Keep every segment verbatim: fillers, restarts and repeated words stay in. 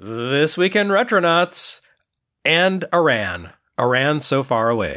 This Week in Retronauts and Iran. Iran so far away.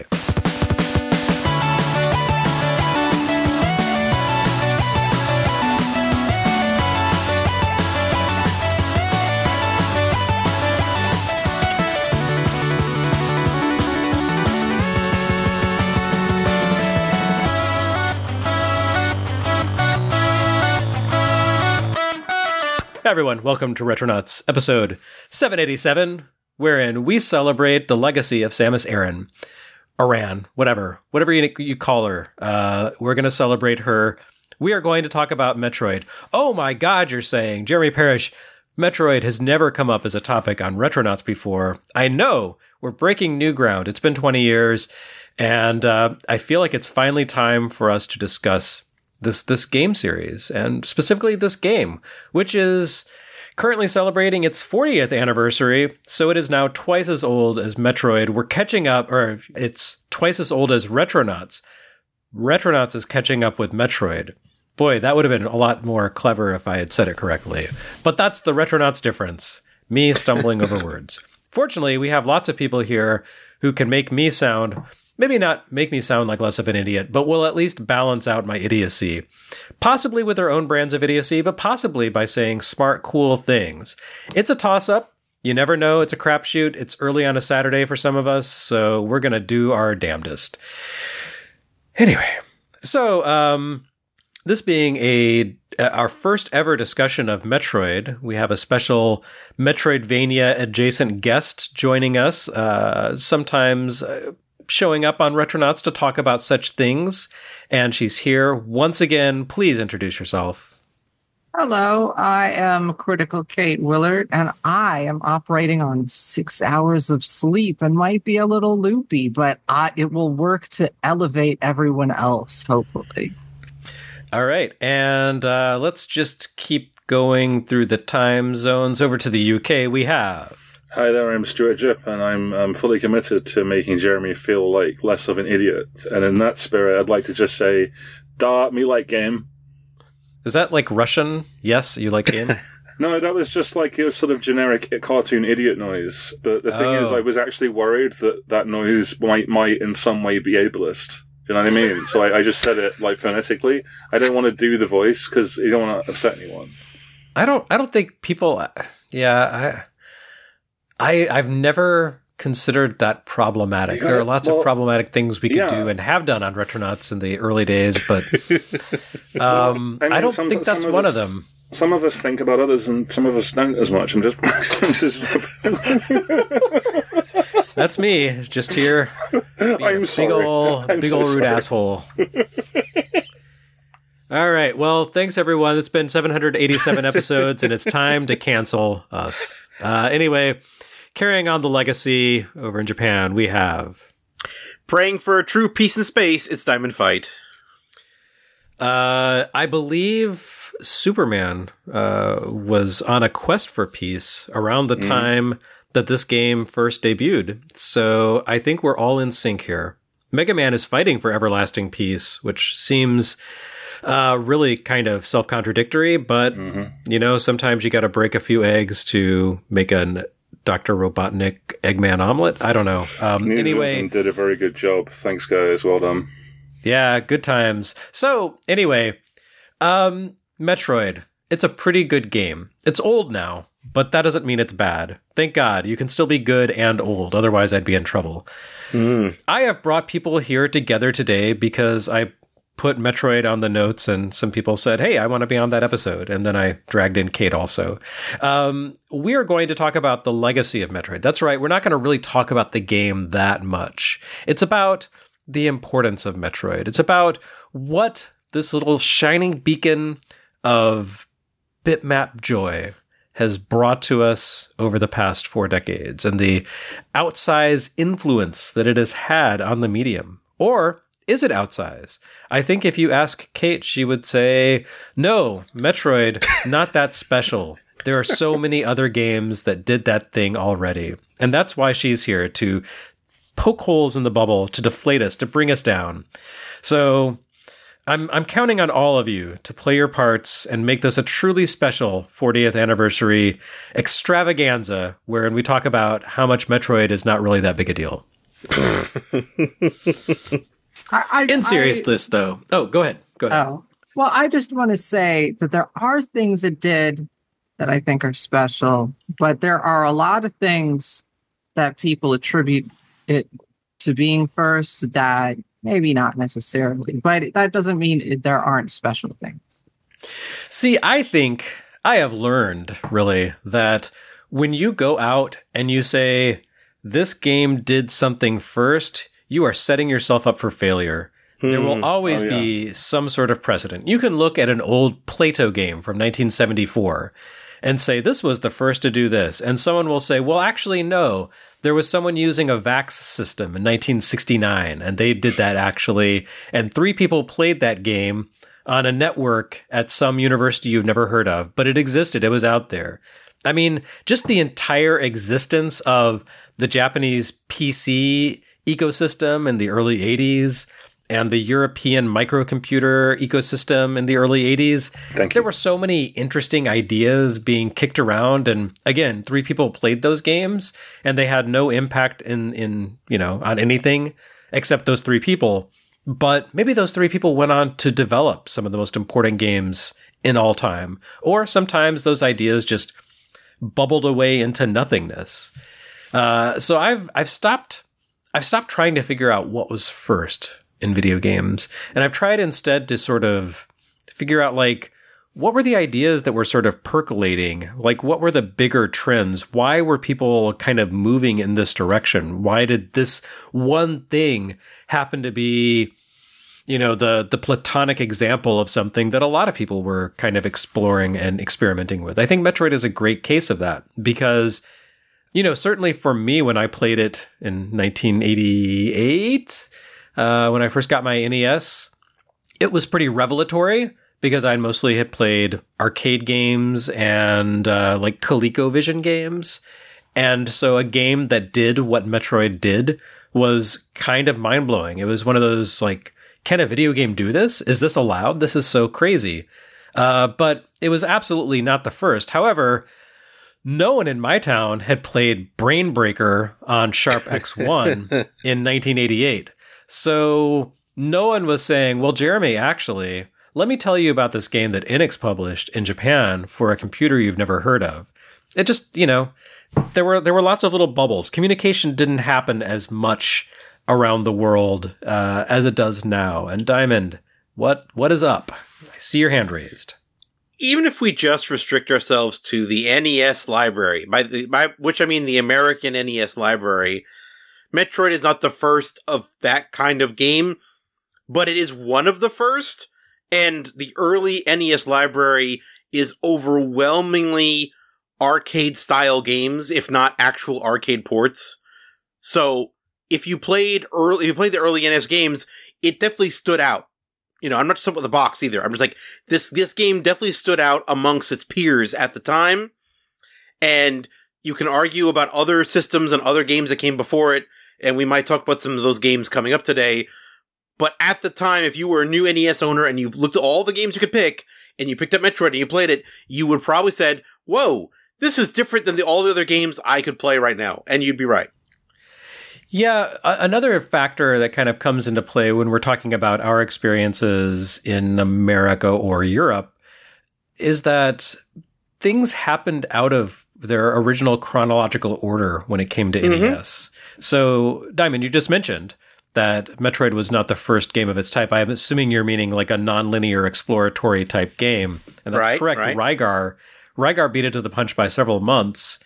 Hey everyone, welcome to Retronauts, episode seven eighty-seven, wherein we celebrate the legacy of Samus Aran. Iran, whatever, whatever you, you call her. Uh, we're going to celebrate her. We are going to talk about Metroid. Oh my god, you're saying, Jeremy Parrish, Metroid has never come up as a topic on Retronauts before. I know, we're breaking new ground. It's been twenty years, and uh, I feel like it's finally time for us to discuss this this game series, and specifically this game, which is currently celebrating its fortieth anniversary, so it is now twice as old as Metroid. We're catching up, or it's twice as old as Retronauts. Retronauts is catching up with Metroid. Boy, that would have been a lot more clever if I had said it correctly. But that's the Retronauts difference. Me stumbling over words. Fortunately, we have lots of people here who can make me sound... Maybe not make me sound like less of an idiot, but will at least balance out my idiocy. Possibly with their own brands of idiocy, but possibly by saying smart, cool things. It's a toss-up. You never know. It's a crapshoot. It's early on a Saturday for some of us, so we're going to do our damnedest. Anyway, so um, this being a our first ever discussion of Metroid, we have a special Metroidvania adjacent guest joining us. Uh, sometimes... Uh, showing up on Retronauts to talk about such things, and she's here once again. Please introduce yourself. Hello, I am Critical Kate Willard, and I am operating on six hours of sleep and might be a little loopy, but I, it will work to elevate everyone else, hopefully. All right, and uh, let's just keep going through the time zones. Over to the U K, we have... Hi there, I'm Stuart Jipp, and I'm, I'm fully committed to making Jeremy feel like less of an idiot. And in that spirit, I'd like to just say, da, me like game. Is that like Russian? Yes, you like game? No, that was just like a sort of generic cartoon idiot noise. But the thing oh. is, I was actually worried that that noise might, might in some way be ableist. Do you know what I mean? So I, I just said it like phonetically. I didn't want to do the voice because you don't want to upset anyone. I don't, I don't think people, yeah, I... I, I've never considered that problematic. Gotta, there are lots well, of problematic things we could yeah. do and have done on Retronauts in the early days, but um, well, I, mean, I don't some, think that's of one us, of them. Some of us think about others and some of us don't as much. I'm just... I'm just that's me, just here. I'm big sorry. Ol', I'm big so old rude sorry. asshole. All right. Well, thanks, everyone. It's been seven hundred eighty-seven episodes, and it's time to cancel us. Uh, anyway... Carrying on the legacy over in Japan, we have... Praying for a true peace in space, it's Diamond Fight. Uh, I believe Superman uh, was on a quest for peace around the mm. time that this game first debuted. So I think we're all in sync here. Mega Man is fighting for everlasting peace, which seems... Uh, really kind of self-contradictory, but, mm-hmm. you know, sometimes you got to break a few eggs to make an Doctor Robotnik Eggman omelet. I don't know. Um, Neither anyway, of them did a very good job. Thanks, guys. Well done. Yeah, good times. So, anyway, um, Metroid. It's a pretty good game. It's old now, but that doesn't mean it's bad. Thank God. You can still be good and old. Otherwise, I'd be in trouble. Mm. I have brought people here together today because I put Metroid on the notes and some people said, hey, I want to be on that episode. And then I dragged in Kate also. Um, we are going to talk about the legacy of Metroid. That's right. We're not going to really talk about the game that much. It's about the importance of Metroid. It's about what this little shining beacon of bitmap joy has brought to us over the past four decades and the outsized influence that it has had on the medium. Or is it outsized? I think if you ask Kate, she would say, no, Metroid, not that special. There are so many other games that did that thing already. And that's why she's here, to poke holes in the bubble, to deflate us, to bring us down. So I'm I'm counting on all of you to play your parts and make this a truly special fortieth anniversary extravaganza, wherein we talk about how much Metroid is not really that big a deal. I, I, In seriousness, I, though. Oh, go ahead. Go ahead. Oh, well, I just want to say that there are things it did that I think are special, but there are a lot of things that people attribute it to being first that maybe not necessarily, but that doesn't mean it, there aren't special things. See, I think I have learned, really, that when you go out and you say, this game did something first, you are setting yourself up for failure. Hmm. There will always oh, yeah. be some sort of precedent. You can look at an old Plato game from nineteen seventy-four and say, this was the first to do this. And someone will say, well, actually, no. There was someone using a VAX system in nineteen sixty-nine, and they did that actually. And three people played that game on a network at some university you've never heard of, but it existed. It was out there. I mean, just the entire existence of the Japanese P C ecosystem in the early eighties and the European microcomputer ecosystem in the early eighties. Thank there you. were so many interesting ideas being kicked around. And again, three people played those games and they had no impact in, in, you know, on anything except those three people. But maybe those three people went on to develop some of the most important games in all time. Or sometimes those ideas just bubbled away into nothingness. Uh, so I've, I've stopped, I've stopped trying to figure out what was first in video games. And I've tried instead to sort of figure out, like, what were the ideas that were sort of percolating? Like, what were the bigger trends? Why were people kind of moving in this direction? Why did this one thing happen to be, you know, the, the platonic example of something that a lot of people were kind of exploring and experimenting with? I think Metroid is a great case of that because, you know, certainly for me, when I played it in nineteen eighty-eight, Uh, when I first got my N E S, it was pretty revelatory because I mostly had played arcade games and uh, like ColecoVision games. And so a game that did what Metroid did was kind of mind-blowing. It was one of those like, can a video game do this? Is this allowed? This is so crazy. Uh, but it was absolutely not the first. However, no one in my town had played Brain Breaker on Sharp X one in nineteen eighty-eight. So no one was saying, well, Jeremy, actually, let me tell you about this game that Enix published in Japan for a computer you've never heard of. It just, you know, there were there were lots of little bubbles. Communication didn't happen as much around the world uh, as it does now. And Diamond, what what is up? I see your hand raised. Even if we just restrict ourselves to the N E S library, by the by which I mean the American N E S library, Metroid is not the first of that kind of game, but it is one of the first, and the early N E S library is overwhelmingly arcade-style games, if not actual arcade ports. So, if you played early, if you played the early N E S games, it definitely stood out. You know, I'm not just talking about the box either. I'm just like, this, this game definitely stood out amongst its peers at the time, and you can argue about other systems and other games that came before it, and we might talk about some of those games coming up today. But at the time, if you were a new N E S owner and you looked at all the games you could pick, and you picked up Metroid and you played it, you would probably said, whoa, this is different than the, all the other games I could play right now. And you'd be right. Yeah, a- another factor that kind of comes into play when we're talking about our experiences in America or Europe is that things happened out of their original chronological order when it came to mm-hmm. N E S. So, Diamond, you just mentioned that Metroid was not the first game of its type. I'm assuming you're meaning like a non-linear exploratory type game. And that's right, correct. Right. Rygar, Rygar beat it to the punch by several months.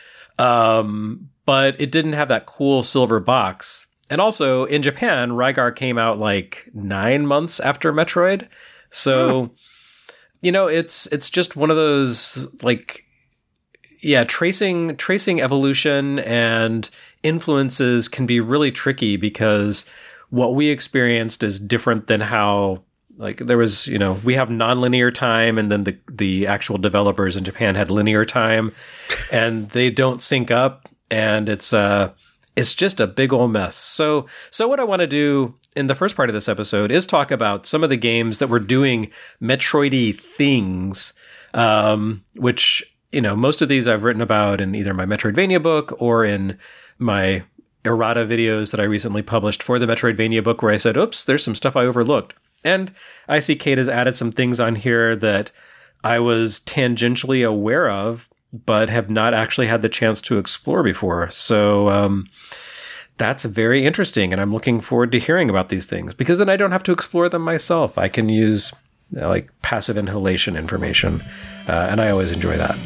Um, but it didn't have that cool silver box. And also, in Japan, Rygar came out like nine months after Metroid. So, huh. you know, it's it's just one of those, like, yeah, tracing tracing evolution and influences can be really tricky because what we experienced is different than how, like, there was, you know, we have nonlinear time, and then the the actual developers in Japan had linear time, and they don't sync up. And it's uh it's just a big old mess. So, so what I want to do in the first part of this episode is talk about some of the games that were doing Metroid-y things, um, which, you know, most of these I've written about in either my Metroidvania book or in my errata videos that I recently published for the Metroidvania book, where I said, oops, there's some stuff I overlooked. And I see Kate has added some things on here that I was tangentially aware of, but have not actually had the chance to explore before. So um, that's very interesting, and I'm looking forward to hearing about these things, because then I don't have to explore them myself. I can use you know, like passive inhalation information, uh, and I always enjoy that.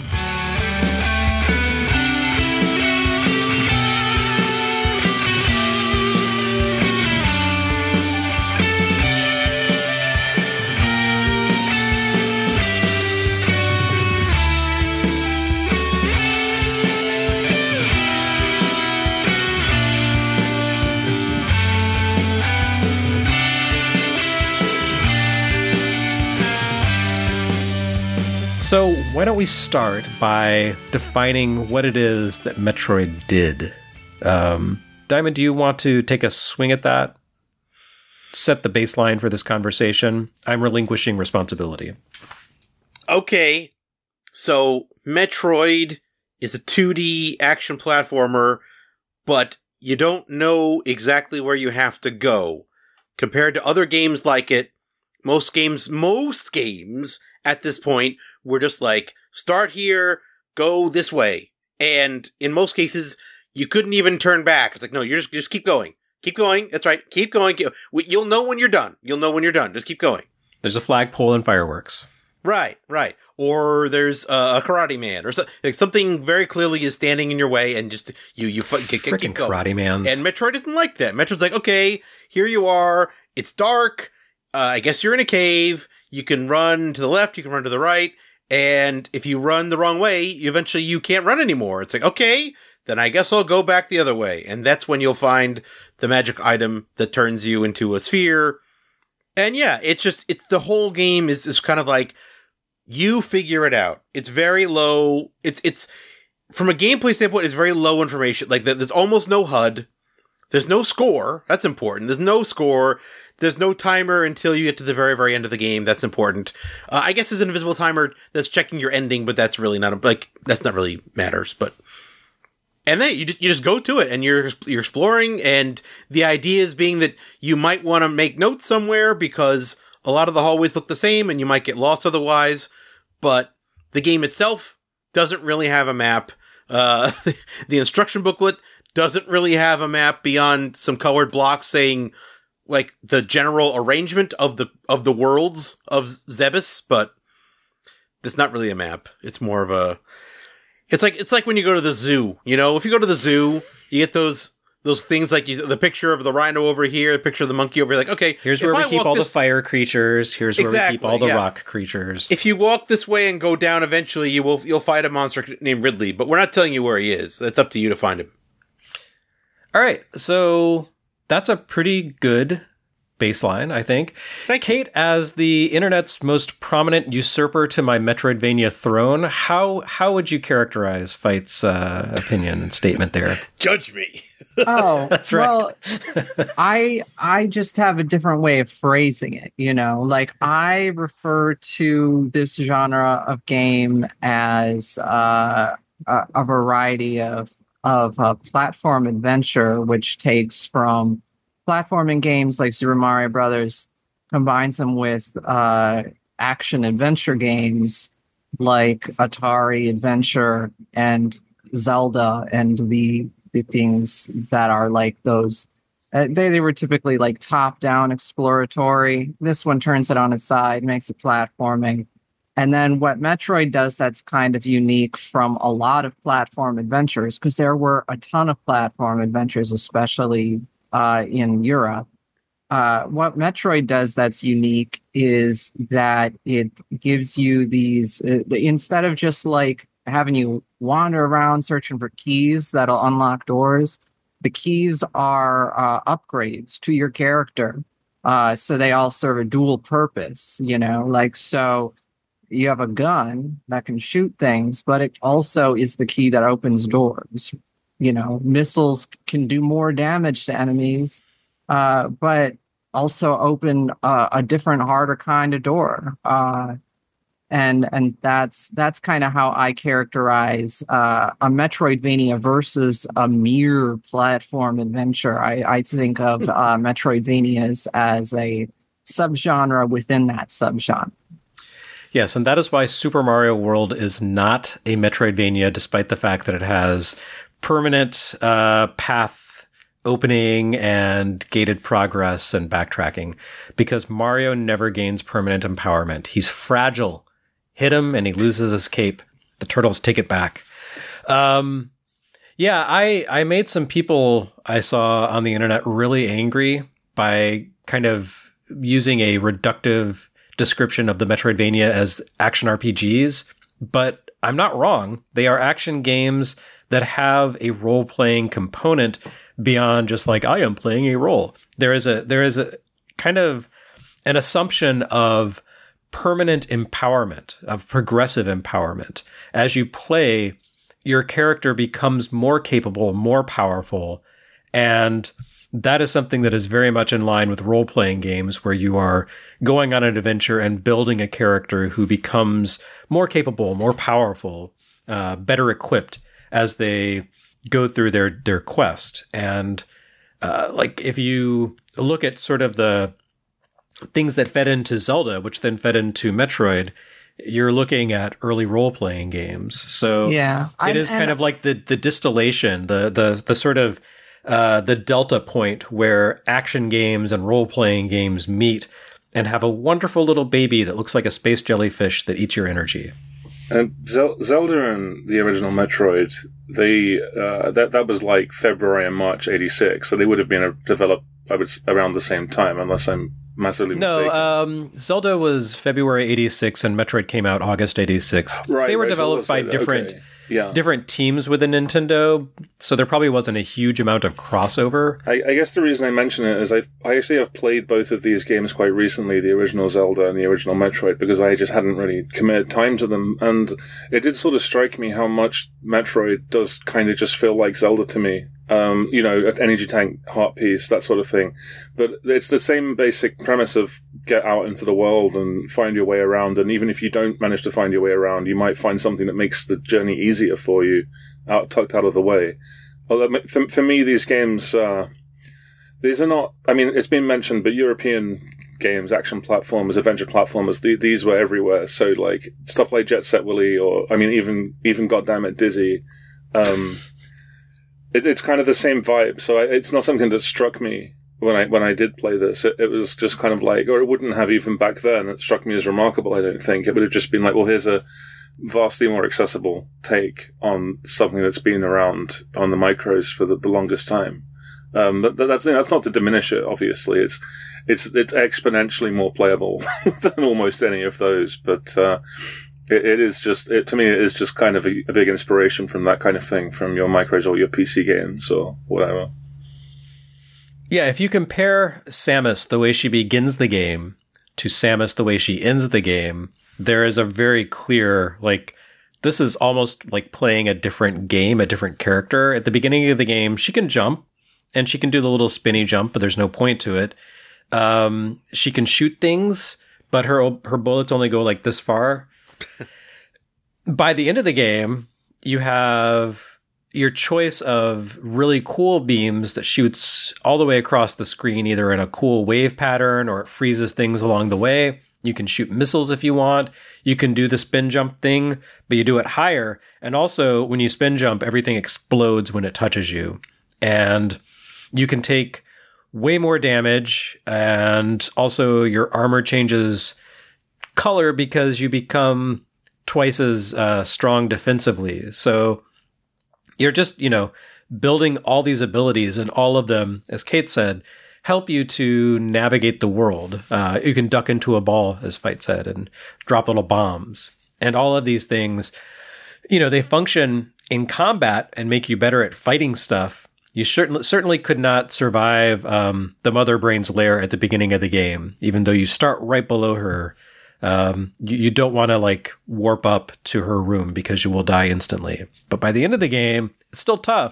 So why don't we start by defining what it is that Metroid did? Um, Diamond, do you want to take a swing at that? Set the baseline for this conversation. I'm relinquishing responsibility. Okay, so Metroid is a two D action platformer, but you don't know exactly where you have to go. Compared to other games like it, most games, most games at this point, we're just like, start here, go this way. And in most cases, you couldn't even turn back. It's like, no, you're just, just keep going. Keep going. That's right. Keep going. Keep, you'll know when you're done. You'll know when you're done. Just keep going. There's a flagpole and fireworks. Right, right. Or there's uh, a karate man, or so, like something very clearly is standing in your way, and just you you f- keep, Frickin' keep going. karate mans. And Metroid isn't like that. Metroid's like, okay, here you are. It's dark. Uh, I guess you're in a cave. You can run to the left. You can run to the right. And if you run the wrong way, eventually you can't run anymore. It's like, okay, then I guess I'll go back the other way. And that's when you'll find the magic item that turns you into a sphere. And yeah, it's just, it's the whole game is, is kind of like, you figure it out. It's very low. It's, it's, from a gameplay standpoint, it's very low information. Like, there's almost no H U D. There's no score. That's important. There's no score. There's no timer until you get to the very, very end of the game. That's important. Uh, I guess there's an invisible timer that's checking your ending, but that's really not, like, that's not really matters, but. And then you just, you just go to it and you're, you're exploring, and the idea is being that you might want to make notes somewhere because a lot of the hallways look the same and you might get lost otherwise, but the game itself doesn't really have a map. Uh, the instruction booklet doesn't really have a map beyond some colored blocks saying, like, the general arrangement of the of the worlds of Zebes, but it's not really a map. It's more of a, it's like it's like when you go to the zoo. You know, if you go to the zoo, you get those those things like you, the picture of the rhino over here, the picture of the monkey over here. Like, okay, here's where we I keep all this, the fire creatures. Here's where exactly, we keep all the yeah. rock creatures. If you walk this way and go down, eventually you will you'll find a monster named Ridley. But we're not telling you where he is. That's up to you to find him. All right, so that's a pretty good baseline, I think. Thank you. Kate, as the internet's most prominent usurper to my Metroidvania throne, how how would you characterize Fight's uh, opinion and statement there? Judge me. Oh, That's right. Well, I I just have a different way of phrasing it. You know, like I refer to this genre of game as uh, a, a variety of of uh, platform adventure, which takes from platforming games like Super Mario Brothers, combines them with uh, action adventure games like Atari Adventure and Zelda and the the things that are like those. Uh, they, they were typically like top-down exploratory. This one turns it on its side, makes it platforming. And then what Metroid does that's kind of unique from a lot of platform adventures, because there were a ton of platform adventures, especially uh, in Europe. Uh, what Metroid does that's unique is that it gives you these, uh, instead of just like having you wander around searching for keys that'll unlock doors, the keys are uh, upgrades to your character. Uh, so they all serve a dual purpose, you know, like, so you have a gun that can shoot things, but it also is the key that opens doors. you know, missiles can do more damage to enemies, uh, but also open uh, a different, harder kind of door. Uh, and and that's that's kind of how I characterize uh, a Metroidvania versus a mere platform adventure. I, I think of uh, Metroidvanias as a subgenre within that subgenre. Yes, and that is why Super Mario World is not a Metroidvania, despite the fact that it has permanent uh, path opening and gated progress and backtracking, because Mario never gains permanent empowerment. He's fragile. Hit him and he loses his cape. The turtles take it back. Um, yeah, I, I made some people I saw on the internet really angry by kind of using a reductive description of the Metroidvania as action R P Gs, but I'm not wrong. They are action games that have a role-playing component beyond just like, I am playing a role. There is a there is a kind of an assumption of permanent empowerment, of progressive empowerment. As you play, your character becomes more capable, more powerful, and that is something that is very much in line with role-playing games where you are going on an adventure and building a character who becomes more capable, more powerful, uh, better equipped as they go through their, their quest. And uh, like if you look at sort of the things that fed into Zelda, which then fed into Metroid, you're looking at early role-playing games. So yeah, it is kind of like the, the distillation, the, the, the sort of Uh, the delta point where action games and role-playing games meet and have a wonderful little baby that looks like a space jellyfish that eats your energy. And Zel- Zelda and the original Metroid, they uh, that that was like February and March eighty-six, so they would have been developed I would, around the same time, unless I'm massively mistaken. No, um, Zelda was February eighty-six and Metroid came out August eighty-six. Right, they were right, developed so by like, different... okay. Yeah. different teams within Nintendo, so there probably wasn't a huge amount of crossover. I, I guess the reason I mention it is I I actually have played both of these games quite recently, the original Zelda and the original Metroid, because I just hadn't really committed time to them, and it did sort of strike me how much Metroid does kind of just feel like Zelda to me. Um, you know, energy tank, heart piece, that sort of thing. But it's the same basic premise of get out into the world and find your way around. And even if you don't manage to find your way around, you might find something that makes the journey easier for you, out tucked out of the way. Although for, for me, these games, uh, these are not. I mean, it's been mentioned, but European games, action platformers, adventure platformers, the, these were everywhere. So like stuff like Jet Set Willy, or I mean, even even goddammit Dizzy. Um, It, it's kind of the same vibe, so I, it's not something that struck me when I when I did play this. It, it was just kind of like, or it wouldn't have even back then. It struck me as remarkable, I don't think. It would have just been like, well, here's a vastly more accessible take on something that's been around on the micros for the, the longest time. Um, but that's that's not to diminish it, obviously. It's it's it's exponentially more playable than almost any of those, but uh It, it is just, it, to me, it is just kind of a, a big inspiration from that kind of thing, from your micros or your P C games or whatever. Yeah, if you compare Samus, the way she begins the game, to Samus, the way she ends the game, there is a very clear, like, this is almost like playing a different game, a different character. At the beginning of the game, she can jump, and she can do the little spinny jump, but there's no point to it. Um, she can shoot things, but her her bullets only go like this far. By the end of the game, you have your choice of really cool beams that shoots all the way across the screen, either in a cool wave pattern or it freezes things along the way. You can shoot missiles if you want. You can do the spin jump thing, but you do it higher. And also, when you spin jump, everything explodes when it touches you. And you can take way more damage, and also your armor changes color because you become twice as uh, strong defensively. So you're just, you know, building all these abilities, and all of them, as Kate said, help you to navigate the world. Uh, you can duck into a ball, as Fight said, and drop little bombs. And all of these things, you know, they function in combat and make you better at fighting stuff. You certainly certainly could not survive um, the Mother Brain's lair at the beginning of the game, even though you start right below her. Um, you, you don't want to like warp up to her room because you will die instantly. But by the end of the game, it's still tough,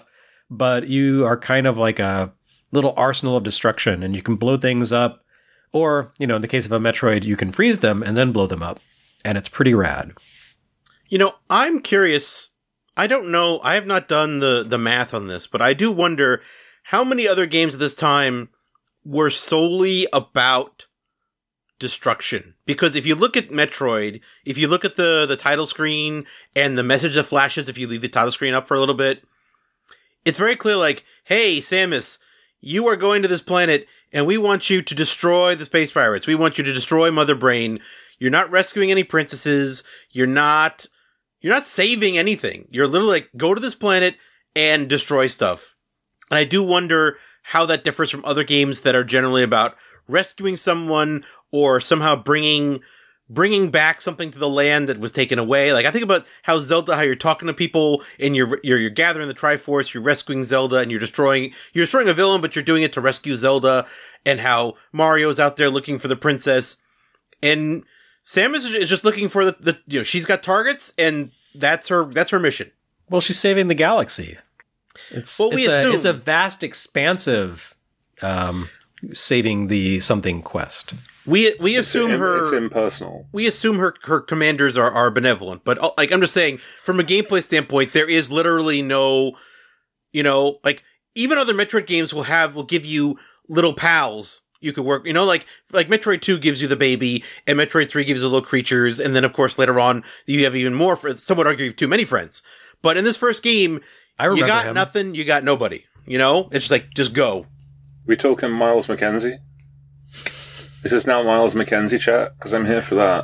but you are kind of like a little arsenal of destruction, and you can blow things up, or, you know, in the case of a Metroid, you can freeze them and then blow them up, and it's pretty rad. You know, I'm curious. I don't know. I have not done the, the math on this, but I do wonder how many other games at this time were solely about destruction. Because if you look at Metroid, if you look at the, the title screen and the message that flashes if you leave the title screen up for a little bit, it's very clear like, hey, Samus, you are going to this planet and we want you to destroy the space pirates. We want you to destroy Mother Brain. You're not rescuing any princesses. You're not, you're not saving anything. You're literally like, go to this planet and destroy stuff. And I do wonder how that differs from other games that are generally about rescuing someone or somehow bringing bringing back something to the land that was taken away. Like, I think about how Zelda, how you're talking to people and you're you're, you're gathering the Triforce, you're rescuing Zelda, and you're destroying you're destroying a villain, but you're doing it to rescue Zelda. And how Mario's out there looking for the princess, and Samus is just looking for the, the you know she's got targets, and that's her that's her mission. Well, she's saving the galaxy. It's well, we it's, assume. a, it's a vast, expansive um, saving the something quest. We we assume it's, her it's impersonal. We assume her her commanders are, are benevolent, but uh, like I'm just saying, from a gameplay standpoint, there is literally no, you know, like even other Metroid games will have will give you little pals you could work. You know, like like Metroid two gives you the baby, and Metroid three gives you the little creatures, and then of course later on you have even more. For some would argue you have too many friends, but in this first game, I remember you got him. nothing, you got nobody. You know, it's just like just go. We talking Miles McKenzie? This is now Miles McKenzie chat because I'm here for that.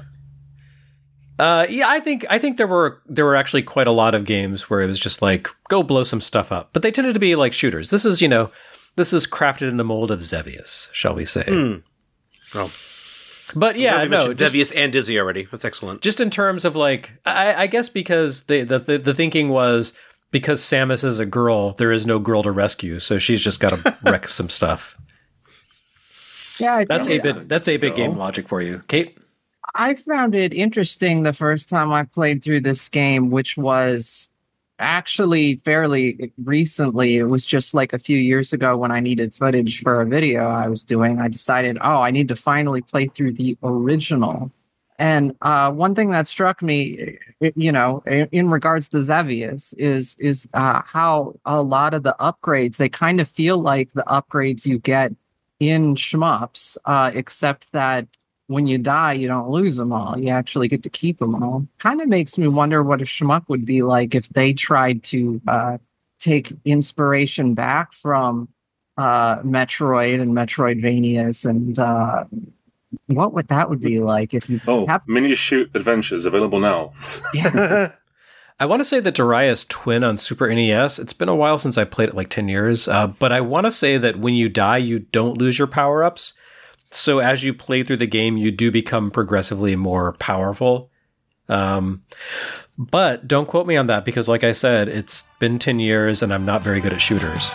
Uh, yeah, I think I think there were there were actually quite a lot of games where it was just like go blow some stuff up, but they tended to be like shooters. This is you know this is crafted in the mold of Xevious, shall we say? Mm. Oh. But yeah, no, just, Xevious and Dizzy already. That's excellent. Just in terms of like, I, I guess because the, the the the thinking was because Samus is a girl, there is no girl to rescue, so she's just got to wreck some stuff. Yeah, I That's a think- bit. That's a big game logic for you, Kate. I found it interesting the first time I played through this game, which was actually fairly recently. It was just like a few years ago when I needed footage for a video I was doing. I decided, oh, I need to finally play through the original. And uh, one thing that struck me, you know, in regards to Xevious is is uh, how a lot of the upgrades, they kind of feel like the upgrades you get in shmups, uh, except that when you die, you don't lose them all. You actually get to keep them all. Kind of makes me wonder what a shmup would be like if they tried to uh, take inspiration back from uh, Metroid and Metroidvanias, and uh, what would that would be like if you Oh, have- Mini Shoot Adventures available now. I want to say that Darius Twin on Super N E S, it's been a while since I played it, like ten years, uh, but I want to say that when you die, you don't lose your power-ups. So as you play through the game, you do become progressively more powerful. Um, but don't quote me on that because, like I said, it's been ten years and I'm not very good at shooters.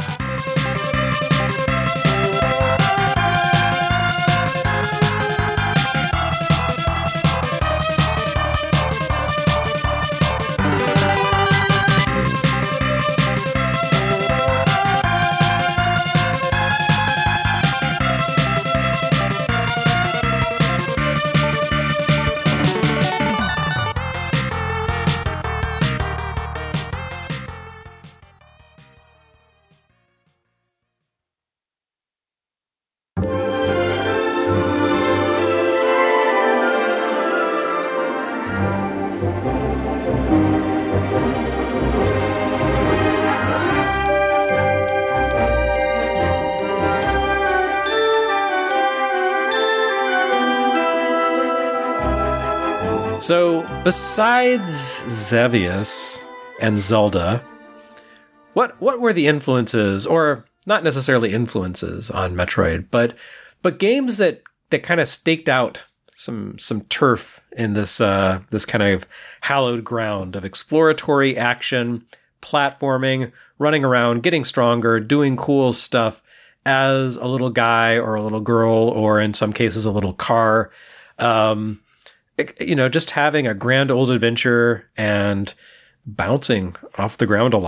So, besides Xevious and Zelda, what what were the influences, or not necessarily influences, on Metroid, but but games that, that kind of staked out some some turf in this uh, this kind of hallowed ground of exploratory action, platforming, running around, getting stronger, doing cool stuff as a little guy or a little girl, or in some cases a little car. Um, you know, just having a grand old adventure and bouncing off the ground a lot.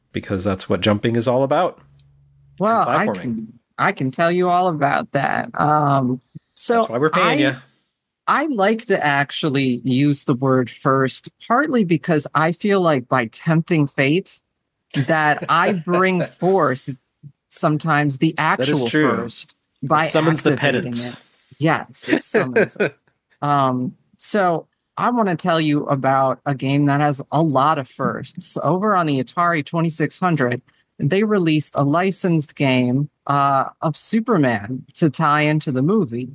because that's what jumping is all about. Well, I can I can tell you all about that. Um, so that's why we're paying I, you. I like to actually use the word first, partly because I feel like by tempting fate that I bring forth sometimes the actual first by it summons the activating pedants. it. Yes, it summons it. Um, so I want to tell you about a game that has a lot of firsts. Over on the Atari twenty-six hundred, they released a licensed game uh, of Superman to tie into the movie.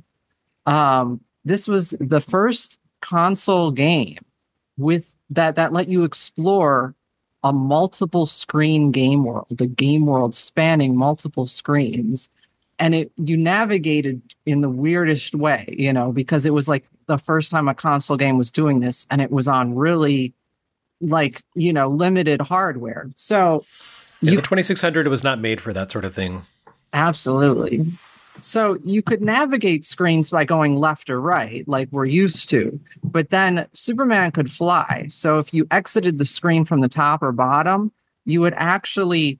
Um, this was the first console game with that that let you explore a multiple screen game world, a game world spanning multiple screens. And it you navigated in the weirdest way, you know, because it was like the first time a console game was doing this, and it was on really like, you know, limited hardware. So yeah, you, the twenty-six hundred was not made for that sort of thing. Absolutely. So you could navigate screens by going left or right, like we're used to, but then Superman could fly. So if you exited the screen from the top or bottom, you would actually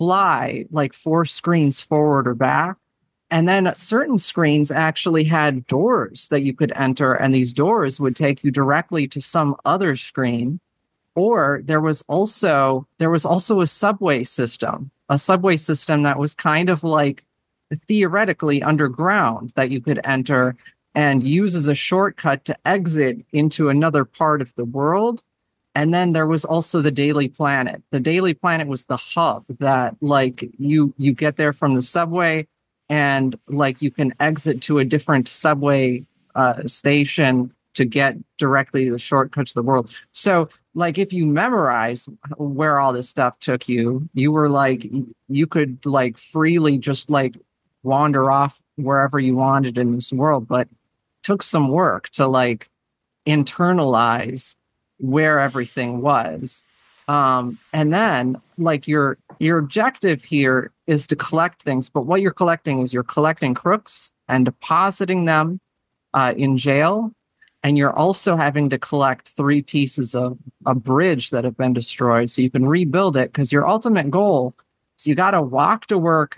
fly like four screens forward or back. And then certain screens actually had doors that you could enter, and these doors would take you directly to some other screen. Or there was also there was also a subway system, a subway system that was kind of like theoretically underground that you could enter and use as a shortcut to exit into another part of the world. And then there was also the Daily Planet. The Daily Planet was the hub that like you you get there from the subway, and like you can exit to a different subway uh, station to get directly the shortcut to the world. So like if you memorize where all this stuff took you, you were like, you could like freely just like wander off wherever you wanted in this world, but it took some work to like internalize where everything was. Um, and then like your your objective here is to collect things, but what you're collecting is you're collecting crooks and depositing them uh, in jail. And you're also having to collect three pieces of a bridge that have been destroyed so you can rebuild it, because your ultimate goal is you got to walk to work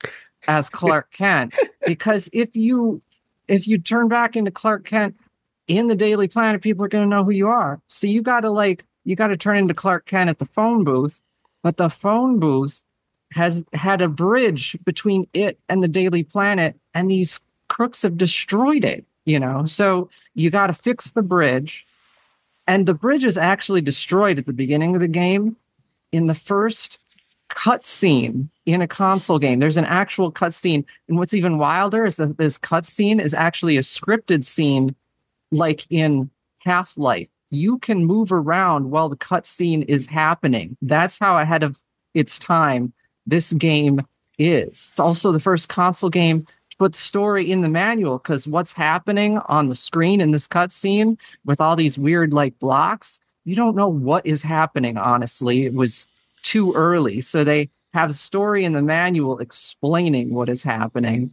as Clark Kent, because if you if you turn back into Clark Kent in the Daily Planet, people are going to know who you are. So you got to like you got to turn into Clark Kent at the phone booth, but the phone booth has had a bridge between it and the Daily Planet, and these crooks have destroyed it, you know. So you got to fix the bridge, and the bridge is actually destroyed at the beginning of the game in the first cutscene in a console game. There's an actual cutscene, and what's even wilder is that this cutscene is actually a scripted scene, like in Half-Life. You can move around while the cutscene is happening. That's how ahead of its time this game is. It's also the first console game to put the story in the manual, because what's happening on the screen in this cutscene with all these weird like blocks, you don't know what is happening, honestly. It was too early. So they have a story in the manual explaining what is happening.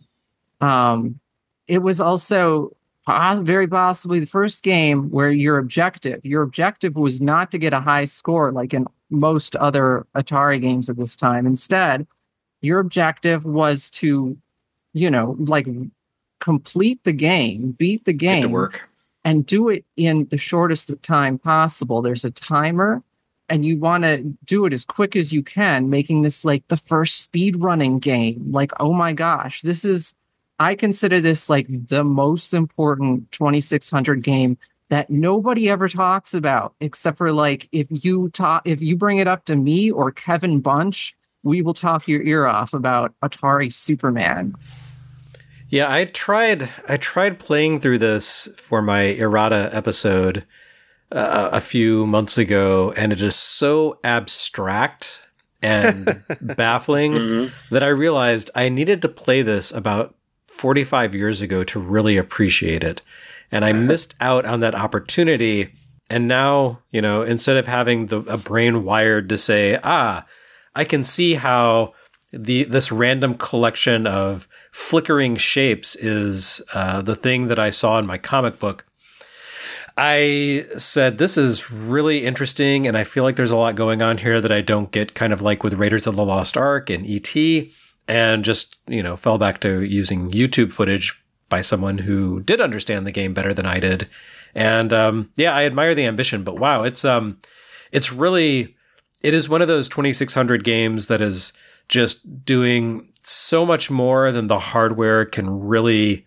Um, it was also very possibly the first game where your objective, your objective was not to get a high score like in most other Atari games at this time. Instead, your objective was to, you know, like complete the game, beat the game, Get to work, and do it in the shortest time possible. There's a timer, and you want to do it as quick as you can, making this like the first speed running game. Like, oh my gosh, this is, I consider this like the most important twenty-six hundred game that nobody ever talks about, except for like if you talk, if you bring it up to me or Kevin Bunch, we will talk your ear off about Atari Superman. Yeah, I tried. I tried playing through this for my errata episode uh, a few months ago, and it is so abstract and baffling mm-hmm. that I realized I needed to play this about forty-five years ago to really appreciate it. And I missed out on that opportunity. And now, you know, instead of having the, a brain wired to say, ah, I can see how the this random collection of flickering shapes is uh, the thing that I saw in my comic book. I said, this is really interesting, and I feel like there's a lot going on here that I don't get, kind of like with Raiders of the Lost Ark and E T, and just, you know, fell back to using YouTube footage by someone who did understand the game better than I did. And um, yeah, I admire the ambition, but wow, it's um, it's really, it is one of those twenty-six hundred games that is just doing so much more than the hardware can really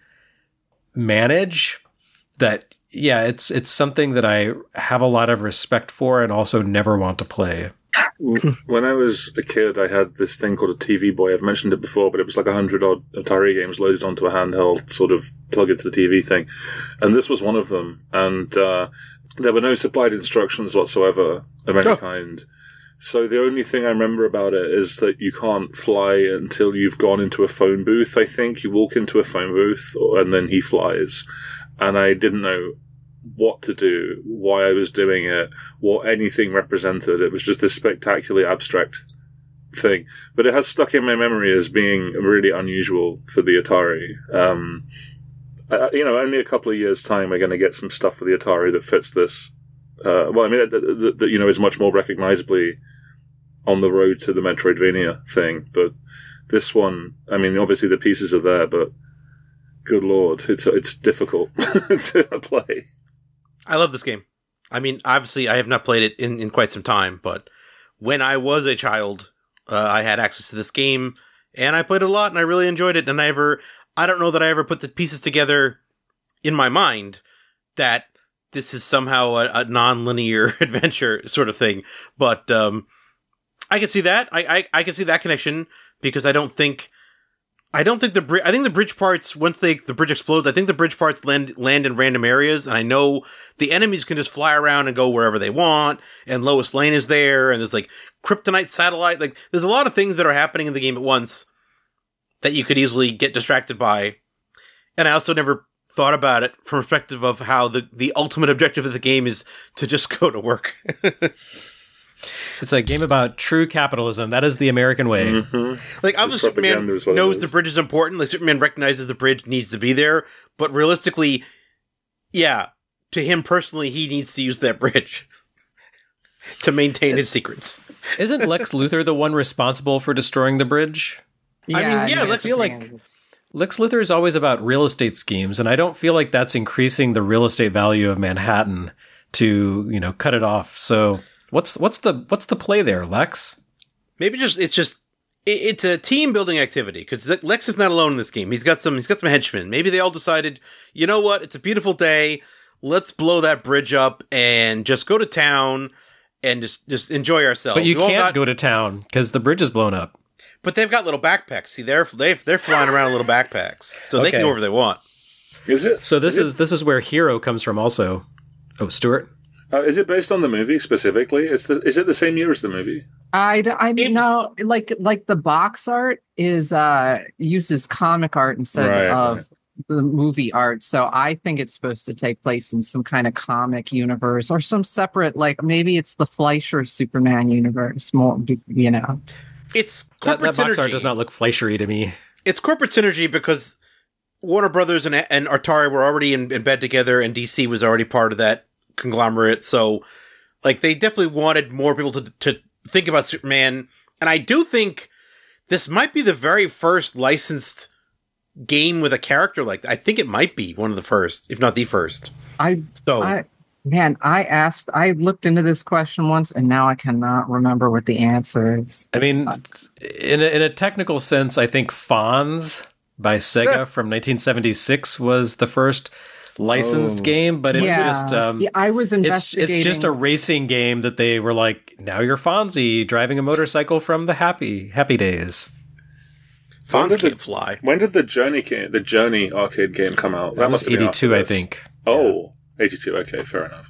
manage. That yeah, it's it's something that I have a lot of respect for and also never want to play. When I was a kid, I had this thing called a T V Boy. I've mentioned it before, but it was like a hundred odd Atari games loaded onto a handheld, sort of plug into the T V thing. And this was one of them. And uh, there were no supplied instructions whatsoever of any oh. kind. So the only thing I remember about it is that you can't fly until you've gone into a phone booth, I think. You walk into a phone booth, or, and then he flies. And I didn't know what to do, why I was doing it, what anything represented. It was just this spectacularly abstract thing. But it has stuck in my memory as being really unusual for the Atari. Um, I, you know, only a couple of years' time we're going to get some stuff for the Atari that fits this. Uh, well, I mean, that, that, that, you know, is much more recognizably on the road to the Metroidvania thing. But this one, I mean, obviously the pieces are there, but good lord, it's it's difficult to play. I love this game. I mean, obviously, I have not played it in, in quite some time, but when I was a child, uh, I had access to this game, and I played it a lot, and I really enjoyed it, and I ever, I don't know that I ever put the pieces together in my mind that this is somehow a, a non-linear adventure sort of thing, but um, I can see that. I, I, I can see that connection, because I don't think I don't think the bridge, I think the bridge parts, once they, the bridge explodes, I think the bridge parts land, land in random areas. And I know the enemies can just fly around and go wherever they want. And Lois Lane is there. And there's like kryptonite satellite. Like there's a lot of things that are happening in the game at once that you could easily get distracted by. And I also never thought about it from perspective of how the, the ultimate objective of the game is to just go to work. It's a game about true capitalism. That is the American way. Mm-hmm. Like, obviously, Superman knows the bridge is important. Like, Superman recognizes the bridge needs to be there. But realistically, yeah, to him personally, he needs to use that bridge to maintain his secrets. Isn't Lex Luthor the one responsible for destroying the bridge? Yeah, I mean, yeah, let's feel like Lex Luthor is always about real estate schemes, and I don't feel like that's increasing the real estate value of Manhattan to, you know, cut it off. So What's what's the what's the play there, Lex? Maybe just it's just it, it's a team building activity, because Lex is not alone in this game. He's got some he's got some henchmen. Maybe they all decided, you know what? It's a beautiful day. Let's blow that bridge up and just go to town and just just enjoy ourselves. But you we can't got, go to town because the bridge is blown up. But they've got little backpacks. See, they're they they're flying around in little backpacks, so okay. They can go wherever they want. Is it? So this is, is it? this is where Hero comes from, also. Oh, Stuart. Uh, is it based on the movie specifically? It's the, is it the same year as the movie? I, I mean, no, like like the box art is uh, uses comic art instead right, of right. the movie art. So I think it's supposed to take place in some kind of comic universe or some separate, like maybe it's the Fleischer Superman universe. More, you know, it's corporate that, that synergy. Box art does not look Fleischer-y to me. It's corporate synergy because Warner Brothers and and Atari were already in, in bed together, and D C was already part of that conglomerate, so like they definitely wanted more people to to think about Superman, and I do think this might be the very first licensed game with a character like that. I think it might be one of the first, if not the first. I so I, man, I asked, I looked into this question once, and now I cannot remember what the answer is. I mean, in a, in a technical sense, I think Fonz by Sega from nineteen seventy-six was the first licensed oh. game, but it's yeah. just um yeah, I was investigating. It's, it's just a racing game that they were like, now you're Fonzie driving a motorcycle from the happy happy days. Fonz can't fly. When did the Journey the Journey arcade game come out? That, that must was eighty-two, I think. Oh, yeah. eighty-two. Okay, fair enough.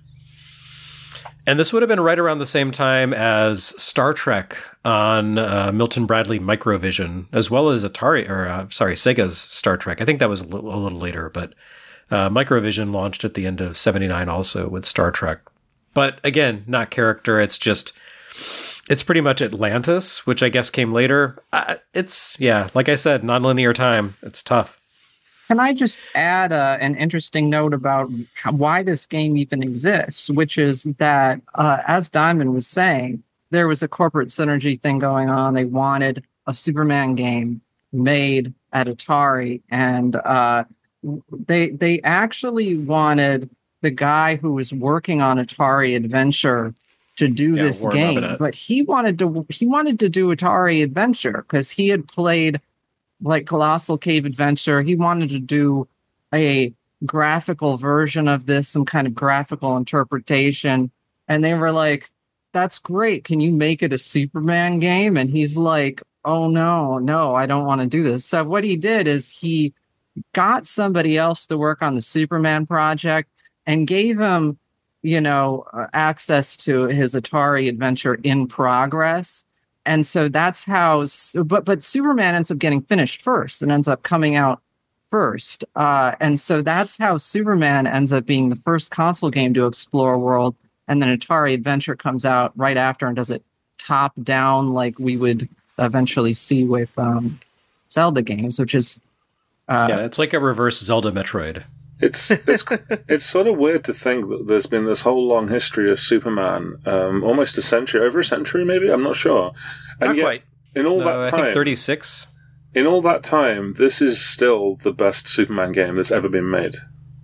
And this would have been right around the same time as Star Trek on uh, Milton Bradley Microvision, as well as Atari, or uh, sorry, Sega's Star Trek. I think that was a little, a little later, but uh, Microvision launched at the end of seventy-nine also with Star Trek. But again, not character. It's just, it's pretty much Atlantis, which I guess came later. Uh, it's, yeah, like I said, nonlinear time. It's tough. Can I just add uh, an interesting note about how, why this game even exists, which is that, uh, as Diamond was saying, there was a corporate synergy thing going on. They wanted a Superman game made at Atari, and uh, they they actually wanted the guy who was working on Atari Adventure to do Yeah, this Warren game, Robinette. but he wanted to he wanted to do Atari Adventure because he had played like Colossal Cave Adventure. He wanted to do a graphical version of this, some kind of graphical interpretation, and they were like, "That's great. Can you make it a Superman game?" And he's like, "Oh no, no, I don't want to do this." So what he did is he got somebody else to work on the Superman project and gave him, you know, uh, access to his Atari Adventure in progress. And so that's how, but but Superman ends up getting finished first and ends up coming out first. Uh, and so that's how Superman ends up being the first console game to explore a world. And then Atari Adventure comes out right after and does it top down like we would eventually see with um, Zelda games, which is... Uh, yeah, it's like a reverse Zelda Metroid. It's it's it's sort of weird to think that there's been this whole long history of Superman, um, almost a century, over a century maybe. I'm not sure. And Not yet, quite. in all No, that I time, think thirty-six. in all that time, this is still the best Superman game that's ever been made.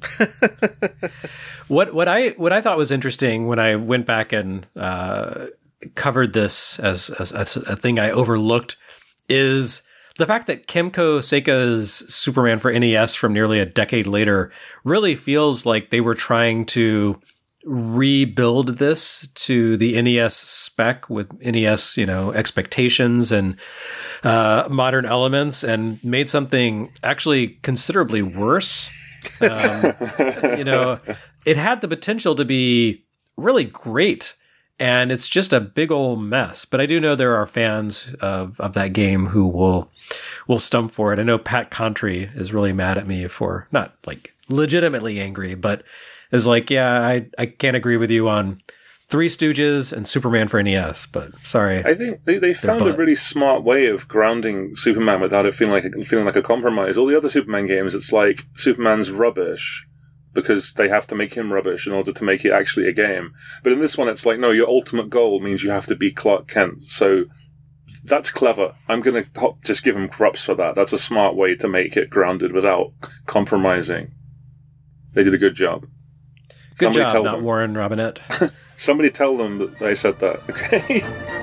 What what I what I thought was interesting when I went back and uh, covered this as, as as a thing I overlooked is the fact that Kemco Seika's Superman for N E S from nearly a decade later really feels like they were trying to rebuild this to the N E S spec with N E S, you know, expectations and uh, modern elements, and made something actually considerably worse. Um, you know, it had the potential to be really great, and it's just a big old mess. But I do know there are fans of, of that game who will will stump for it. I know Pat Contry is really mad at me for, not like legitimately angry, but is like, yeah, I, I can't agree with you on Three Stooges and Superman for N E S, but sorry. I think they, they found a really smart way of grounding Superman without it feeling like a, feeling like a compromise. All the other Superman games, it's like Superman's rubbish because they have to make him rubbish in order to make it actually a game. But in this one, it's like, no, your ultimate goal means you have to be Clark Kent. So that's clever. I'm going to just give him props for that. That's a smart way to make it grounded without compromising. They did a good job. Good Somebody job, tell not them. Warren Robinette. Somebody tell them that I said that, okay?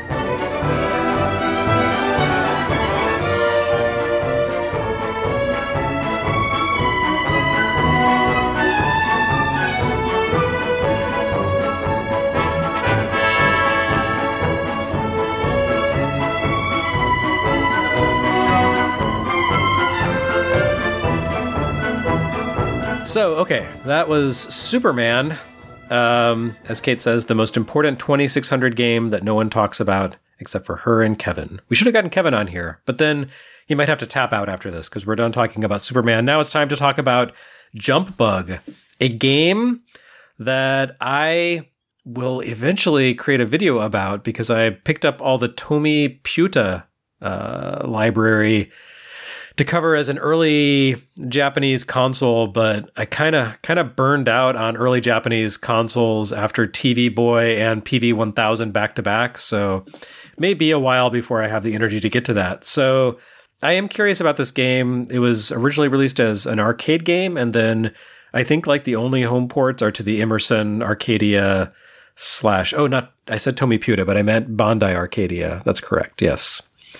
So, okay, that was Superman. Um, as Kate says, the most important twenty-six hundred game that no one talks about except for her and Kevin. We should have gotten Kevin on here, but then he might have to tap out after this because we're done talking about Superman. Now it's time to talk about Jump Bug, a game that I will eventually create a video about because I picked up all the Tomi Puta uh, library to cover as an early Japanese console, but I kind of kind of burned out on early Japanese consoles after T V Boy and P V one thousand back to back, so it may be a while before I have the energy to get to that. So I am curious about this game. It was originally released as an arcade game, and then I think like the only home ports are to the Emerson Arcadia slash, oh, not, I said Tomi Puta, but I meant Bandai Arcadia. That's correct, yes.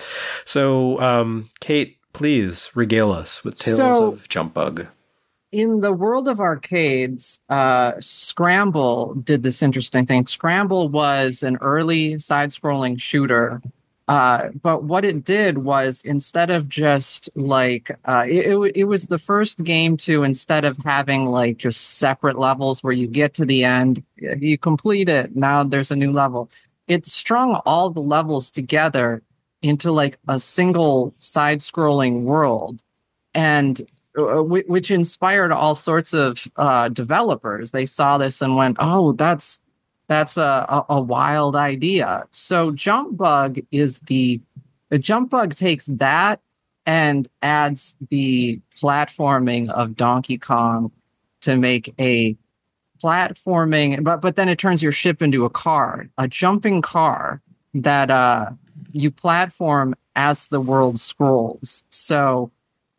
So, um, Kate, please regale us with tales So- of Jump Bug. In the world of arcades, uh, Scramble did this interesting thing. Scramble was an early side-scrolling shooter, uh, but what it did was instead of just like uh, it, it, it was the first game to, instead of having like just separate levels where you get to the end, you complete it, now there's a new level. It strung all the levels together into like a single side-scrolling world, and uh, w- which inspired all sorts of uh, developers. They saw this and went, "Oh, that's that's a, a, a wild idea." So Jump Bug is the, the Jump Bug takes that and adds the platforming of Donkey Kong to make a platforming, but but then it turns your ship into a car, a jumping car that uh, you platform as the world scrolls. So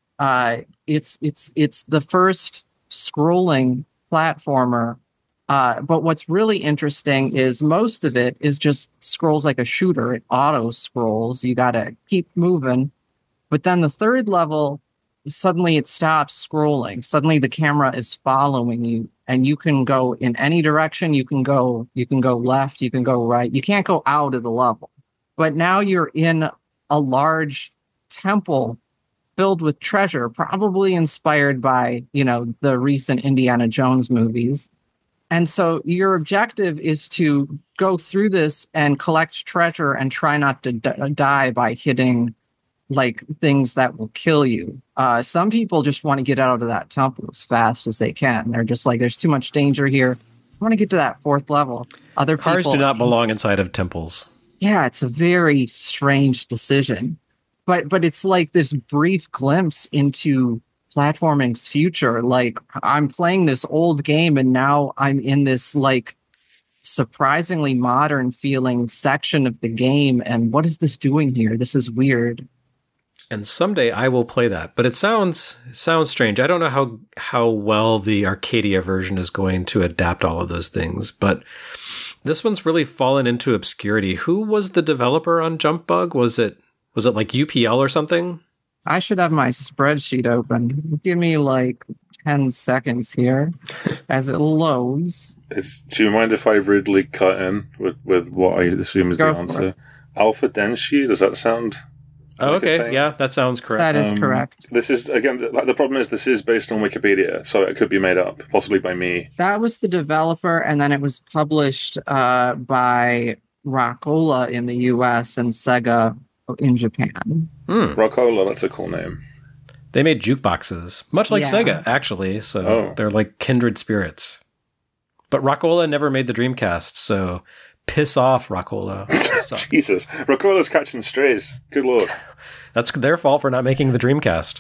uh, it's it's it's the first scrolling platformer. Uh, but what's really interesting is most of it is just scrolls like a shooter. It auto scrolls. You got to keep moving. But then the third level, suddenly it stops scrolling. Suddenly the camera is following you, and you can go in any direction. You can go, you can go left, you can go right. You can't go out of the level. But now you're in a large temple filled with treasure, probably inspired by, you know, the recent Indiana Jones movies. And so your objective is to go through this and collect treasure and try not to d- die by hitting like things that will kill you. Uh, some people just want to get out of that temple as fast as they can. They're just like, there's too much danger here. I want to get to that fourth level. Other Cars people, do not belong inside of temples. Yeah, it's a very strange decision. But but it's like this brief glimpse into platforming's future. Like, I'm playing this old game and now I'm in this like surprisingly modern feeling section of the game. And what is this doing here? This is weird. And someday I will play that, but it sounds sounds strange. I don't know how how well the Arcadia version is going to adapt all of those things, but this one's really fallen into obscurity. Who was the developer on Jump Bug? Was it was it like U P L or something? I should have my spreadsheet open. Give me like ten seconds here as it loads. Is, do you mind if I rudely cut in with, with what I assume is Go the answer? Alpha Denshi, does that sound... Oh, like okay. Yeah, that sounds correct. That is Um, correct. This is, again, the, the problem is this is based on Wikipedia, so it could be made up, possibly by me. That was the developer, and then it was published uh, by Rockola in the U S and Sega in Japan. Hmm. Rockola, that's a cool name. They made jukeboxes, much like Yeah. Sega, actually. So Oh. they're like kindred spirits. But Rockola never made the Dreamcast, so piss off, Rockola. Suck. Jesus. Rockola's catching strays. Good lord. That's their fault for not making the Dreamcast.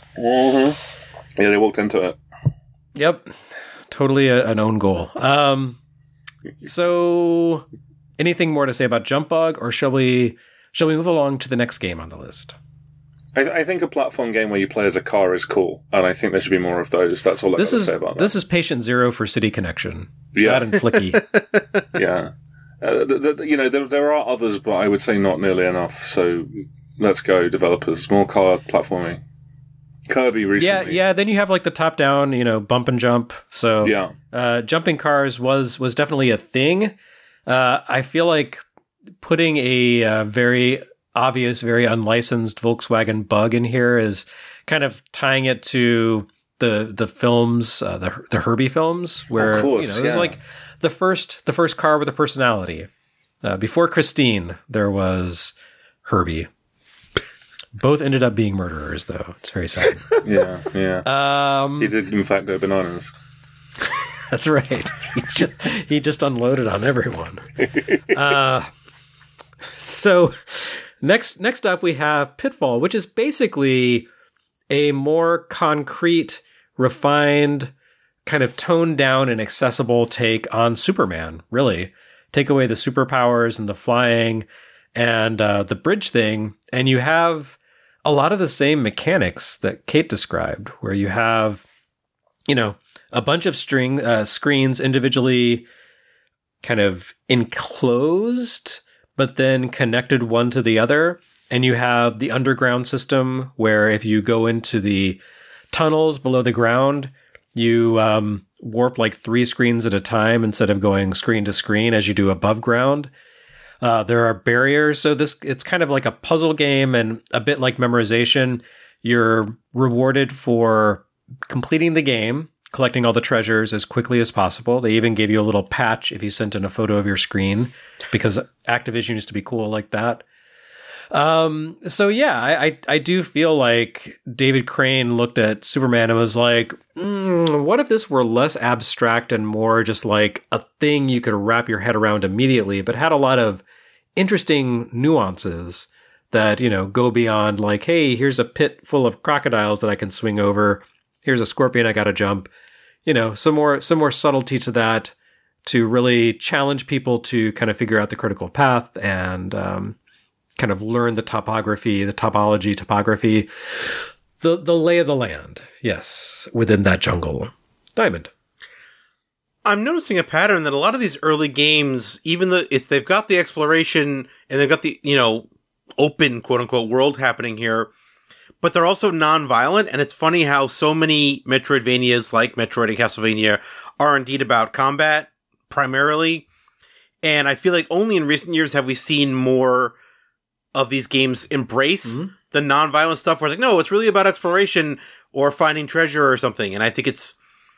Mm-hmm. Yeah, they walked into it. Yep. Totally a, an own goal. Um, so anything more to say about Jump Bug, or shall we shall we move along to the next game on the list? I, th- I think a platform game where you play as a car is cool, and I think there should be more of those. That's all I This got to is say about this is Patient Zero for City Connection. Yeah. That and Flicky. that. Yeah. Uh, th- th- you know, there, there are others, but I would say not nearly enough. So let's go, developers. More car platforming. Kirby Yeah, recently. yeah. Then you have like the top down, you know, bump and jump. So Yeah. uh, jumping cars was was definitely a thing. Uh, I feel like putting a uh, very obvious, very unlicensed Volkswagen Bug in here is kind of tying it to the the films, uh, the the Herbie films, where Of course, you know, it was yeah. like the first the first car with a personality. Uh, before Christine, there was Herbie. Both ended up being murderers, though. It's very sad. Yeah, yeah. Um, he did, in fact, go bananas. That's right. He just, he just unloaded on everyone. Uh, so next next up we have Pitfall, which is basically a more concrete, refined, kind of toned down and accessible take on Superman, really. Take away the superpowers and the flying and uh, the bridge thing, and you have a lot of the same mechanics that Kate described, where you have, you know, a bunch of string uh, screens individually kind of enclosed, but then connected one to the other. And you have the underground system where if you go into the tunnels below the ground, you um, warp like three screens at a time instead of going screen to screen as you do above ground. Uh, there are barriers. So this it's kind of like a puzzle game and a bit like memorization. You're rewarded for completing the game, collecting all the treasures as quickly as possible. They even gave you a little patch if you sent in a photo of your screen, because Activision used to be cool like that. Um, so yeah, I, I, I do feel like David Crane looked at Superman and was like, mm, what if this were less abstract and more just like a thing you could wrap your head around immediately, but had a lot of interesting nuances that, you know, go beyond like, hey, here's a pit full of crocodiles that I can swing over. Here's a scorpion I got to jump. You know, some more some more subtlety to that to really challenge people to kind of figure out the critical path and um, kind of learn the topography, the topology, topography, the the lay of the land. Yes, within that jungle. Diamond. I'm noticing a pattern that a lot of these early games, even though it's they've got the exploration and they've got the, you know, open quote unquote world happening here, but they're also non-violent. And it's funny how so many Metroidvanias like Metroid and Castlevania are indeed about combat primarily. And I feel like only in recent years have we seen more of these games embrace mm-hmm. the non-violent stuff where it's like, no, it's really about exploration or finding treasure or something. And I think it's,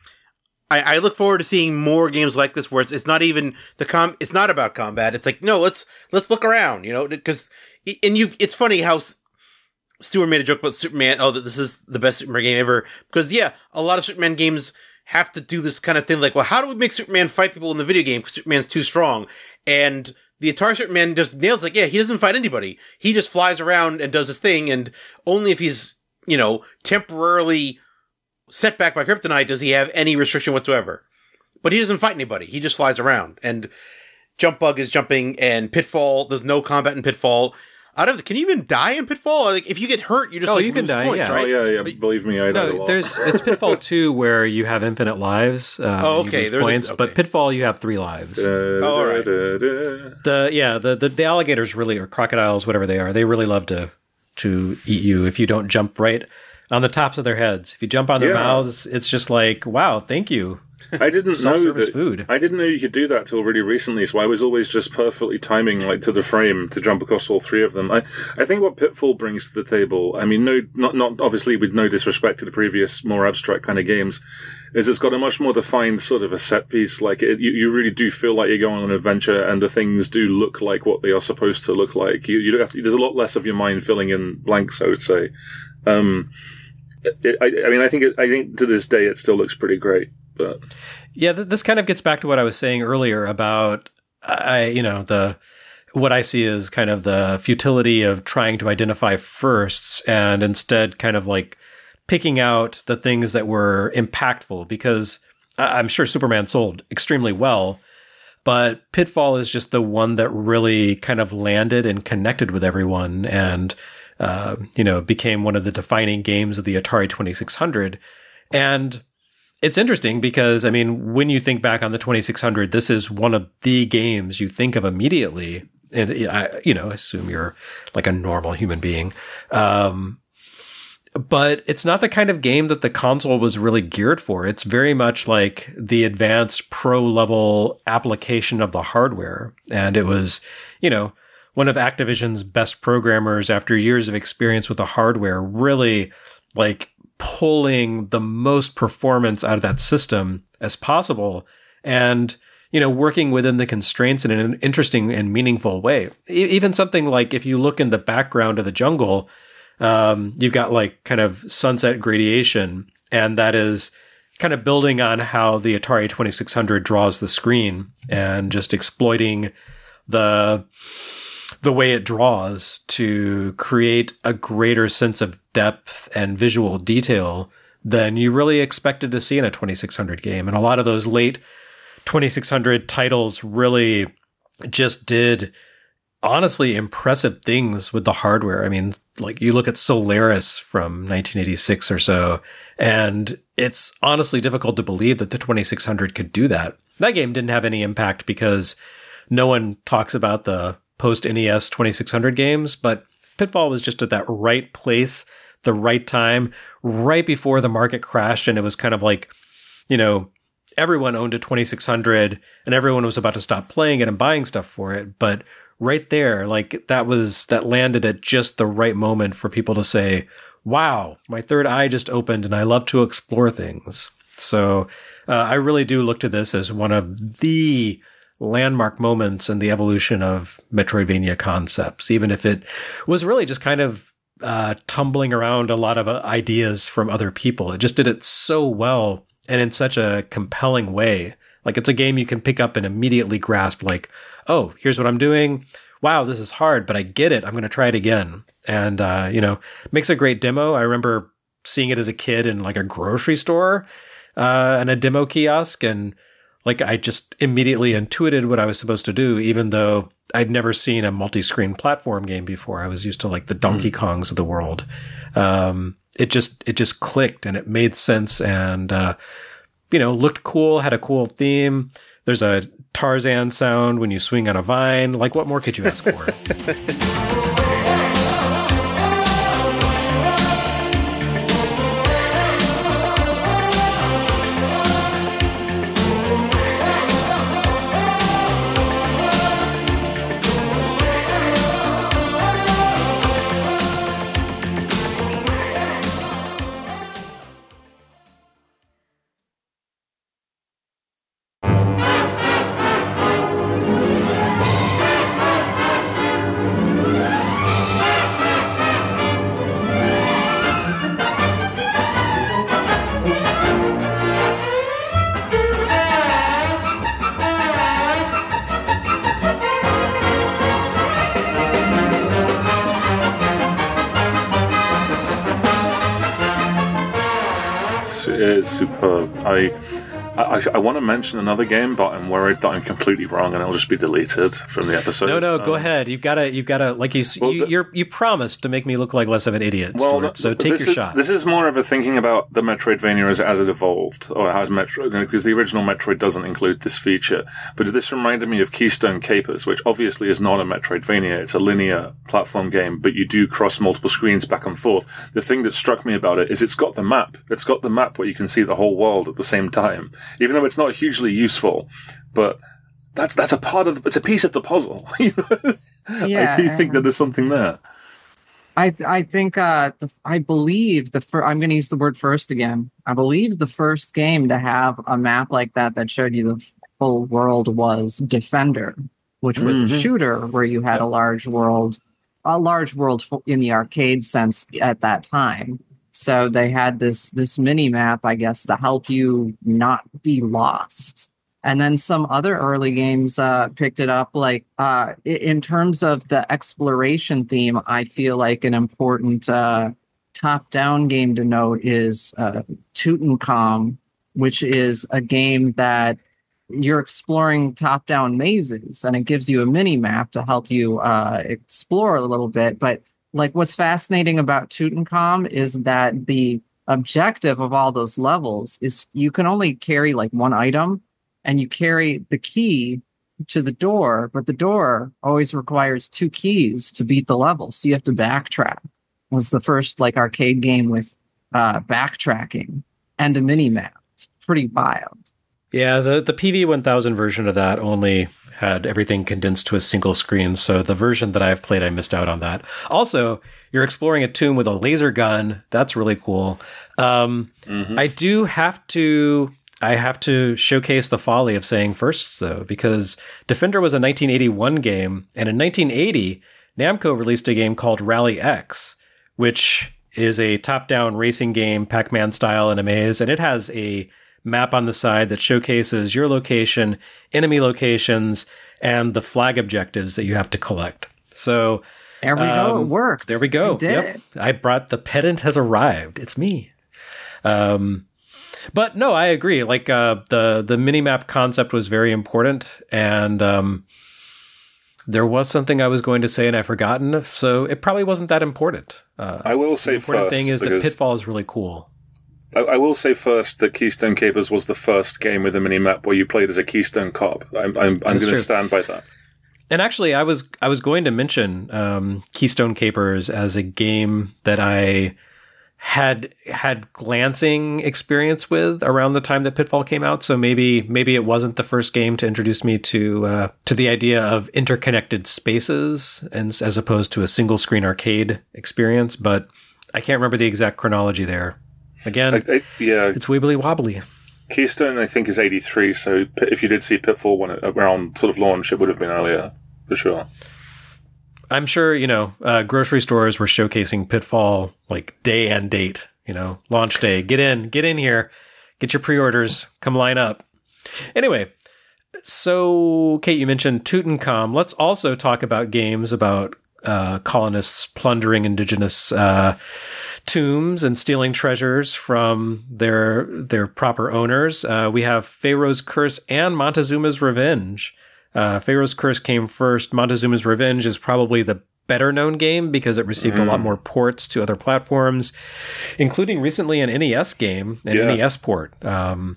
I, I look forward to seeing more games like this where it's, it's not even the com, it's not about combat. It's like, no, let's, let's look around, you know, because, and you, it's funny how Stuart made a joke about Superman. Oh, that this is the best Superman game ever. Because yeah, a lot of Superman games have to do this kind of thing. Like, well, how do we make Superman fight people in the video game? Because Superman's too strong. And the Atari Superman just nails like, yeah, he doesn't fight anybody. He just flies around and does his thing. And only if he's, you know, temporarily set back by kryptonite does he have any restriction whatsoever. But he doesn't fight anybody. He just flies around. And Jump Bug is jumping, and Pitfall, there's no combat in Pitfall. Out of the, can you even die in Pitfall? Like, if you get hurt, you just oh, like you can lose die, points, yeah. right? Oh, yeah, yeah. Believe me, I died a No, lot. there's it's Pitfall two where you have infinite lives. Um, Oh, okay, you lose there's a- points, okay. but Pitfall you have three lives. Da, Oh, all right. da, da. The yeah, the, the the alligators really, or crocodiles, whatever they are, they really love to to eat you if you don't jump right on the tops of their heads. If you jump on their Yeah. mouths, it's just like, wow, thank you. I didn't know Self-service that. food. I didn't know you could do that till really recently. So I was always just perfectly timing, like to the frame, to jump across all three of them. I, I think what Pitfall brings to the table, I mean, no, not not obviously with no disrespect to the previous more abstract kind of games, is it's got a much more defined sort of a set piece. Like it, you, you really do feel like you're going on an adventure, and the things do look like what they are supposed to look like. You, you don't have to. There's a lot less of your mind filling in blanks, I would say. Um, it, I, I mean, I think it, I think to this day it still looks pretty great, but. Yeah, th- this kind of gets back to what I was saying earlier about, I, you know, the what I see is kind of the futility of trying to identify firsts and instead kind of like picking out the things that were impactful, because I- I'm sure Superman sold extremely well, but Pitfall is just the one that really kind of landed and connected with everyone and, uh, you know, became one of the defining games of the Atari twenty-six hundred. And it's interesting because, I mean, when you think back on the twenty-six hundred, this is one of the games you think of immediately. And I, you know, assume you're like a normal human being. Um, but it's not the kind of game that the console was really geared for. It's very much like the advanced pro level application of the hardware. And it was, you know, one of Activision's best programmers after years of experience with the hardware, really like pulling the most performance out of that system as possible and, you know, working within the constraints in an interesting and meaningful way. E- even something like if you look in the background of the jungle, um, you've got like kind of sunset gradation, and that is kind of building on how the Atari twenty-six hundred draws the screen and just exploiting the the way it draws to create a greater sense of depth and visual detail than you really expected to see in a twenty-six hundred game. And a lot of those late twenty-six hundred titles really just did honestly impressive things with the hardware. I mean, like you look at Solaris from nineteen eighty-six or so, and it's honestly difficult to believe that the twenty-six hundred could do that. That game didn't have any impact because no one talks about the post-N E S twenty-six hundred games, but Pitfall was just at that right place, the right time, right before the market crashed, and it was kind of like, you know, everyone owned a twenty-six hundred and everyone was about to stop playing it and buying stuff for it, but right there, like that was, that landed at just the right moment for people to say, wow, my third eye just opened and I love to explore things. So uh, I really do look to this as one of the landmark moments in the evolution of Metroidvania concepts, even if it was really just kind of uh, tumbling around a lot of uh, ideas from other people. It just did it so well and in such a compelling way. Like it's a game you can pick up and immediately grasp like, oh, here's what I'm doing. wow, this is hard, but I get it. I'm going to try it again. And, uh, you know, makes a great demo. I remember seeing it as a kid in like a grocery store uh, and a demo kiosk. And like, I just immediately intuited what I was supposed to do, even though I'd never seen a multi-screen platform game before. I was used to like the Donkey Kongs of the world. Um, it just, it just clicked and it made sense and, uh, you know, looked cool, had a cool theme. There's a Tarzan sound when you swing on a vine. Like, what more could you ask for? Is superb. I, I I want to mention another game, but I'm worried that I'm completely wrong and it'll just be deleted from the episode. No, no, um, go ahead. You've got to, you've got to, like you, well, you, the, you're, you promised to make me look like less of an idiot, well, Stuart, so take your is, shot. This is more of a thinking about the Metroidvania as, as it evolved, or as Metroid, because the original Metroid doesn't include this feature. But this reminded me of Keystone Capers, which obviously is not a Metroidvania. It's a linear platform game, but you do cross multiple screens back and forth. The thing that struck me about it is it's got the map. It's got the map where you can see the whole world at the same time, even though it's not hugely useful. But that's that's a part of the, it's a piece of the puzzle. You know? Yeah, I do think that there's something there. I I think uh the, I believe the fir- I'm going to use the word first again. I believe the first game to have a map like that that showed you the full world was Defender, which was mm-hmm. a shooter where you had a large world, a large world in the arcade sense at that time. So they had this this mini map, I guess, to help you not be lost. And then some other early games uh, picked it up. Like uh, in terms of the exploration theme, I feel like an important uh, top-down game to note is uh, Tutankhamun, which is a game that you're exploring top-down mazes, and it gives you a mini map to help you uh, explore a little bit. But like, what's fascinating about Tutankhamun is that the objective of all those levels is you can only carry like one item, and you carry the key to the door, but the door always requires two keys to beat the level. So you have to backtrack. It was the first like arcade game with uh, backtracking and a mini map. It's pretty wild. Yeah, the, the P V one thousand version of that only had everything condensed to a single screen. So the version that I've played, I missed out on that. Also, you're exploring a tomb with a laser gun. That's really cool. Um, mm-hmm. I do have to... I have to showcase the folly of saying first, though, because Defender was a nineteen eighty-one game, and in nineteen eighty, Namco released a game called Rally X, which is a top-down racing game, Pac-Man style in a maze, and it has a map on the side that showcases your location, enemy locations, and the flag objectives that you have to collect. So there we um, go. It worked. There we go. I did. Yep. I brought the pedant has arrived. It's me. Um, But no, I agree. Like uh, the the minimap concept was very important, and um, there was something I was going to say and I've forgotten. So it probably wasn't that important. Uh, I will say the important first, thing is that Pitfall is really cool. I, I will say first that Keystone Capers was the first game with a minimap where you played as a Keystone Cop. I'm I'm, I'm going to stand by that. And actually, I was I was going to mention um, Keystone Capers as a game that I had had glancing experience with around the time that Pitfall came out. So maybe maybe it wasn't the first game to introduce me to uh, to the idea of interconnected spaces, and as opposed to a single screen arcade experience. But I can't remember the exact chronology there. Again, I, I, yeah, it's wibbly wobbly. Keystone, I think, is eighty-three. So if you did see Pitfall when it, around sort of launch, it would have been earlier for sure. I'm sure, you know, uh, grocery stores were showcasing Pitfall like day and date, you know, launch day. Get in, get in here, get your pre-orders, come line up. Anyway, So, Kate, you mentioned Tutankhamun. Let's also talk about games about uh, colonists plundering indigenous uh, tombs and stealing treasures from their their proper owners. Uh, we have Pharaoh's Curse and Montezuma's Revenge. Uh, Pharaoh's Curse came first. Montezuma's Revenge is probably the better known game because it received mm. a lot more ports to other platforms, including recently an N E S game, an yeah. N E S port. Um,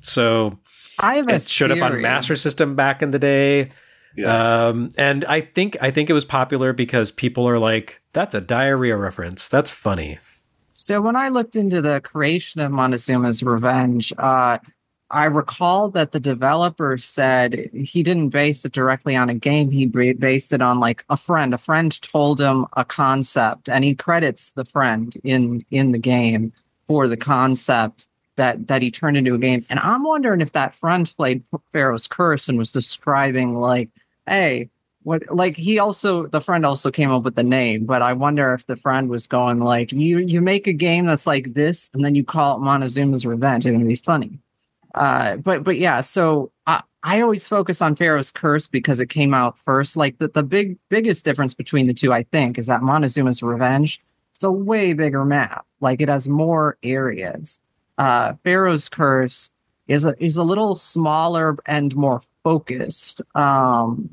so I have a it showed theory. up on Master System back in the day. Yeah. Um, and I think I think it was popular because people are like, that's a diarrhea reference. That's funny. So when I looked into the creation of Montezuma's Revenge, uh, I recall that the developer said he didn't base it directly on a game. He based it on like a friend. A friend told him a concept, and he credits the friend in in the game for the concept that that he turned into a game. And I'm wondering if that friend played Pharaoh's Curse and was describing like, hey, what, like he also, the friend also came up with the name, but I wonder if the friend was going like, you you make a game that's like this, and then you call it Montezuma's Revenge. It's going to be funny. Uh, but but yeah, so I, I always focus on Pharaoh's Curse because it came out first. Like the, the big biggest difference between the two, I think, is that Montezuma's Revenge, it's a way bigger map. Like it has more areas. Uh, Pharaoh's Curse is a is a little smaller and more focused. Um,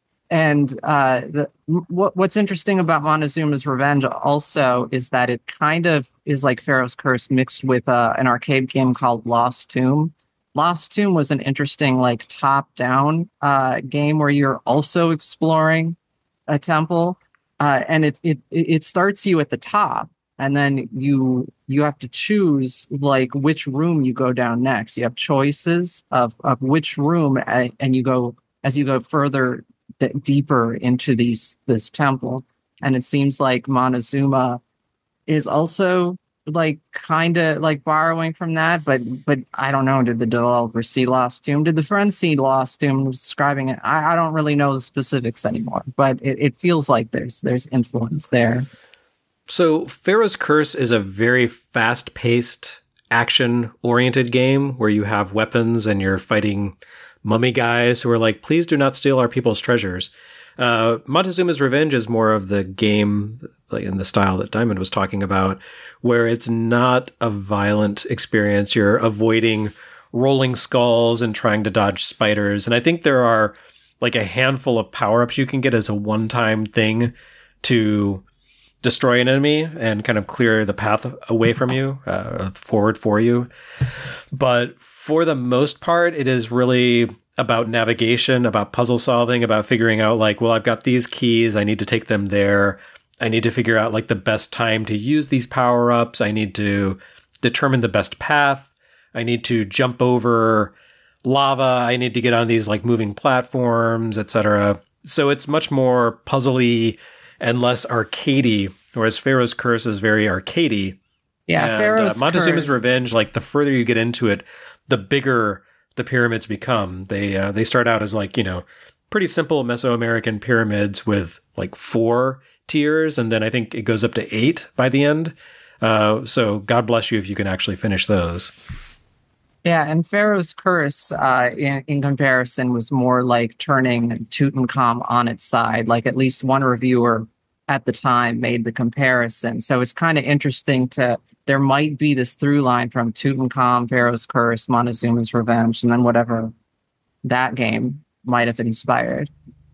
and uh, the, what what's interesting about Montezuma's Revenge also is that it kind of is like Pharaoh's Curse mixed with uh, an arcade game called Lost Tomb. Lost Tomb was an interesting like top-down uh, game where you're also exploring a temple, uh, and it it it starts you at the top, and then you you have to choose like which room you go down next. You have choices of of which room, and, and you go as you go further d- deeper into these this temple, and it seems like Montezuma is also like kind of like borrowing from that, but but I don't know. Did the developer see Lost Tomb? Did the friend see Lost Tomb describing it? I, I don't really know the specifics anymore, but it, it feels like there's there's influence there. So Pharaoh's Curse is a very fast-paced, action-oriented game where you have weapons and you're fighting mummy guys who are like, please do not steal our people's treasures. Uh, Montezuma's Revenge is more of the game like in the style that Diamond was talking about, where it's not a violent experience. You're avoiding rolling skulls and trying to dodge spiders. And I think there are like a handful of power-ups you can get as a one-time thing to destroy an enemy and kind of clear the path away from you, uh, forward for you. But for the most part, it is really about navigation, about puzzle solving, about figuring out like, well, I've got these keys. I need to take them there. I need to figure out like the best time to use these power-ups. I need to determine the best path. I need to jump over lava. I need to get on these like moving platforms, et cetera. So it's much more puzzly and less arcadey, whereas Pharaoh's Curse is very arcadey. Yeah, and, Pharaoh's uh, Montezuma's Curse. Revenge, like the further you get into it, the bigger the pyramids become. They uh, they start out as like, you know, pretty simple Mesoamerican pyramids with like four tiers, and then I think it goes up to eight by the end. Uh, so God bless you if you can actually finish those. Yeah, and Pharaoh's Curse, uh, in, in comparison, was more like turning Tutankhamun on its side. Like at least one reviewer at the time made the comparison. So it's kind of interesting to, there might be this through line from Tutankhamun, Pharaoh's Curse, Montezuma's Revenge, and then whatever that game might have inspired.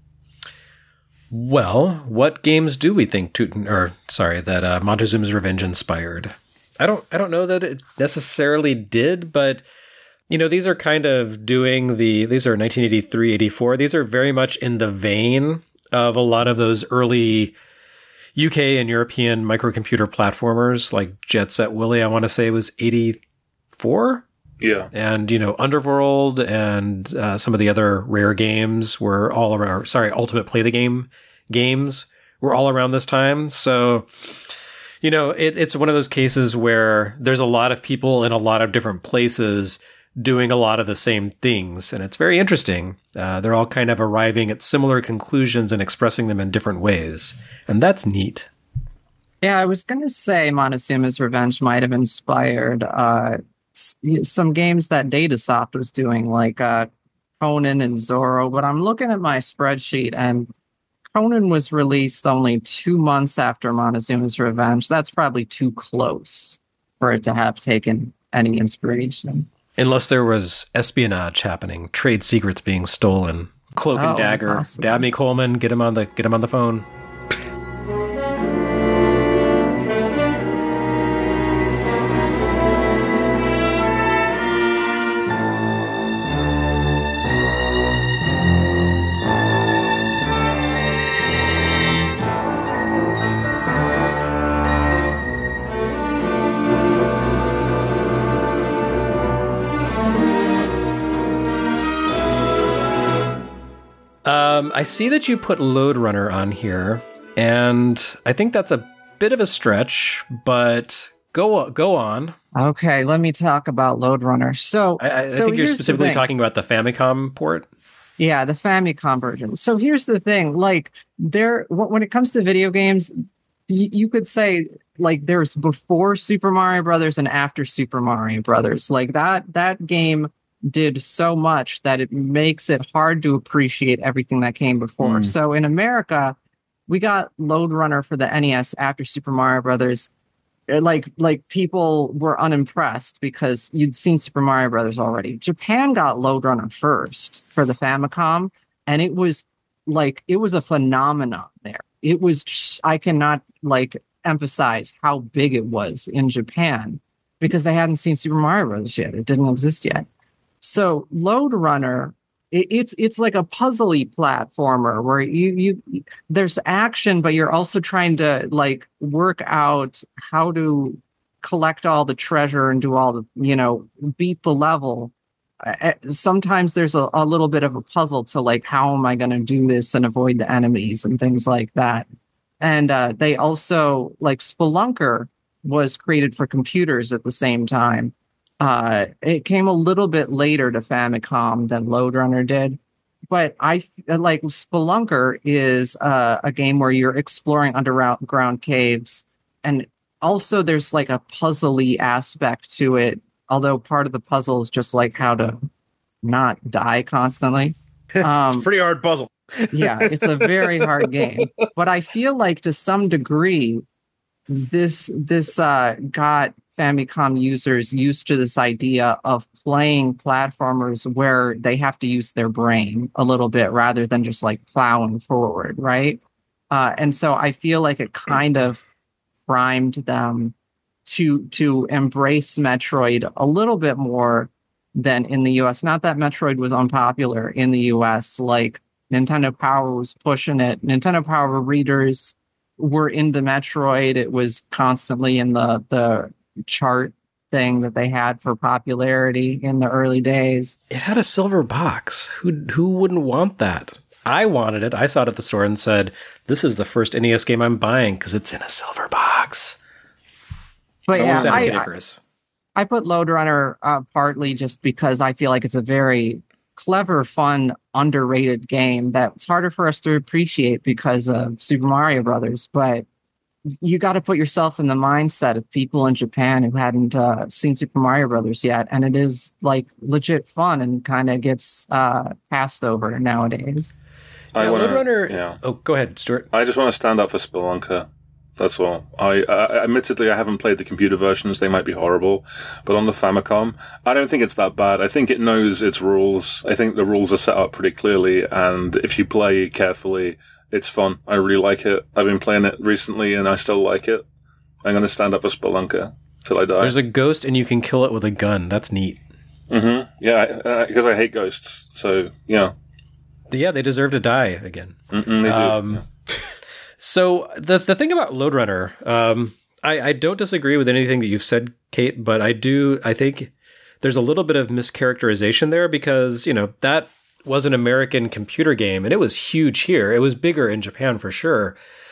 Well, what games do we think Tutan, or sorry, that uh, Montezuma's Revenge inspired? I don't, I don't know that it necessarily did, but you know, these are kind of doing the, these are nineteen eighty-three, eighty-four. These are very much in the vein of a lot of those early U K and European microcomputer platformers, like Jet Set Willy, I want to say was eighty-four. Yeah. And, you know, Underworld and uh, some of the other Rare games were all around, sorry, Ultimate Play the Game games were all around this time. So, you know, it, it's one of those cases where there's a lot of people in a lot of different places doing a lot of the same things. And it's very interesting. Uh, they're all kind of arriving at similar conclusions and expressing them in different ways. And that's neat. Yeah, I was going to say Montezuma's Revenge might have inspired uh, s- some games that Datasoft was doing, like uh, Conan and Zorro, but I'm looking at my spreadsheet, and Conan was released only two months after Montezuma's Revenge. That's probably too close for it to have taken any inspiration. Unless there was espionage happening, trade secrets being stolen, cloak and Oh, dagger. possibly. Dabney Coleman, get him on the get him on the phone. Um, I see that you put Lode Runner on here, and I think that's a bit of a stretch, but go go on. Okay, let me talk about Lode Runner. So, I, I so think you're here's the specifically thing. talking about the Famicom port. Yeah, the Famicom version. So here's the thing: like, there, wh- when it comes to video games, y- you could say like there's before Super Mario Brothers and after Super Mario Brothers. Like that that game did so much that it makes it hard to appreciate everything that came before. Mm. So in America, we got Lode Runner for the N E S after Super Mario Brothers. Uh, Like like people were unimpressed because you'd seen Super Mario Brothers already. Japan got Lode Runner first for the Famicom, and it was like it was a phenomenon there. It was I cannot like emphasize how big it was in Japan because they hadn't seen Super Mario Brothers yet. It didn't exist yet. So Lode Runner, it, it's it's like a puzzly platformer where you you there's action, but you're also trying to like work out how to collect all the treasure and do all the you know beat the level. Uh, sometimes there's a, a little bit of a puzzle to like how am I going to do this and avoid the enemies and things like that. And uh, they also like Spelunker was created for computers at the same time. Uh, it came a little bit later to Famicom than Lode Runner did, but I like Spelunker is uh, a game where you're exploring underground caves, and also there's like a puzzly aspect to it. Although part of the puzzle is just like how to not die constantly. Um, It's a pretty hard puzzle. yeah, it's a very hard game, but I feel like to some degree, this this uh, got Famicom users used to this idea of playing platformers where they have to use their brain a little bit rather than just like plowing forward, right? Uh, and so I feel like it kind of primed them to to embrace Metroid a little bit more than in the U S. Not that Metroid was unpopular in the U S, like Nintendo Power was pushing it. Nintendo Power readers were into Metroid. It was constantly in the the chart thing that they had for popularity in the early days. It had a silver box. Who who wouldn't want that? I wanted it. I saw it at the store and said, "This is the first N E S game I'm buying because it's in a silver box." But What yeah, was that, I, Kid I, Icarus? I put Lode Runner uh, partly just because I feel like it's a very clever, fun, underrated game that's harder for us to appreciate because of Super Mario Brothers. But you got to put yourself in the mindset of people in Japan who hadn't uh, seen Super Mario Brothers yet, and it is like legit fun and kind of gets uh, passed over nowadays. I Yeah, wanna, Lode Runner. Yeah. Oh, go ahead, Stuart. I just want to stand up for Spelunker. That's all. I, I admittedly I haven't played the computer versions; they might be horrible. But on the Famicom, I don't think it's that bad. I think it knows its rules. I think the rules are set up pretty clearly, and if you play carefully, it's fun. I really like it. I've been playing it recently, and I still like it. I'm going to stand up for Spelunker till I die. There's a ghost, and you can kill it with a gun. That's neat. Mm-hmm. Yeah, because uh, I hate ghosts. So yeah, Yeah, they deserve to die again. Mm-mm, they do. Um, Yeah. So the the thing about Lode Runner, um, I, I don't disagree with anything that you've said, Kate, but I do. I think there's a little bit of mischaracterization there because you know that was an American computer game and it was huge here. It was bigger in Japan for sure,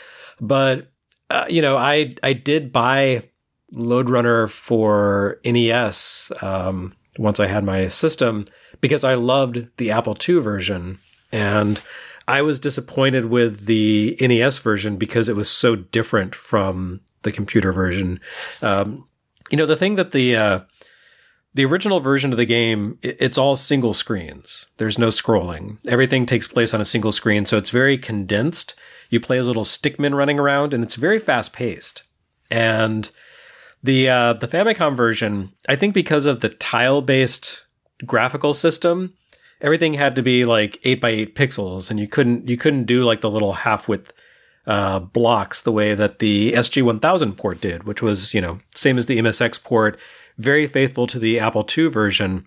but uh, you know I I did buy Lode Runner for N E S um, once I had my system because I loved the Apple two version and I was disappointed with the N E S version because it was so different from the computer version. Um, you know, the thing that the uh, the original version of the game, it's all single screens. There's no scrolling. Everything takes place on a single screen, so it's very condensed. You play as little stickmen running around, and it's very fast-paced. And the uh, the Famicom version, I think because of the tile-based graphical system, everything had to be like eight by eight pixels, and you couldn't you couldn't do like the little half-width uh, blocks the way that the S G one thousand port did, which was, you know, same as the M S X port, very faithful to the Apple two version.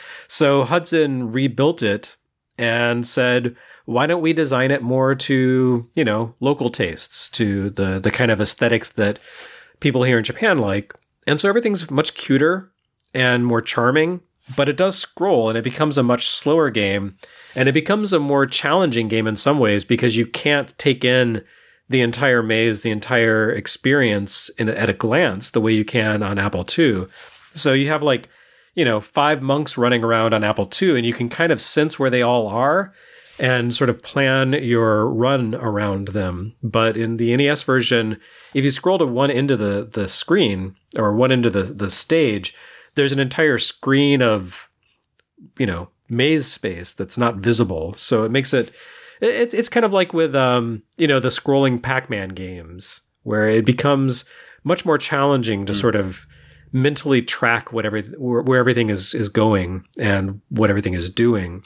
So Hudson rebuilt it and said, why don't we design it more to, you know, local tastes, to the, the kind of aesthetics that people here in Japan like. And so everything's much cuter and more charming, but it does scroll and it becomes a much slower game. And it becomes a more challenging game in some ways because you can't take in the entire maze, the entire experience in, at a glance the way you can on Apple two. So you have like, you know, five monks running around on Apple two, and you can kind of sense where they all are and sort of plan your run around them. But in the N E S version, if you scroll to one end of the, the screen or one end of the, the stage, there's an entire screen of, you know, maze space that's not visible. So it makes it, it's it's kind of like with, um, you know, the scrolling Pac-Man games, where it becomes much more challenging to mm. sort of mentally track whatever where, where everything is, is going and what everything is doing.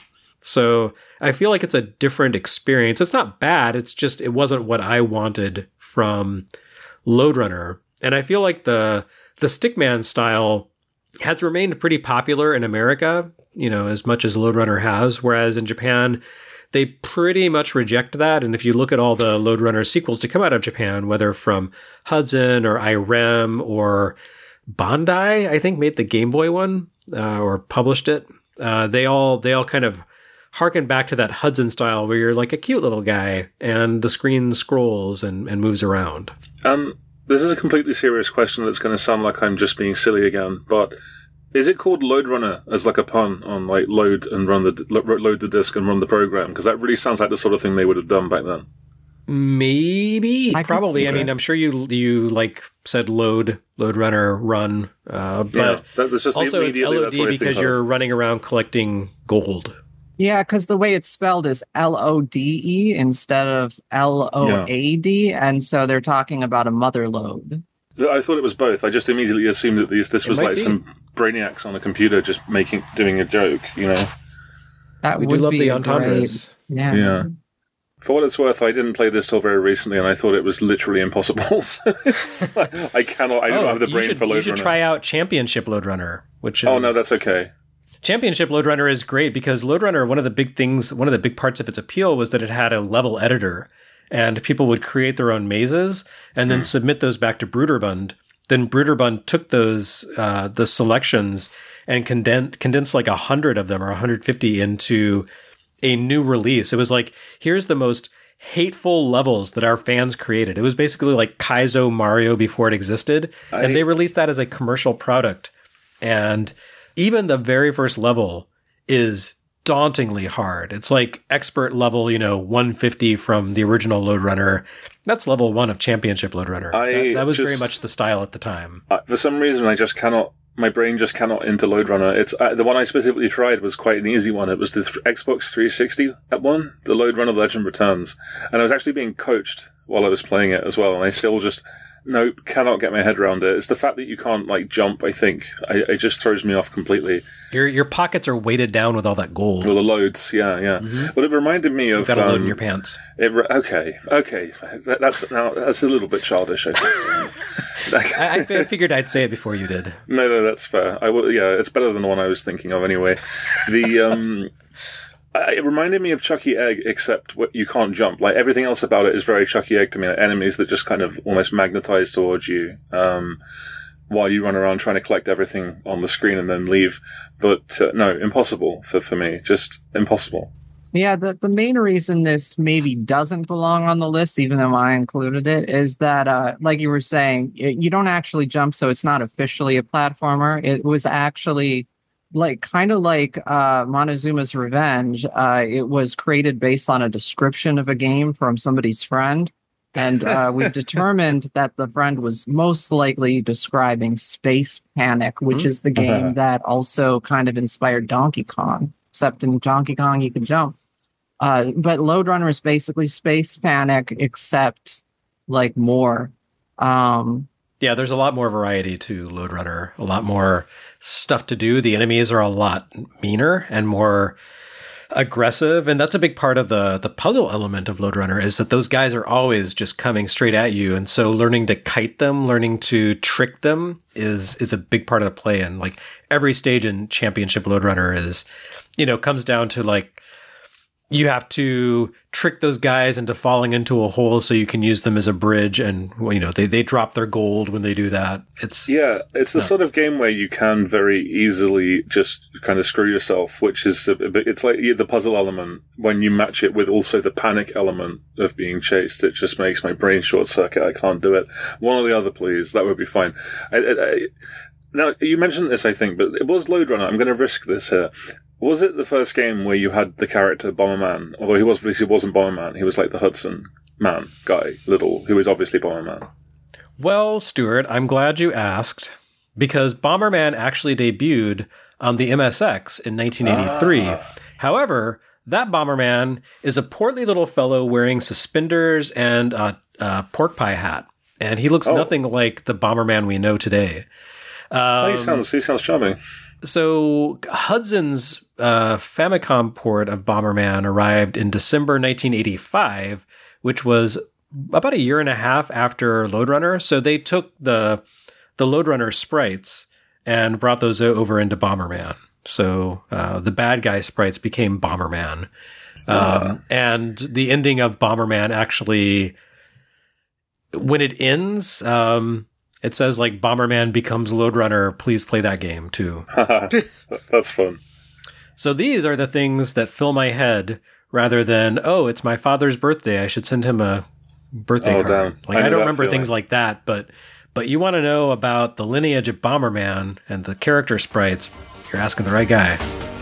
So I feel like it's a different experience. It's not bad. It's just, it wasn't what I wanted from Lode Runner. And I feel like the, the Stickman style has remained pretty popular in America, you know, as much as Lode Runner has. Whereas in Japan, they pretty much reject that. And if you look at all the Lode Runner sequels to come out of Japan, whether from Hudson or I R E M or Bandai, I think, made the Game Boy one uh, or published it. Uh, they all they all kind of harken back to that Hudson style where you're like a cute little guy and the screen scrolls and, and moves around. Um, this is a completely serious question that's going to sound like I'm just being silly again, but is it called Lode Runner as like a pun on like load and run the load the disk and run the program? Because that really sounds like the sort of thing they would have done back then. Maybe, I probably. I mean, I'm sure you you like said load Lode Runner run, uh, but yeah, that, that's just also it's L O D because you're of. running around collecting gold. Yeah, because the way it's spelled is L O D E instead of L O A D, yeah. And so they're talking about a mother load. I thought it was both. I just immediately assumed that these, this was like be. some brainiacs on a computer just making doing a joke, you know. That we would do love be the entendres. Great, yeah. Yeah. For what it's worth, I didn't play this till very recently, and I thought it was literally impossible. I cannot. I don't oh, have the brain should, for Lode Runner. You should Runner. try out Championship Lode Runner, which is, oh no, that's okay. Championship Lode Runner is great because Lode Runner, one of the big things, one of the big parts of its appeal was that it had a level editor, and people would create their own mazes and then mm. submit those back to Bruderbund. Then Bruderbund took those uh, the selections and condensed condensed like a hundred of them or one hundred fifty into a new release. It was like, here's the most hateful levels that our fans created. It was basically like Kaizo Mario before it existed. I... And they released that as a commercial product. And even the very first level is dauntingly hard. It's like expert level, you know, one fifty from the original Lode Runner. That's level one of Championship Lode Runner. I that, that was just, very much the style at the time. Uh, for some reason, I just cannot... My brain just cannot into Lode Runner. It's uh, the one I specifically tried was quite an easy one. It was the th- Xbox three sixty at one, the Lode Runner Legend Returns, and I was actually being coached while I was playing it as well. And I still just nope cannot get my head around it. It's the fact that you can't like jump. I think I, it just throws me off completely. Your your pockets are weighted down with all that gold. Well, the loads, yeah, yeah. Mm-hmm. But it reminded me of. You've got a um, load in your pants. It re- okay, okay. That, that's now that's a little bit childish. I think. I, I figured I'd say it before you did. No, no, that's fair. I will. Yeah, it's better than the one I was thinking of anyway. The um. It reminded me of Chucky Egg, except you can't jump. Like, everything else about it is very Chucky Egg to me. Like, enemies that just kind of almost magnetize towards you, um, while you run around trying to collect everything on the screen and then leave. But, uh, no, impossible for, for me. Just impossible. Yeah, the, the main reason this maybe doesn't belong on the list, even though I included it, is that, uh, like you were saying, it, you don't actually jump, so it's not officially a platformer. It was actually... like kind of like uh, Montezuma's Revenge, uh, it was created based on a description of a game from somebody's friend. And uh, we determined that the friend was most likely describing Space Panic, which mm-hmm. is the game uh-huh. that also kind of inspired Donkey Kong, except in Donkey Kong you can jump. Uh, but Lode Runner is basically Space Panic, except like more. Um, yeah, there's a lot more variety to Lode Runner, a lot more stuff to do. The enemies are a lot meaner and more aggressive, and that's a big part of the the puzzle element of Lode Runner, is that those guys are always just coming straight at you, and so learning to kite them, learning to trick them is is a big part of the play. And like every stage in Championship Lode Runner is, you know, comes down to like you have to trick those guys into falling into a hole so you can use them as a bridge, and well, you know, they, they drop their gold when they do that. It's yeah, it's the nuts. Sort of game where you can very easily just kind of screw yourself, which is a bit, it's like the puzzle element when you match it with also the panic element of being chased. It just makes my brain short circuit. I can't do it. One or the other, please. That would be fine. I, I, I, now you mentioned this, I think, but it was Lode Runner. I'm going to risk this here. Was it the first game where you had the character Bomberman? Although he was obviously wasn't Bomberman, he was like the Hudson man guy, little, who was obviously Bomberman. Well, Stuart, I'm glad you asked, because Bomberman actually debuted on the M S X in nineteen eighty-three. Ah. However, that Bomberman is a portly little fellow wearing suspenders and a, a pork pie hat, and he looks oh. nothing like the Bomberman we know today. Um, oh, he sounds he sounds charming. So Hudson's uh, Famicom port of Bomberman arrived in December nineteen eighty-five, which was about a year and a half after Lode Runner. So they took the the Lode Runner sprites and brought those over into Bomberman. So uh, the bad guy sprites became Bomberman. Uh. Um, and the ending of Bomberman actually, when it ends, um, it says like Bomberman becomes Lode Runner. Please play that game too. That's fun. So these are the things that fill my head rather than, oh, it's my father's birthday, I should send him a birthday oh, card. Damn. Like I, I don't remember feeling. things like that, but but you want to know about the lineage of Bomberman and the character sprites, you're asking the right guy.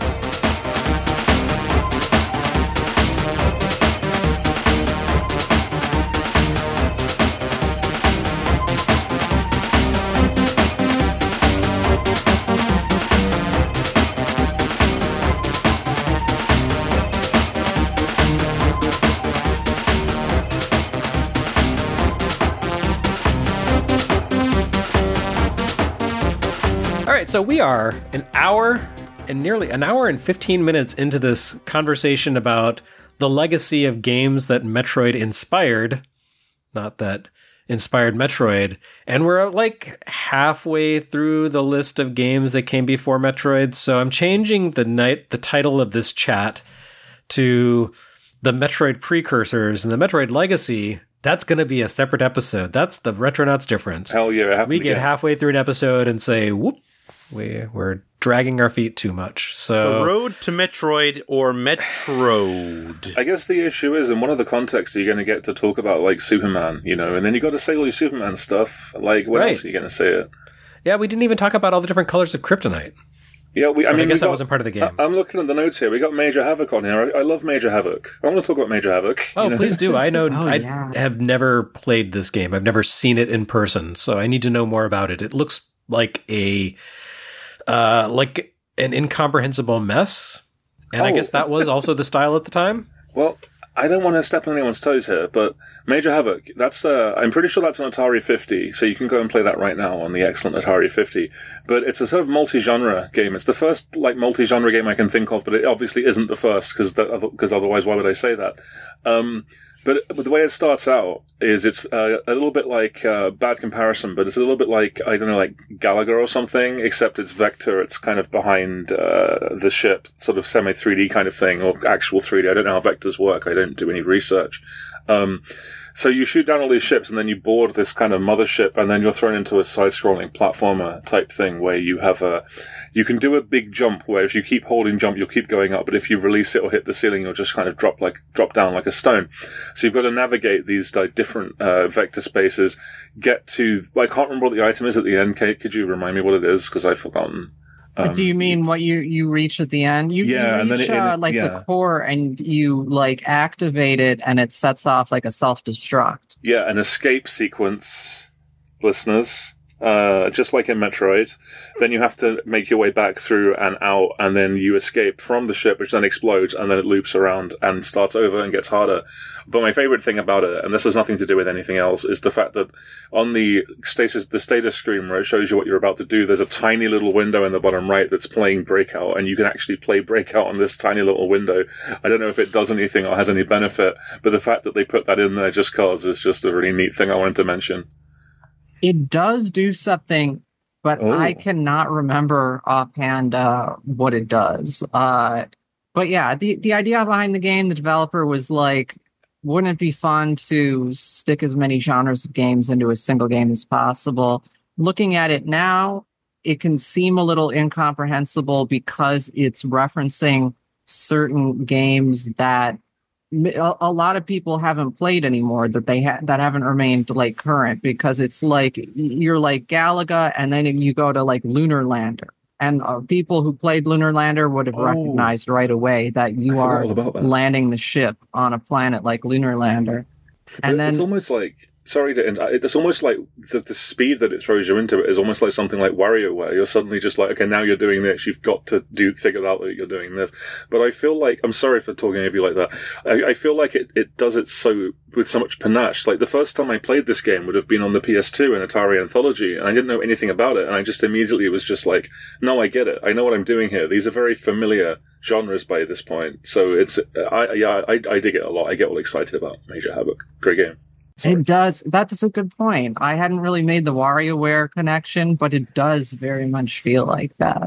So we are an hour and nearly an hour and fifteen minutes into this conversation about the legacy of games that Metroid inspired, not that inspired Metroid. And we're like halfway through the list of games that came before Metroid. So I'm changing the night, the title of this chat to the Metroid precursors and the Metroid legacy. That's going to be a separate episode. That's the Retronauts difference. Hell yeah. We get again. halfway through an episode and say, whoop. We, we're dragging our feet too much. So the road to Metroid or Metroid. I guess the issue is, in one of the contexts, you're going to get to talk about, like, Superman, you know, and then you got to say all your Superman stuff. Like, when right. else are you going to say it? Yeah, we didn't even talk about all the different colors of kryptonite. Yeah, we, I but mean, I guess got, that wasn't part of the game. I, I'm looking at the notes here. We got Major Havoc on here. I, I love Major Havoc. I want to talk about Major Havoc. Oh, you know? Please do. I know. oh, I yeah. have never played this game. I've never seen it in person, so I need to know more about it. It looks like a uh, like an incomprehensible mess, and oh. I guess that was also the style at the time. Well, I don't want to step on anyone's toes here, but Major Havoc, that's, uh, I'm pretty sure that's an Atari fifty, so you can go and play that right now on the excellent Atari fifty. But it's a sort of multi-genre game. It's the first, like, multi-genre game I can think of, but it obviously isn't the first, because because otherwise why would I say that? Um, but, but the way it starts out is it's uh, a little bit like, uh, bad comparison, but it's a little bit like, I don't know, like Galaga or something, except it's vector, it's kind of behind uh, the ship, sort of semi three D kind of thing, or actual three D. I don't know how vectors work. I don't do any research. Um, so you shoot down all these ships, and then you board this kind of mothership, and then you're thrown into a side-scrolling platformer type thing where you have a, you can do a big jump where if you keep holding jump, you'll keep going up, but if you release it or hit the ceiling, you'll just kind of drop like, drop down like a stone. So you've got to navigate these like, different, uh, vector spaces, get to, I can't remember what the item is at the end, Kate. Could you remind me what it is? Because I've forgotten. Um, do you mean what you, you reach at the end? You, yeah, you reach and then it, uh, like yeah. the core, and you like activate it, and it sets off like a self-destruct. Yeah, an escape sequence, listeners. Uh, just like in Metroid, then you have to make your way back through and out, and then you escape from the ship, which then explodes, and then it loops around and starts over and gets harder. But my favorite thing about it, and this has nothing to do with anything else, is the fact that on the status, the status screen where it shows you what you're about to do, there's a tiny little window in the bottom right that's playing Breakout, and you can actually play Breakout on this tiny little window. I don't know if it does anything or has any benefit, but the fact that they put that in there just cause is just a really neat thing I wanted to mention. It does do something, but Oh. I cannot remember offhand uh, what it does. Uh, but yeah, the, the idea behind the game, the developer was like, wouldn't it be fun to stick as many genres of games into a single game as possible? Looking at it now, it can seem a little incomprehensible because it's referencing certain games that a, a lot of people haven't played anymore, that they ha- that haven't remained like current, because it's like you're like Galaga and then you go to like Lunar Lander, and uh, people who played Lunar Lander would have Oh. recognized right away that you I forgot are all about that. landing the ship on a planet like Lunar Lander. And But then it's almost like, sorry to, it's almost like the, the speed that it throws you into it is almost like something like WarioWare. You're suddenly just like, okay, now you're doing this. You've got to do figure out that you're doing this. But I feel like, I'm sorry for talking over you like that. I, I feel like it, it does it so with so much panache. Like the first time I played this game would have been on the P S two in Atari Anthology, and I didn't know anything about it. And I just immediately was just like, no, I get it. I know what I'm doing here. These are very familiar genres by this point. So it's, I, yeah, I, I dig it a lot. I get all excited about Major Havoc. Great game. Sorry. it does. That's a good point. I hadn't really made the WarioWare connection, but it does very much feel like that.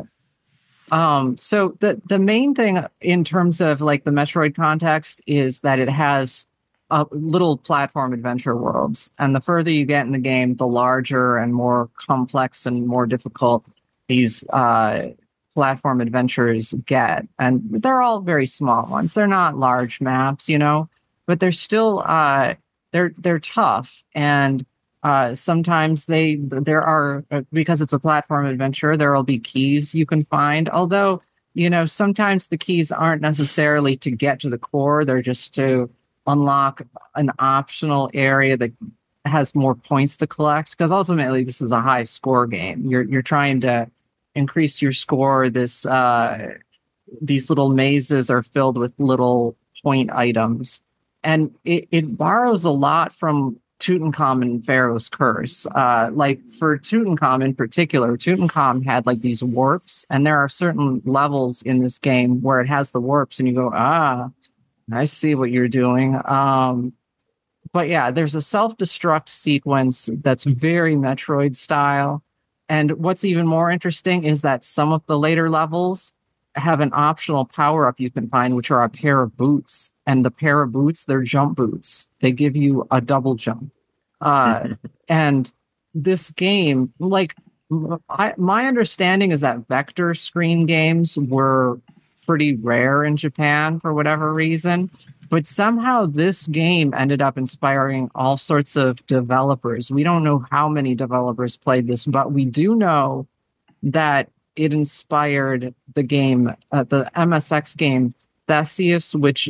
Um, so the the main thing in terms of like the Metroid context is that it has uh, little platform adventure worlds, and the further you get in the game, the larger and more complex and more difficult these uh, platform adventures get. And they're all very small ones. They're not large maps, you know, but they're still uh, they're they're tough. And uh, sometimes they there are, because it's a platform adventure, there will be keys you can find. Although, you know, sometimes the keys aren't necessarily to get to the core; they're just to unlock an optional area that has more points to collect. Because ultimately, this is a high score game. You're you're trying to increase your score. This uh, these little mazes are filled with little point items, and it, it borrows a lot from Tutankhamun and Pharaoh's Curse. Uh, like for Tutankhamun in particular, Tutankhamun had like these warps, and there are certain levels in this game where it has the warps, and you go, ah, I see what you're doing. Um, but yeah, there's a self-destruct sequence that's very Metroid style. And what's even more interesting is that some of the later levels have an optional power-up you can find, which are a pair of boots. And the pair of boots, they're jump boots. They give you a double jump. Uh, and this game, like, I, my understanding is that vector screen games were pretty rare in Japan for whatever reason. But somehow this game ended up inspiring all sorts of developers. We don't know how many developers played this, but we do know that it inspired the game, uh, the M S X game Theseus, which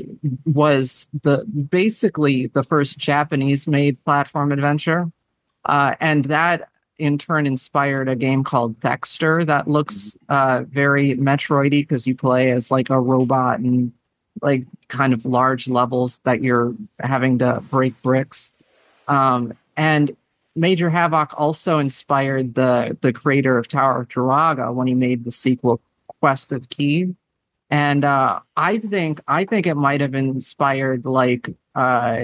was the basically the first Japanese-made platform adventure, uh, and that in turn inspired a game called Thexter that looks uh, very Metroidy, because you play as like a robot and like kind of large levels that you're having to break bricks. Um, and Major Havoc also inspired the the creator of Tower of Druaga when he made the sequel Quest of Key. And uh, I think I think it might have inspired like uh,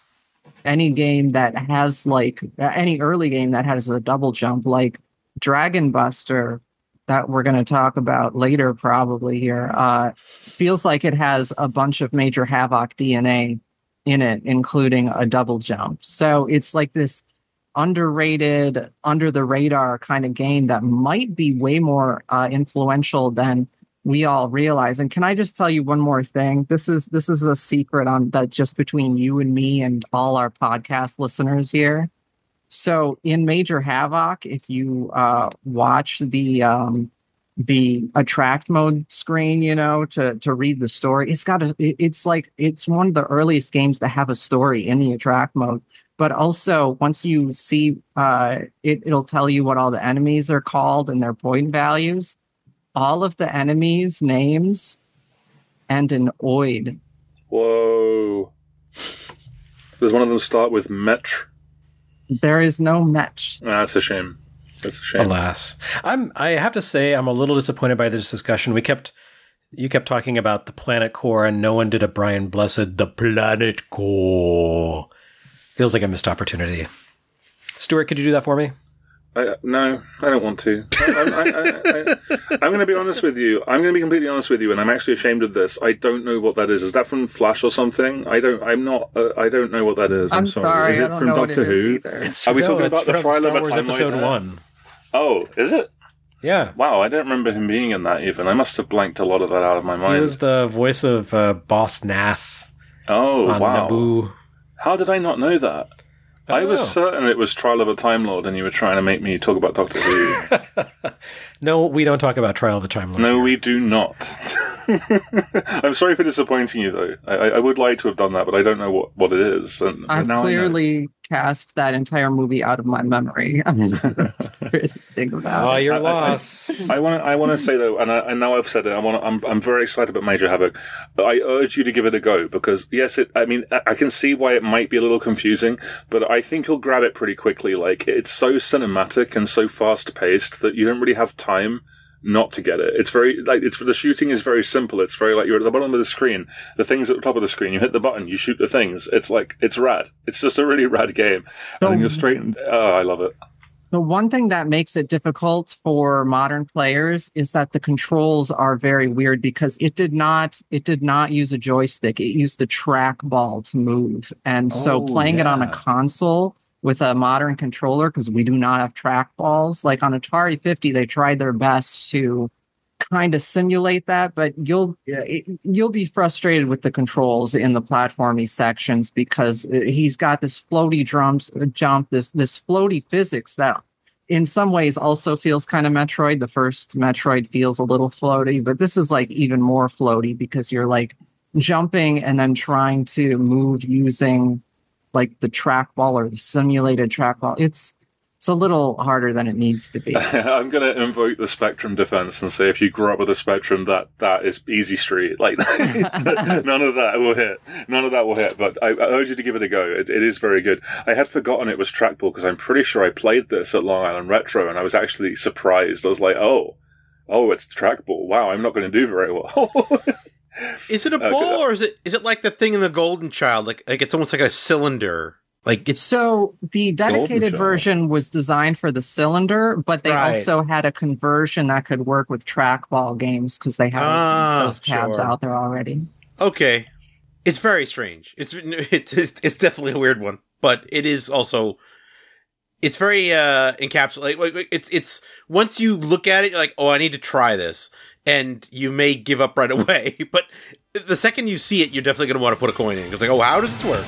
any game that has like any early game that has a double jump, like Dragon Buster, that we're going to talk about later probably here. Uh, feels like it has a bunch of Major Havoc D N A in it, including a double jump. So it's like this underrated, under the radar kind of game that might be way more uh, influential than we all realize. And can I just tell you one more thing? This is this is a secret on that just between you and me and all our podcast listeners here. So in Major Havoc, if you uh, watch the um, the attract mode screen, you know, to to read the story. It's got a. It's like it's one of the earliest games to have a story in the attract mode. But also, once you see, uh, it, it'll tell you what all the enemies are called and their point values. All of the enemies' names end in oid. Whoa! Does one of them start with metr? There is no metr. Ah, that's a shame. That's a shame. Alas, I'm. I have to say, I'm a little disappointed by this discussion. We kept, you kept talking about the Planet Core, and no one did a Brian Blessed. The Planet Core feels like a missed opportunity. Stuart, could you do that for me? I, no, I don't want to. I, I, I, I, I'm going to be honest with you. I'm going to be completely honest with you, and I'm actually ashamed of this. I don't know what that is. Is that from Flash or something? I don't. I'm not. Uh, I don't know what that is. I'm, I'm sorry. sorry. Is I it don't from know Doctor what it Who? is either. It's, Are we no, talking it's about the from trial Star of a Wars Time Lord Episode there? One? Oh, is it? Yeah. Wow, I don't remember him being in that even. I must have blanked a lot of that out of my mind. He was the voice of uh, Boss Nass oh, on wow. Naboo. How did I not know that? I, I was know. certain it was Trial of a Time Lord and you were trying to make me talk about Doctor Who. No, we don't talk about Trial of the Time Lord. No, here. we do not. I'm sorry for disappointing you, though. I, I would like to have done that, but I don't know what, what it is. And I've now clearly cast that entire movie out of my memory. I'm just think about Oh, it. you're I- I- lost. I want to. I want to say though, and I, I know I've said it. I want. I'm. I'm very excited about Major Havoc. But I urge you to give it a go because yes, it. I mean, I, I can see why it might be a little confusing, but I think you'll grab it pretty quickly. Like it's so cinematic and so fast paced that you don't really have time not to get it. It's very like it's the shooting is very simple. It's very like you're at the bottom of the screen. The things at the top of the screen. You hit the button. You shoot the things. It's like it's rad. It's just a really rad game. I think you're straight. Oh, I love it. The one thing that makes it difficult for modern players is that the controls are very weird because it did not it did not use a joystick. It used a trackball to move. And so Oh, playing it on a yeah. console with a modern controller, because we do not have trackballs, like on Atari fifty, they tried their best to kind of simulate that, but you'll it, you'll be frustrated with the controls in the platformy sections because he's got this floaty drums jump, this this floaty physics that in some ways also feels kind of Metroid. The first Metroid feels a little floaty, but this is like even more floaty because you're like jumping and then trying to move using like the trackball or the simulated trackball. It's It's a little harder than it needs to be. I'm going to invoke the Spectrum defense and say if you grew up with a Spectrum, that that is easy street. Like none of that will hit. None of that will hit. But I, I urge you to give it a go. It, it is very good. I had forgotten it was trackball because I'm pretty sure I played this at Long Island Retro and I was actually surprised. I was like, oh, oh, it's trackball. Wow, I'm not going to do very well. Is it a ball Okay. or is it is it like the thing in the Golden Child? Like like it's almost like a cylinder. Like it's So the dedicated Child. version was designed for the cylinder, but they Right. also had a conversion that could work with trackball games because they had Ah, those tabs sure. out there already. okay. It's very strange. It's it's it's definitely a weird one, but it is also it's very uh encapsulated. Like, like, It's it's once you look at it, you're like, oh, I need to try this, and you may give up right away. But the second you see it, you're definitely going to want to put a coin in. It's like, oh, how does this work?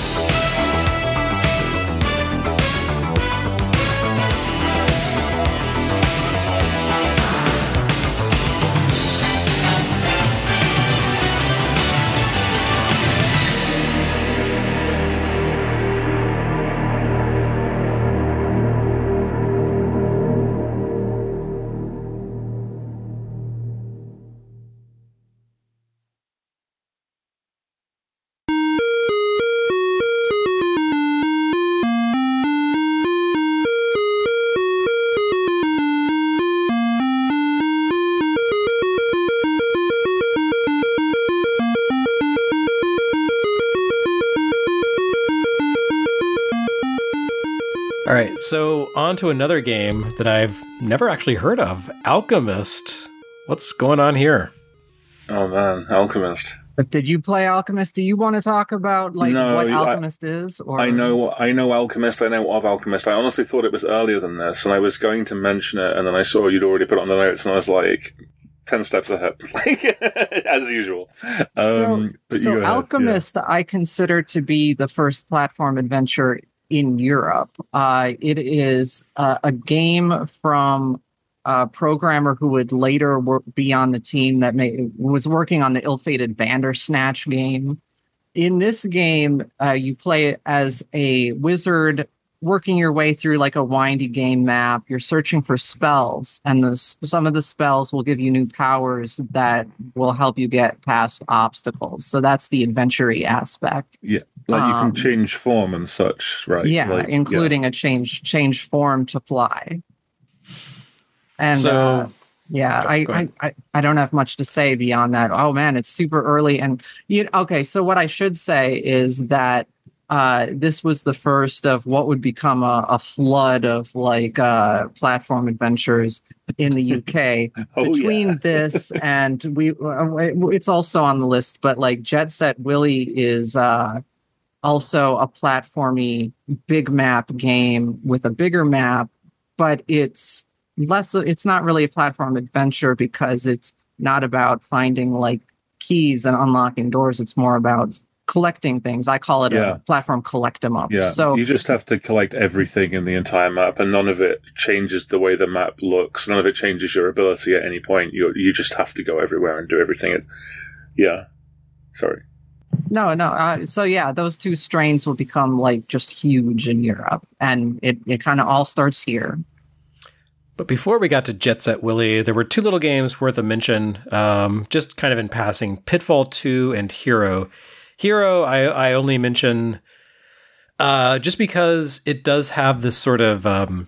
All right, so on to another game that I've never actually heard of, Alchemist. What's going on here? Oh man, Alchemist. But did you play Alchemist? Do you want to talk about like No, what I- Alchemist is? Or I know, I know Alchemist. I know of Alchemist. I honestly thought it was earlier than this, and I was going to mention it, and then I saw you'd already put it on the notes, and I was like, ten steps ahead, like as usual. So, Um, but you so go ahead, Alchemist, I consider to be the first platform adventure in Europe. Uh, it is uh, a game from a programmer who would later work, be on the team that may, was working on the ill-fated Bandersnatch game. In this game, uh, you play as a wizard working your way through like a windy game map. You're searching for spells, and the, some of the spells will give you new powers that will help you get past obstacles. So that's the adventure-y aspect. Yeah, like you can Um, change form and such, right? Yeah, Like, including yeah. a change change form to fly. And So- uh, yeah, Go- I, go I, ahead. I I don't have much to say beyond that. Oh man, it's super early, and you okay. So what I should say is that uh, this was the first of what would become a, a flood of like uh, platform adventures in the U K. Oh, Between yeah. this and we, uh, it's also on the list, but like Jet Set Willy is uh, also a platformy big map game with a bigger map, but it's less, it's not really a platform adventure because it's not about finding like keys and unlocking doors. It's more about collecting things. I call it Yeah. a platform collect 'em up. Yeah, So you just have to collect everything in the entire map, and none of it changes the way the map looks. None of it changes your ability at any point. You you just have to go everywhere and do everything. It, yeah, sorry. no, no. Uh, so yeah, those two strains will become like just huge in Europe, and it, it kind of all starts here. But before we got to Jet Set Willy, there were two little games worth a mention, um, just kind of in passing, Pitfall two and Hero. Hero, I, I only mention uh, just because it does have this sort of, um,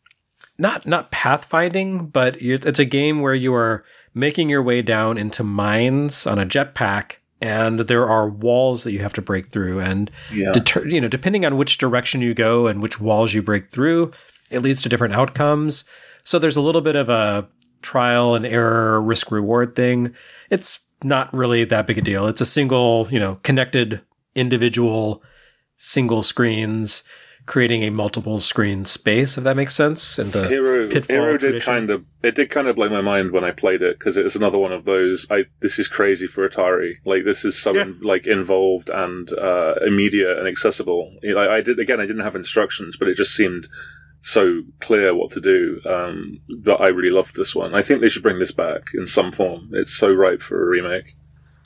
not not pathfinding, but you're, it's a game where you are making your way down into mines on a jetpack, and there are walls that you have to break through. And, Yeah, deter, you know, depending on which direction you go and which walls you break through, it leads to different outcomes. So there's a little bit of a trial and error, risk reward thing. It's not really that big a deal. It's a single, you know, connected individual single screens creating a multiple screen space, if that makes sense. And the Hero Pitfall Hero did tradition. kind of it did kind of blow my mind when I played it, because it was another one of those. I this is crazy for Atari. Like this is so Yeah. in, like involved and uh, immediate and accessible. You know, I did again. I didn't have instructions, but it just seemed so clear what to do. Um, but I really loved this one. I think they should bring this back in some form. It's so ripe for a remake.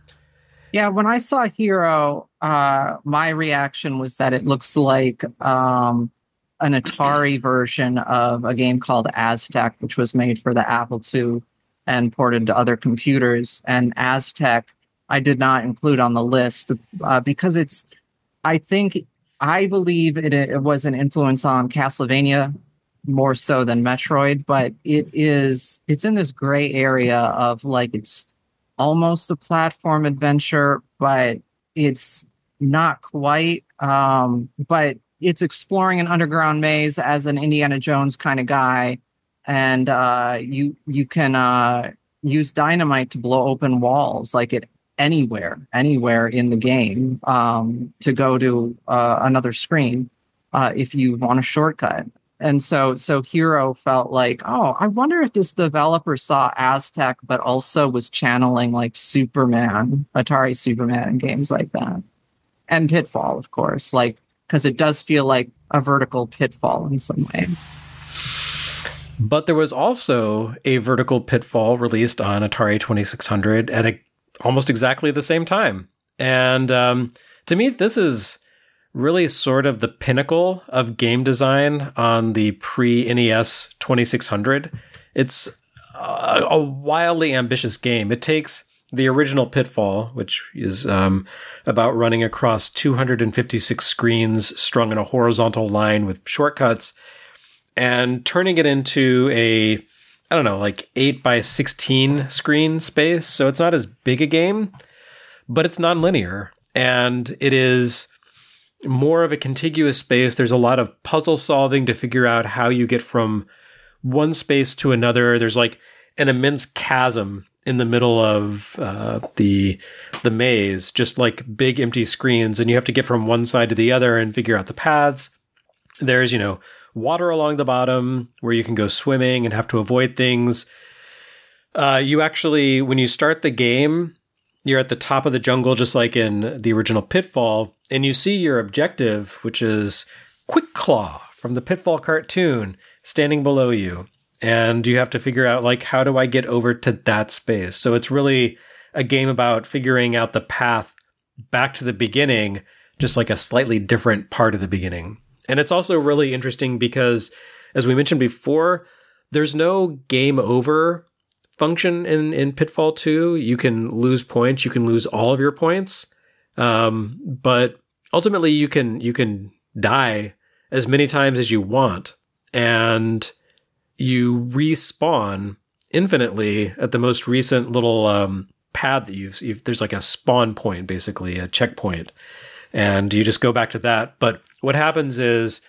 Yeah, when I saw Hero, uh, my reaction was that it looks like um, an Atari version of a game called Aztec, which was made for the Apple two and ported to other computers. And Aztec, I did not include on the list uh, because it's, I think, I believe it, it was an influence on Castlevania more so than Metroid, but it is, it's in this gray area of like, it's almost a platform adventure, but it's not quite. Um, but it's exploring an underground maze as an Indiana Jones kind of guy, and uh, you you can uh, use dynamite to blow open walls like it anywhere, anywhere in the game um, to go to uh, another screen uh, if you want a shortcut. And so, so Hero felt like, oh, I wonder if this developer saw Aztec, but also was channeling like Superman, Atari Superman, and games like that, and Pitfall, of course, like because it does feel like a vertical Pitfall in some ways. But there was also a vertical Pitfall released on Atari twenty-six hundred at a, almost exactly the same time. And um, to me, this is really sort of the pinnacle of game design on the pre-N E S twenty-six hundred. It's a, a wildly ambitious game. It takes the original Pitfall, which is um, about running across two hundred fifty-six screens strung in a horizontal line with shortcuts, and turning it into a, I don't know, like eight by sixteen screen space. So it's not as big a game, but it's nonlinear, and it is more of a contiguous space. There's a lot of puzzle solving to figure out how you get from one space to another. There's like an immense chasm in the middle of uh, the the maze, just like big empty screens, and you have to get from one side to the other and figure out the paths. There's, you know, water along the bottom where you can go swimming and have to avoid things. Uh, you actually, when you start the game, you're at the top of the jungle, just like in the original Pitfall, and you see your objective, which is Quick Claw from the Pitfall cartoon, standing below you. and you have to figure out, like, how do I get over to that space? So it's really a game about figuring out the path back to the beginning, just like a slightly different part of the beginning. And it's also really interesting because, as we mentioned before, there's no game over function in, in Pitfall two. You can lose points. You can lose all of your points. Um, but ultimately you can, you can die as many times as you want, and you respawn infinitely at the most recent little, um, pad that you've, you've, there's like a spawn point, basically a checkpoint, and you just go back to that. But what happens is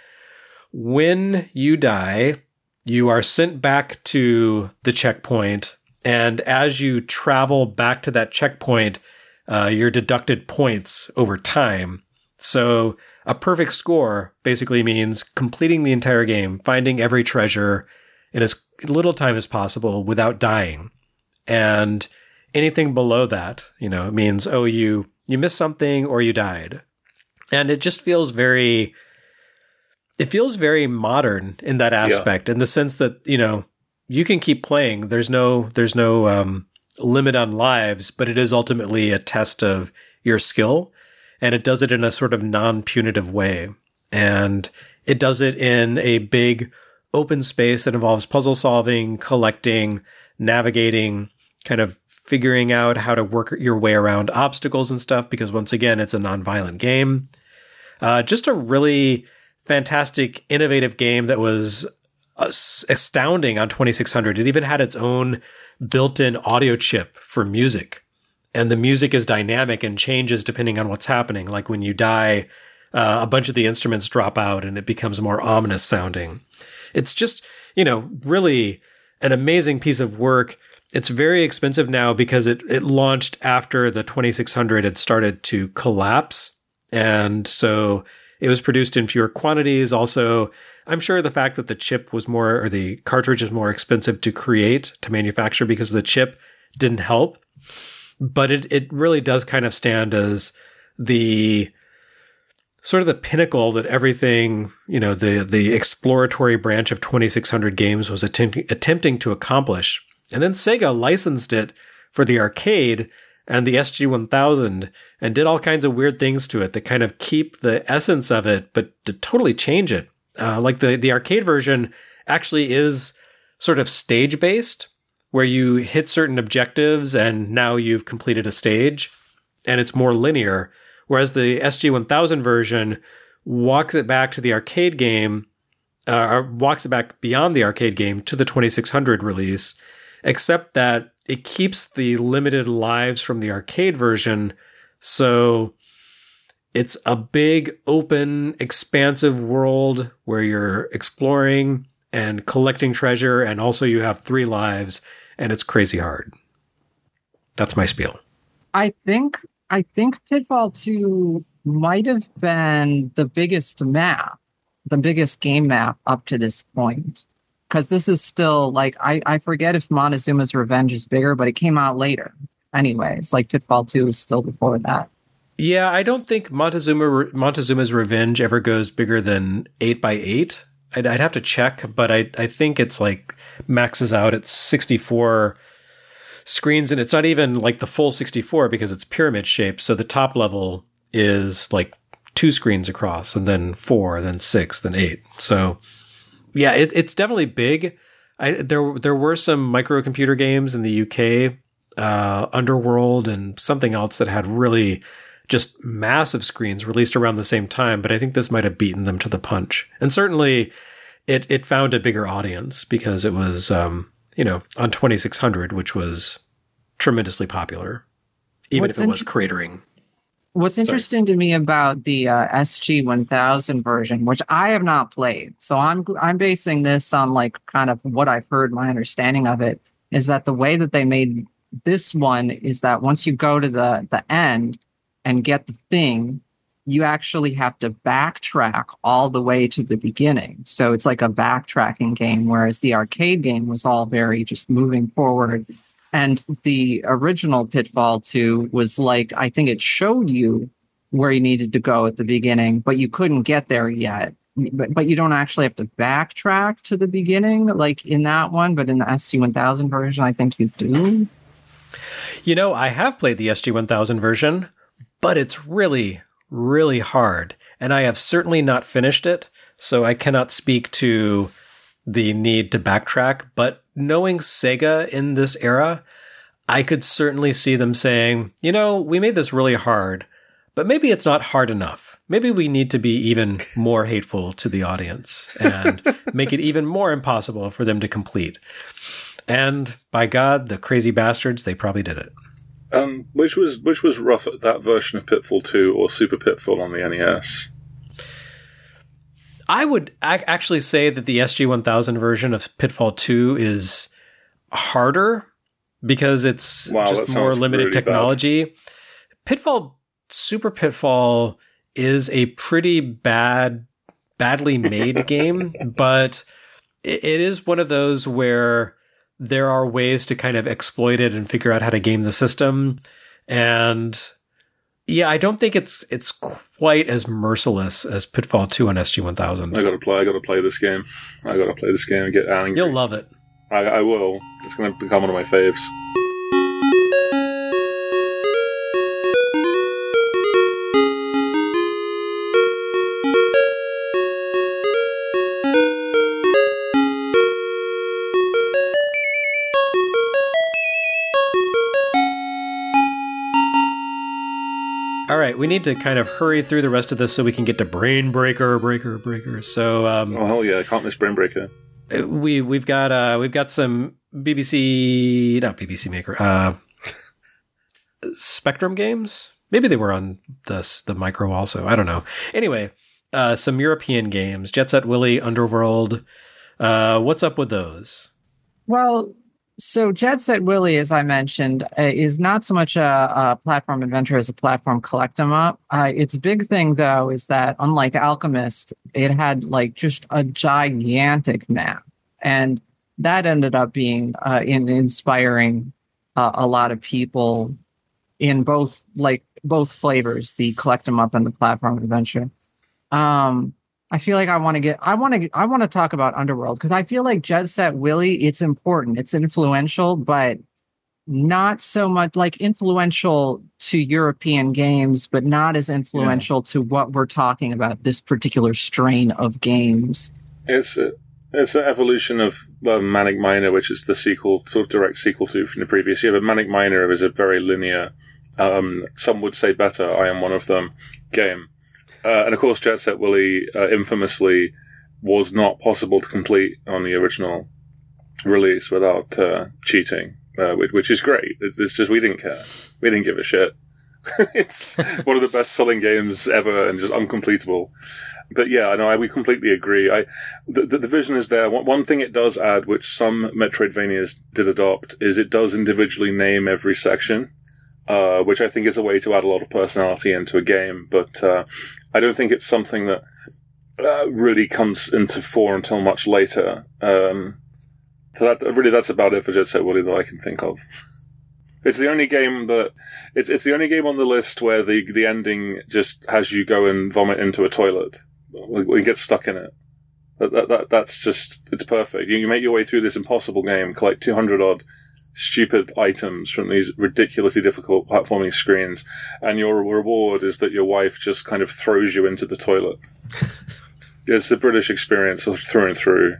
when you die, you are sent back to the checkpoint, and as you travel back to that checkpoint, uh, you're deducted points over time. So a perfect score basically means completing the entire game, finding every treasure in as little time as possible without dying. And anything below that, you know, it means, oh, you, you missed something or you died. And it just feels very, it feels very modern in that aspect, yeah. in the sense that, you know, you can keep playing. There's no, there's no, um, limit on lives, but it is ultimately a test of your skill. And it does it in a sort of non-punitive way. And it does it in a big open space that involves puzzle solving, collecting, navigating, kind of figuring out how to work your way around obstacles and stuff, because once again, it's a non-violent game. Uh, just a really fantastic, innovative game that was uh, astounding on twenty-six hundred. It even had its own built-in audio chip for music. And the music is dynamic and changes depending on what's happening. Like when you die, uh, a bunch of the instruments drop out and it becomes more ominous sounding. It's just, you know, really an amazing piece of work. It's very expensive now because it, it launched after the twenty-six hundred had started to collapse. And so it was produced in fewer quantities. Also, I'm sure the fact that the chip was more, or the cartridge is more expensive to create, to manufacture, because the chip didn't help. But it, it really does kind of stand as the sort of the pinnacle that everything, you know, the, the exploratory branch of twenty-six hundred games was attempt, attempting to accomplish. And then Sega licensed it for the arcade and the S G one thousand and did all kinds of weird things to it that kind of keep the essence of it, but to totally change it. Uh, like the, the arcade version actually is sort of stage-based, where you hit certain objectives and now you've completed a stage, and it's more linear. Whereas the S G one thousand version walks it back to the arcade game, uh, or walks it back beyond the arcade game to the twenty-six hundred release, except that it keeps the limited lives from the arcade version. So it's a big, open, expansive world where you're exploring and collecting treasure, and also you have three lives, and it's crazy hard. That's my spiel. I think I think Pitfall two might have been the biggest map, the biggest game map up to this point. Because this is still, like, I, I forget if Montezuma's Revenge is bigger, but it came out later. Anyways, like, Pitfall two is still before that. Yeah, I don't think Montezuma Montezuma's Revenge ever goes bigger than eight by eight. I'd, I'd have to check, but I, I think it's, like, maxes out at sixty-four screens, and it's not even, like, the full sixty-four because it's pyramid shaped, so the top level is, like, two screens across, and then four, then six, then eight. So yeah, it, it's definitely big. I, there there were some microcomputer games in the U K, uh, Underworld and something else that had really just massive screens released around the same time, but I think this might have beaten them to the punch. And certainly it it found a bigger audience because it was, um, you know, on twenty-six hundred, which was tremendously popular, even What's if it was cratering. What's interesting Sorry. to me about the uh, S G one thousand version, which I have not played, so I'm I'm basing this on like kind of what I've heard, my understanding of it, is that the way that they made this one is that once you go to the, the end and get the thing, you actually have to backtrack all the way to the beginning. So it's like a backtracking game, whereas the arcade game was all very just moving forward. And the original Pitfall two was like, I think it showed you where you needed to go at the beginning, but you couldn't get there yet. but, but you don't actually have to backtrack to the beginning like in that one, but in the S G one thousand version, I think you do. You know, I have played the S G one thousand version, but it's really, really hard. And I have certainly not finished it, so I cannot speak to the need to backtrack. But knowing Sega in this era, I could certainly see them saying, you know, we made this really hard, but maybe it's not hard enough. Maybe we need to be even more hateful to the audience and make it even more impossible for them to complete. And by God, the crazy bastards, they probably did it. Um, which was which was rough, that version of Pitfall two or Super Pitfall on the N E S? I would ac- actually say that the S G one thousand version of Pitfall two is harder because it's wow, just more limited really technology. Bad. Pitfall, Super Pitfall is a pretty bad, badly made game, but it, it is one of those where there are ways to kind of exploit it and figure out how to game the system. And yeah, I don't think it's it's quite as merciless as Pitfall two on S G one thousand. I gotta play, I gotta play this game. I gotta play this game and get angry. You'll love it. I, I will. It's gonna become one of my faves. All right, we need to kind of hurry through the rest of this so we can get to Brain Breaker, Breaker, Breaker. So, um, oh hell yeah, I can't miss Brain Breaker. We we've got uh, we've got some B B C, not B B C Maker, uh, Spectrum games. Maybe they were on the the Micro also. I don't know. Anyway, uh, some European games: Jet Set Willy, Underworld. Uh, what's up with those? Well. So Jet Set Willy, as I mentioned, uh, is not so much a, a platform adventure as a platform collect 'em up. Uh, its big thing, though, is that unlike Alchemist, it had like just a gigantic map, and that ended up being uh, in inspiring uh, a lot of people in both like both flavors, the collect 'em up and the platform adventure. Um, I feel like I want to get, I want to, I want to talk about Underworld because I feel like Jet Set Willy, it's important, it's influential, but not so much like influential to European games, but not as influential yeah. to what we're talking about, this particular strain of games. It's a, it's an evolution of uh, Manic Miner, which is the sequel, sort of direct sequel to from the previous year. But Manic Miner is a very linear, um, some would say better, I am one of them, game. Uh, and of course, Jet Set Willy uh, infamously was not possible to complete on the original release without uh, cheating, uh, which, which is great. It's, it's just we didn't care. We didn't give a shit. It's one of the best-selling games ever and just uncompletable. But yeah, I know I, we completely agree. I the, the, the vision is there. One, one thing it does add, which some Metroidvanias did adopt, is it does individually name every section. Uh, which I think is a way to add a lot of personality into a game, but uh, I don't think it's something that uh, really comes into fore until much later. Um, so that really, that's about it for Jet Set Willy that I can think of. It's the only game that it's it's the only game on the list where the the ending just has you go and vomit into a toilet and get stuck in it. That, that, that that's just it's perfect. You, you make your way through this impossible game, collect two hundred odd. Stupid items from these ridiculously difficult platforming screens, and your reward is that your wife just kind of throws you into the toilet. It's the British experience through and through.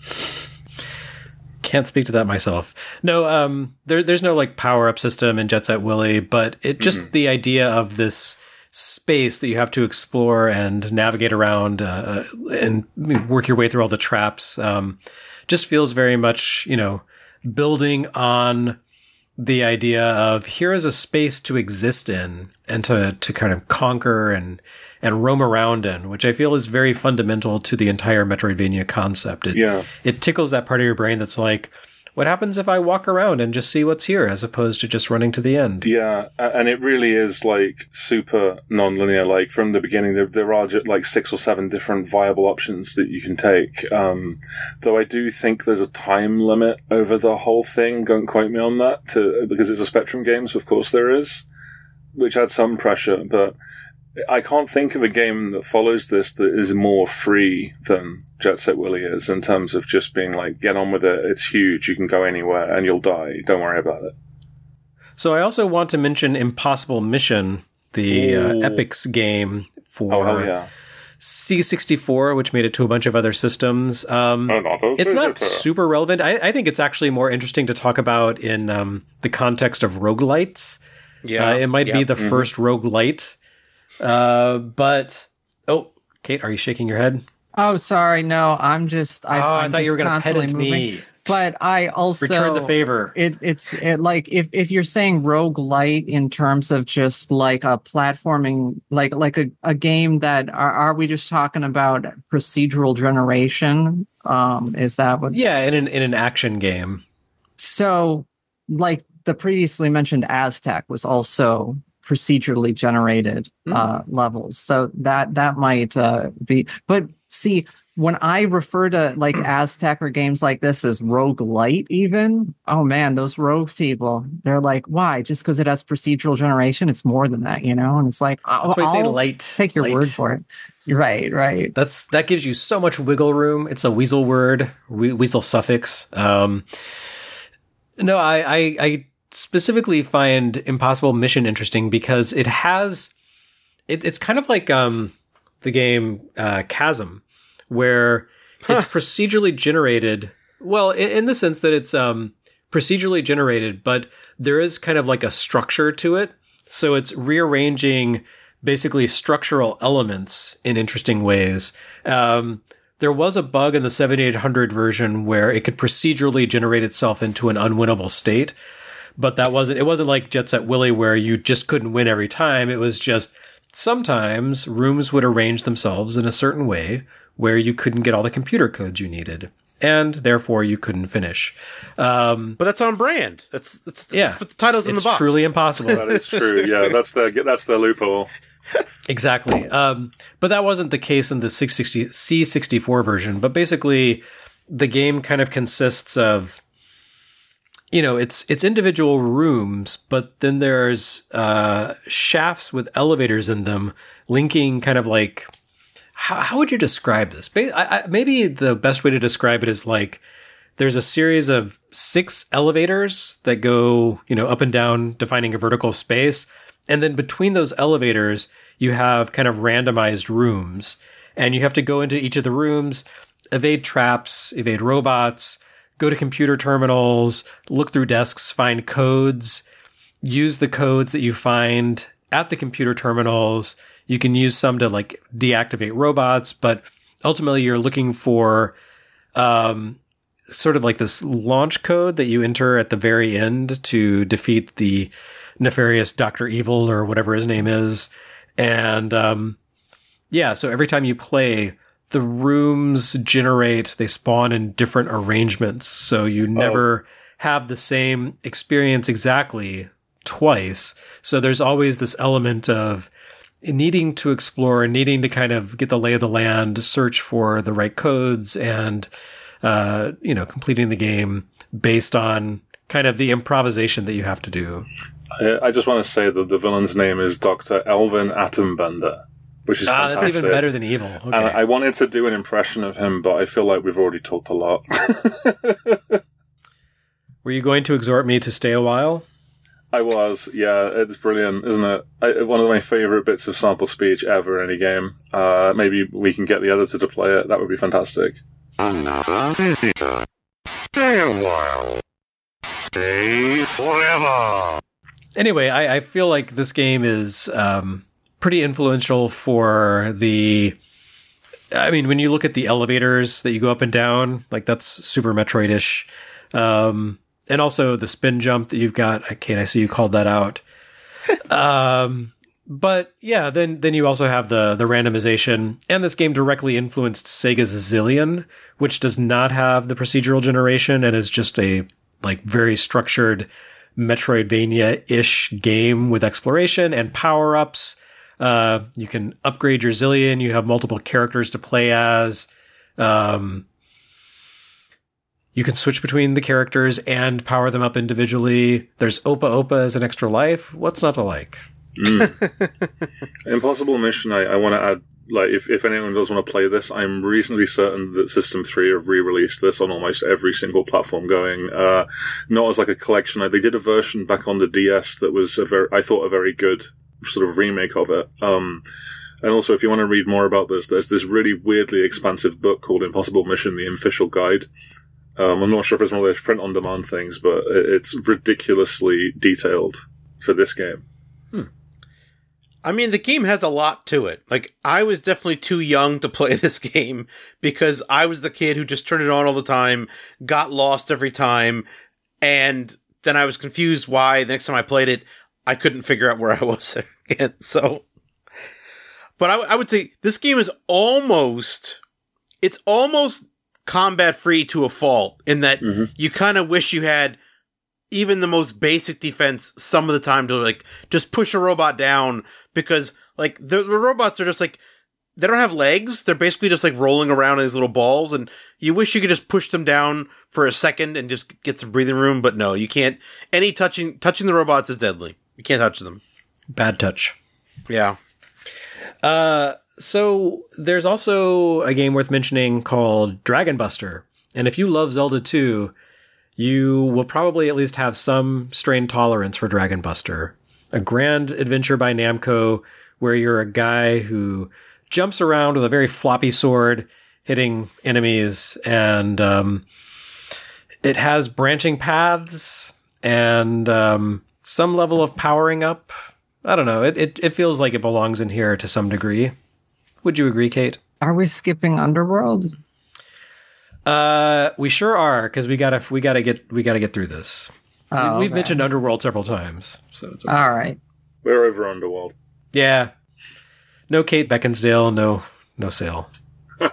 Can't speak to that myself. No, um, there, there's no like power up system in Jet Set Willy, but it just mm-hmm. the idea of this space that you have to explore and navigate around uh, and work your way through all the traps um, just feels very much, you know, building on the idea of here is a space to exist in and to, to kind of conquer and, and roam around in, which I feel is very fundamental to the entire Metroidvania concept. It, yeah. it tickles that part of your brain that's like, what happens if I walk around and just see what's here as opposed to just running to the end? Yeah, and it really is like super non-linear. Like from the beginning, there, there are like six or seven different viable options that you can take. Um, though I do think there's a time limit over the whole thing. Don't quote me on that, to, because it's a Spectrum game, so of course there is, which adds some pressure. But I can't think of a game that follows this that is more free than Jet Set Willy is, in terms of just being like, get on with it, it's huge, you can go anywhere, and you'll die, don't worry about it. So I also want to mention Impossible Mission, the uh, Epic's game for oh, hell yeah. C sixty-four, which made it to a bunch of other systems. Um, it's not super relevant. I, I think it's actually more interesting to talk about in um, the context of roguelites. Yeah, uh, it might yep. be the mm-hmm. first roguelite. Uh, but, oh, Kate, are you shaking your head? Oh, sorry. No, I'm just. I, oh, I'm I thought you were going to pet it me. But I also return the favor. It, it's it, like if, if you're saying roguelite in terms of just like a platforming, like like a, a game that are, are we just talking about procedural generation? Um, is that what? Yeah, in an in an action game. So, like the previously mentioned Aztec was also procedurally generated mm. uh, levels. So that that might uh, be. But see. When I refer to like Aztec or games like this as roguelite, even, oh man, those rogue people, they're like, why? Just because it has procedural generation, it's more than that, you know? And it's like, that's why I say light. Take your light. word for it. Right, right. That's that gives you so much wiggle room. It's a weasel word, we, weasel suffix. Um, no, I, I, I specifically find Impossible Mission interesting because it has, it, it's kind of like um, the game uh, Chasm. Where huh. it's procedurally generated, well, in, in the sense that it's um, procedurally generated, but there is kind of like a structure to it. So it's rearranging basically structural elements in interesting ways. Um, there was a bug in the seventy-eight hundred version where it could procedurally generate itself into an unwinnable state, but that wasn't, it wasn't like Jet Set Willy where you just couldn't win every time. It was just sometimes rooms would arrange themselves in a certain way where you couldn't get all the computer codes you needed, and therefore you couldn't finish. Um, but that's on brand. That's, that's, that's yeah, what the title's in the box. It's truly impossible. That is true. Yeah, that's the that's the loophole. Exactly. Um, but that wasn't the case in the C sixty-four version. But basically, the game kind of consists of, you know, it's it's individual rooms, but then there's uh, shafts with elevators in them, linking kind of like. How, how would you describe this? I, I, maybe the best way to describe it is like there's a series of six elevators that go, you know, up and down, defining a vertical space. And then between those elevators, you have kind of randomized rooms. And you have to go into each of the rooms, evade traps, evade robots, go to computer terminals, look through desks, find codes, use the codes that you find at the computer terminals. You can use some to like deactivate robots, but ultimately you're looking for um, sort of like this launch code that you enter at the very end to defeat the nefarious Doctor Evil or whatever his name is. And um, yeah, so every time you play, the rooms generate, they spawn in different arrangements. So you never oh. have the same experience exactly twice. So there's always this element of needing to explore and needing to kind of get the lay of the land, search for the right codes, and, uh, you know, completing the game based on kind of the improvisation that you have to do. I, I just want to say that the villain's name is Doctor Elvin Atombender, which is ah, fantastic. That's even better than evil. Okay. And I wanted to do an impression of him, but I feel like we've already talked a lot. Were you going to exhort me to stay a while? I was, yeah. It's brilliant, isn't it? I, one of my favourite bits of sample speech ever in any game. Uh, maybe we can get the editor to play it. That would be fantastic. Another visitor. Stay a while. Stay forever. Anyway, I, I feel like this game is um, pretty influential for the... I mean, when you look at the elevators that you go up and down, like that's Super Metroid-ish. Um... And also the spin jump that you've got. Kate, I see you called that out. um, but yeah, then then you also have the the randomization. And this game directly influenced Sega's Zillion, which does not have the procedural generation and is just a like very structured Metroidvania-ish game with exploration and power-ups. Uh, you can upgrade your Zillion. You have multiple characters to play as. Um You can switch between the characters and power them up individually. There's Opa Opa as an extra life. What's not to like? Mm. Impossible Mission, I, I want to add, like, if, if anyone does want to play this, I'm reasonably certain that System three have re-released this on almost every single platform going. Uh, not as like a collection. They did a version back on the D S that was, a very, I thought, a very good sort of remake of it. Um, and also, if you want to read more about this, there's this really weirdly expansive book called Impossible Mission, The Official Guide. Um, I'm not sure if it's one of those print-on-demand things, but it's ridiculously detailed for this game. Hmm. I mean, the game has a lot to it. Like, I was definitely too young to play this game because I was the kid who just turned it on all the time, got lost every time, and then I was confused why the next time I played it, I couldn't figure out where I was again. So, but I, I would say this game is almost, it's almost combat free to a fault in that mm-hmm. you kind of wish you had even the most basic defense some of the time to like just push a robot down, because like the, the robots are just like, they don't have legs. They're basically just like rolling around in these little balls, and you wish you could just push them down for a second and just get some breathing room. But no, you can't. Any touching, touching the robots is deadly. You can't touch them. Bad touch. Yeah. Uh, So there's also a game worth mentioning called Dragon Buster. And if you love Zelda two, you will probably at least have some strain tolerance for Dragon Buster. A grand adventure by Namco where you're a guy who jumps around with a very floppy sword, hitting enemies. And um, it has branching paths and um, some level of powering up. I don't know. It, it, it feels like it belongs in here to some degree. Would you agree, Kate? Are we skipping Underworld? Uh, we sure are, because we gotta we gotta get we gotta get through this. Oh, we've, we've okay. mentioned Underworld several times, so it's okay. All right. We're over Underworld. Yeah, no Kate Beckinsdale, no no sale. uh,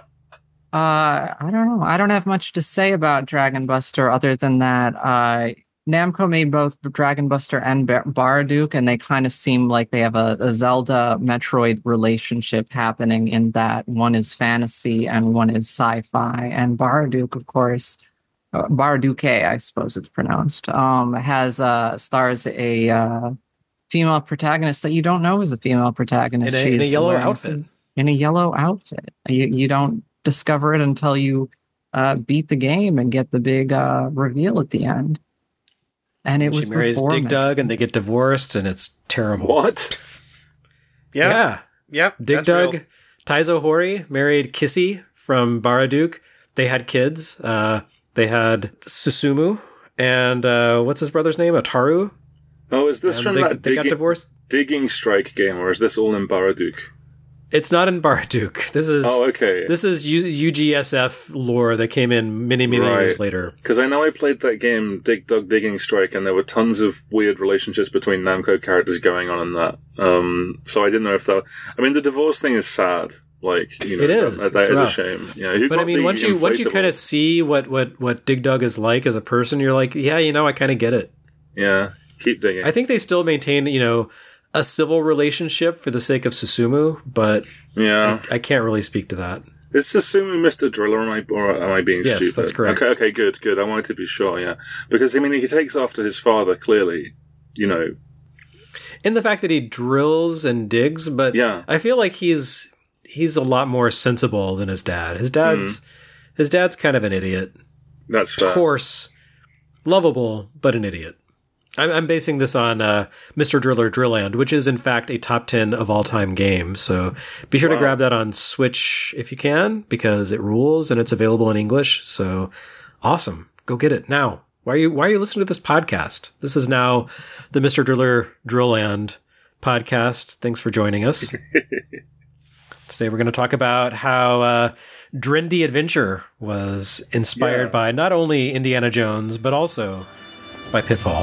I don't know. I don't have much to say about Dragon Buster other than that. Uh, Namco made both Dragon Buster and Bar- Baraduke, and they kind of seem like they have a, a Zelda Metroid relationship happening in that one is fantasy and one is sci-fi. And Baraduke, of course, uh, Baraduke, I suppose it's pronounced, um, has uh, stars a uh, female protagonist that you don't know is a female protagonist. In a, in a She's yellow wearing outfit. some- in a yellow outfit. You you don't discover it until you uh, beat the game and get the big uh, reveal at the end. And it she was marries before Dig Metroid. Dug, and they get divorced, and it's terrible. What? Yeah. Yeah. Yeah. Dig that's Dug, real. Taizo Hori married Kissy from Baraduke. They had kids. Uh, they had Susumu, and uh, what's his brother's name? Ataru. Oh, is this And from they, that they got digging, divorced. digging strike game, or is this all in Baraduke? It's not in Baraduke. This is Oh, okay. This is U- UGSF lore that came in many, many Right. years later. Because I know I played that game, Dig Dug Digging Strike, and there were tons of weird relationships between Namco characters going on in that. Um, so I didn't know if that. I mean, the divorce thing is sad. Like, you know, It is. that, that It's is rough. a shame. Yeah, who But got I mean, the once you once you inflatable? kind of see what, what, what Dig Dug is like as a person, you're like, yeah, you know, I kind of get it. Yeah, keep digging. I think they still maintain, you know, a civil relationship for the sake of Susumu, but yeah. I, I can't really speak to that. Is Susumu Mister Driller, or am I, or am I being Yes, stupid? that's correct. Okay, okay, good, good. I wanted to be sure, yeah. Because, I mean, he takes after his father, clearly, you know. In the fact that he drills and digs, but Yeah. I feel like he's he's a lot more sensible than his dad. His dad's his dad's kind of an idiot. That's fair. Coarse, lovable, but an idiot. I'm, I'm basing this on uh, Mister Driller Drillland, which is in fact a top ten of all time game. So be sure Wow. to grab that on Switch if you can, because it rules and it's available in English. So awesome. Go get it now. Why are you Why are you listening to this podcast? This is now the Mister Driller Drillland podcast. Thanks for joining us. Today we're going to talk about how uh, Drendy Adventure was inspired Yeah. by not only Indiana Jones, but also by Pitfall.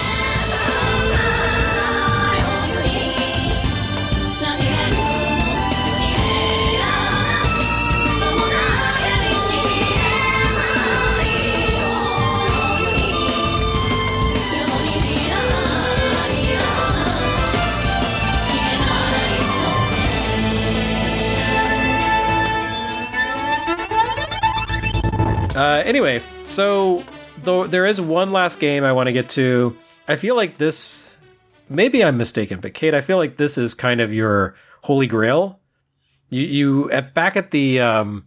Uh, anyway, so though there is one last game I want to get to. I feel like this maybe I'm mistaken, but Kate, I feel like this is kind of your holy grail. You, you at, back at the um,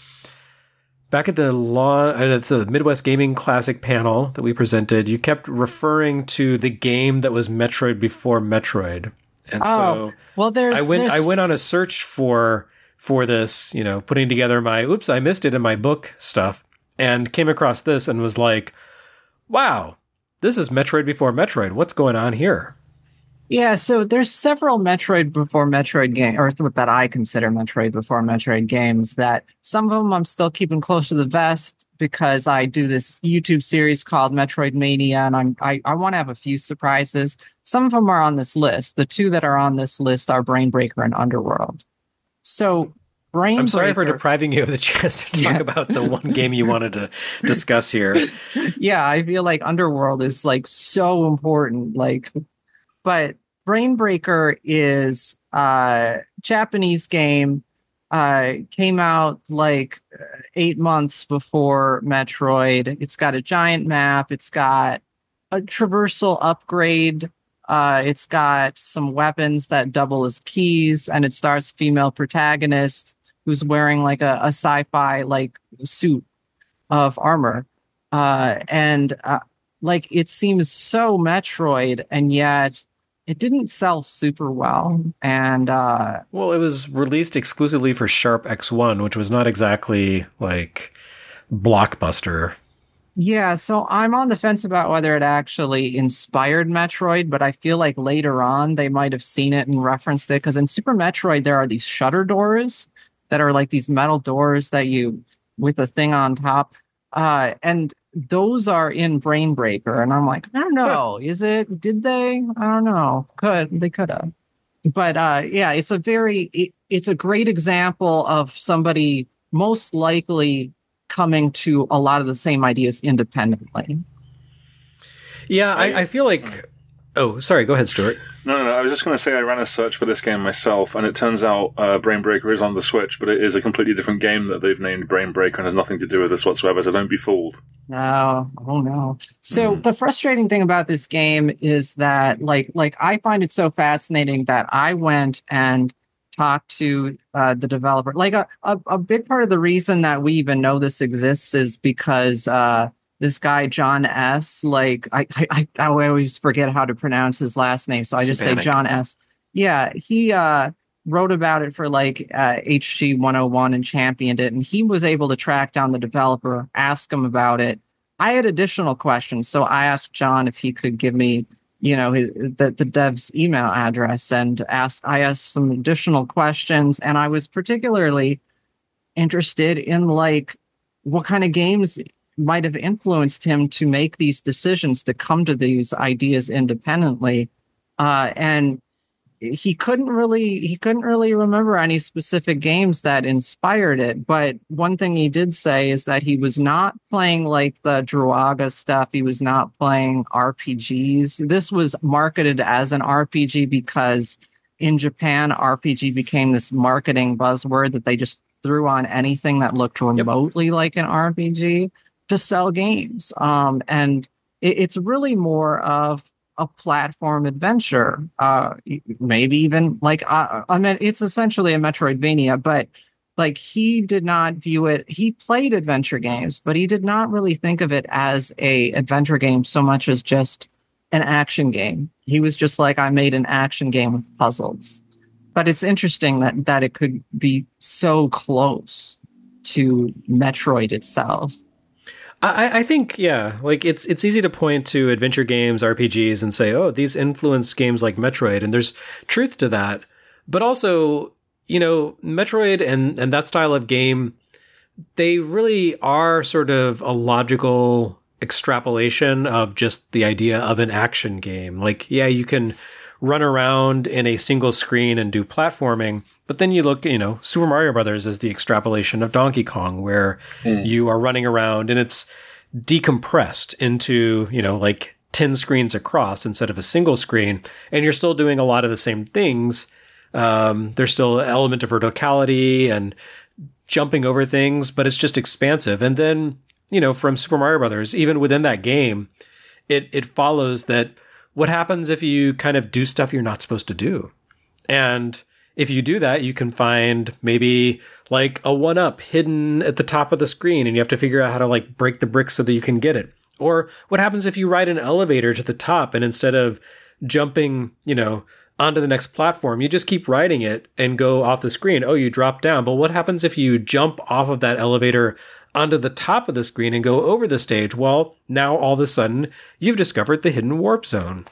back at the law, uh, the Midwest Gaming Classic panel that we presented, you kept referring to the game that was Metroid before Metroid, and oh, so well, there's I went there's... I went on a search for for this, you know, putting together my oops, I missed it in my book stuff, and came across this and was like, wow, this is Metroid before Metroid. What's going on here? Yeah, so there's several Metroid before Metroid games, or that I consider Metroid before Metroid games, that some of them I'm still keeping close to the vest because I do this YouTube series called Metroid Mania, and I'm, I, I want to have a few surprises. Some of them are on this list. The two that are on this list are Brainbreaker and Underworld. So Brainbreaker... I'm sorry for depriving you of the chance to talk yeah. about the one game you wanted to discuss here. Yeah, I feel like Underworld is like so important, like... But Brainbreaker is a Japanese game, uh, came out like eight months before Metroid. It's got a giant map. It's got a traversal upgrade. Uh, it's got some weapons that double as keys, and it stars a female protagonist who's wearing like a, a sci-fi like suit of armor. Uh, and uh, like it seems so Metroid, and yet it didn't sell super well. And uh, well, it was released exclusively for Sharp X one, which was not exactly like blockbuster. Yeah, so I'm on the fence about whether it actually inspired Metroid, but I feel like later on they might have seen it and referenced it, because in Super Metroid there are these shutter doors that are like these metal doors that you with a thing on top, uh, and those are in Brainbreaker, and I'm like, I don't know, is it? Did they? I don't know. Could they could have, but uh, yeah, it's a very it, it's a great example of somebody most likely coming to a lot of the same ideas independently. Yeah, I, I feel like... Oh, sorry, go ahead, Stuart. No, no, no, I was just going to say I ran a search for this game myself, and it turns out uh, Brainbreaker is on the Switch, but it is a completely different game that they've named Brainbreaker and has nothing to do with this whatsoever, so don't be fooled. No, oh no. So mm. the frustrating thing about this game is that, like, like I find it so fascinating that I went and talked to uh, the developer. Like a, a, a big part of the reason that we even know this exists is because uh, this guy, John S., like I, I, I always forget how to pronounce his last name. So I just Savanic. say John S. Yeah, he uh, wrote about it for like uh, H G one oh one and championed it. And he was able to track down the developer, ask him about it. I had additional questions. So I asked John if he could give me you know, his, the, the dev's email address, and asked, I asked some additional questions, and I was particularly interested in like what kind of games might have influenced him to make these decisions, to come to these ideas independently. Uh, and he couldn't really, he couldn't really remember any specific games that inspired it. But one thing he did say is that he was not playing like the Druaga stuff. He was not playing R P Gs. This was marketed as an R P G because in Japan, R P G became this marketing buzzword that they just threw on anything that looked remotely yep. like an R P G to sell games. Um, and it, it's really more of a platform adventure, uh, maybe even like uh, I mean, it's essentially a Metroidvania, but like he did not view it. He played adventure games, but he did not really think of it as a adventure game so much as just an action game. He was just like, I made an action game with puzzles. But it's interesting that that it could be so close to Metroid itself. I, I think, yeah, like it's it's easy to point to adventure games, R P Gs, and say, oh, these influence games like Metroid, and there's truth to that. But also, you know, Metroid and, and that style of game, they really are sort of a logical extrapolation of just the idea of an action game. Like, yeah, you can run around in a single screen and do platforming, but then you look, you know, Super Mario Brothers is the extrapolation of Donkey Kong, where mm. you are running around and it's decompressed into, you know, like ten screens across instead of a single screen, and you're still doing a lot of the same things. Um, there's still an element of verticality and jumping over things, but it's just expansive. And then, you know, from Super Mario Brothers, even within that game, it it follows that what happens if you kind of do stuff you're not supposed to do? And if you do that, you can find maybe like a one-up hidden at the top of the screen, and you have to figure out how to like break the bricks so that you can get it. Or what happens if you ride an elevator to the top, and instead of jumping, you know, onto the next platform, you just keep riding it and go off the screen. Oh, you drop down. But what happens if you jump off of that elevator onto the top of the screen and go over the stage? Well, now all of a sudden you've discovered the hidden warp zone.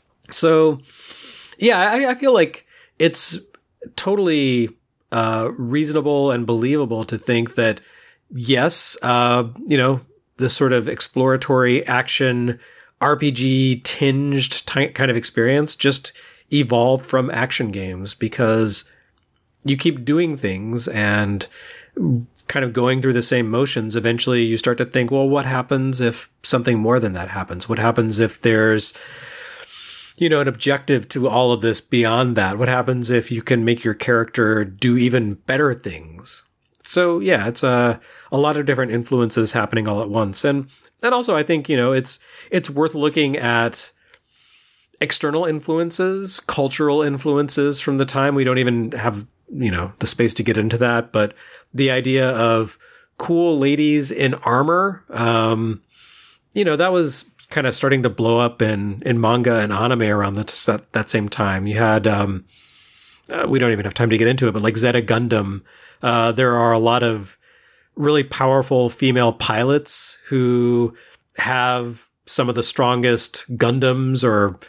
So yeah, I, I feel like it's totally uh, reasonable and believable to think that, yes, uh, you know, this sort of exploratory action R P G tinged ty- kind of experience just evolved from action games, because you keep doing things and kind of going through the same motions. Eventually you start to think, well, what happens if something more than that happens? What happens if there's, you know, an objective to all of this beyond that? What happens if you can make your character do even better things? So yeah, it's a, a lot of different influences happening all at once. And, and also I think, you know, it's, it's worth looking at external influences, cultural influences from the time. We don't even have, you know, the space to get into that, but the idea of cool ladies in armor, um, you know, that was kind of starting to blow up in, in manga and anime around that, that, that same time. You had, um, uh, we don't even have time to get into it, but like Zeta Gundam, uh, there are a lot of really powerful female pilots who have some of the strongest Gundams or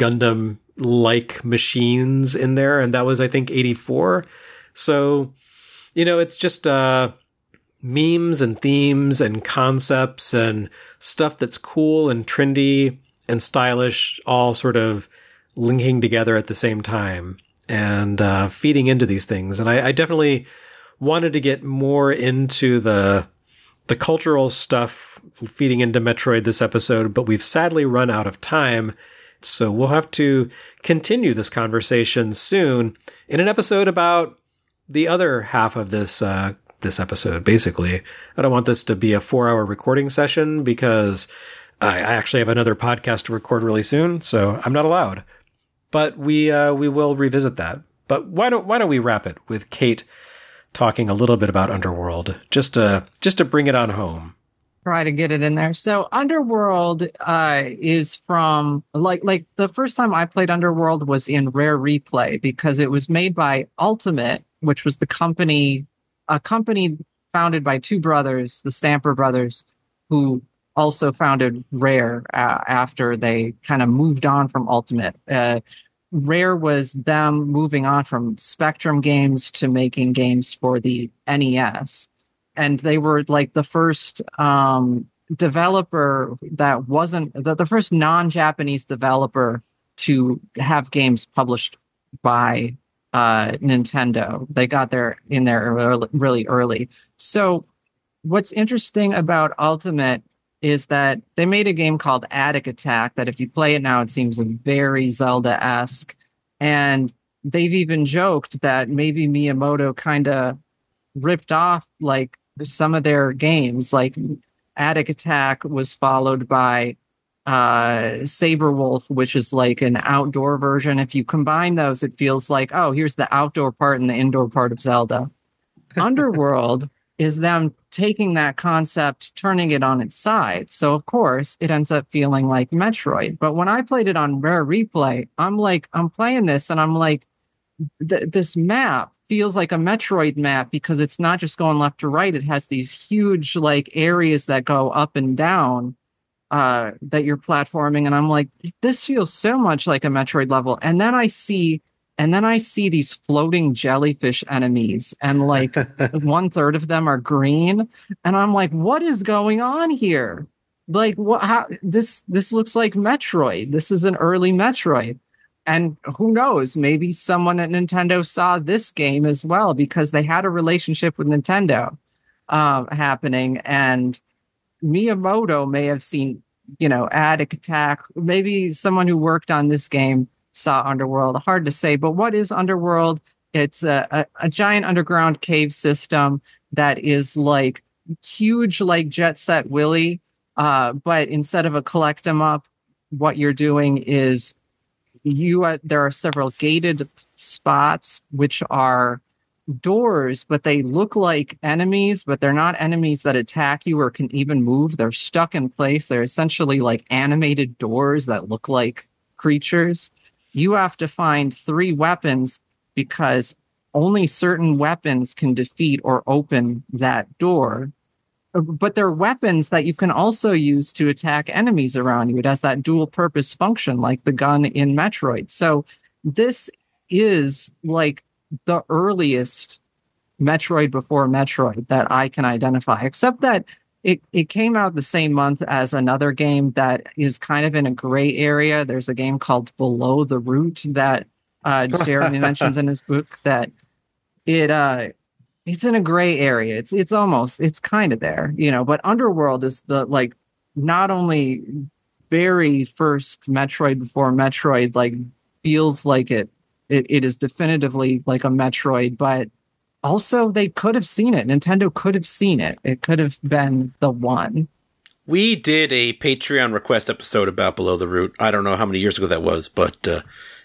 Gundam-like machines in there. And that was, I think, eighty-four. So, you know, it's just uh, memes and themes and concepts and stuff that's cool and trendy and stylish, all sort of linking together at the same time and uh, feeding into these things. And I, I definitely wanted to get more into the the cultural stuff feeding into Metroid this episode, but we've sadly run out of time. So we'll have to continue this conversation soon in an episode about the other half of this uh, this episode. Basically, I don't want this to be a four-hour recording session because I, I actually have another podcast to record really soon, so I'm not allowed. But we uh, we will revisit that. But why don't why don't we wrap it with Kate talking a little bit about Underworld, just to just to bring it on home. Try to get it in there. So Underworld uh, is from like like the first time I played Underworld was in Rare Replay, because it was made by Ultimate, which was the company, a company founded by two brothers, the Stamper brothers, who also founded Rare uh, after they kind of moved on from Ultimate. Uh, Rare was them moving on from Spectrum games to making games for the N E S. And they were like the first um, developer that wasn't the, the first non-Japanese developer to have games published by uh, Nintendo. They got there in there early, really early. So what's interesting about Ultimate is that they made a game called Attic Attack that if you play it now, it seems very Zelda-esque. And they've even joked that maybe Miyamoto kind of ripped off like some of their games. Like Attic Attack was followed by uh, Saberwolf, which is like an outdoor version. If you combine those, it feels like, oh, here's the outdoor part and the indoor part of Zelda. Underworld is them taking that concept, turning it on its side. So, of course, it ends up feeling like Metroid. But when I played it on Rare Replay, I'm like, I'm playing this and I'm like, th- this map feels like a Metroid map because it's not just going left to right. It has these huge like areas that go up and down uh, that you're platforming. And I'm like, this feels so much like a Metroid level. And then I see And then I see these floating jellyfish enemies, and like one third of them are green. And I'm like, what is going on here? Like, what? How, this this looks like Metroid. This is an early Metroid. And who knows? Maybe someone at Nintendo saw this game as well, because they had a relationship with Nintendo uh, happening. And Miyamoto may have seen, you know, Attic Attack. Maybe someone who worked on this game saw Underworld. Hard to say, but what is Underworld? It's a, a, a giant underground cave system that is like huge, like Jet Set Willy, uh, but instead of a collect 'em up what you're doing is you uh, there are several gated spots which are doors, but they look like enemies, but they're not enemies that attack you or can even move. They're stuck in place. They're essentially like animated doors that look like creatures. You have to find three weapons because only certain weapons can defeat or open that door. But they're weapons that you can also use to attack enemies around you. It has that dual purpose function like the gun in Metroid. So this is like the earliest Metroid before Metroid that I can identify, except that it, it came out the same month as another game that is kind of in a gray area. There's a game called Below the Root that uh, Jeremy mentions in his book that it uh, it's in a gray area. It's it's almost it's kind of there, you know. But Underworld is the like not only very first Metroid before Metroid, like feels like it. It, it is definitively like a Metroid, but also they could have seen it. Nintendo could have seen it. It could have been the one. We did a Patreon request episode about Below the Root. I don't know how many years ago that was, but uh,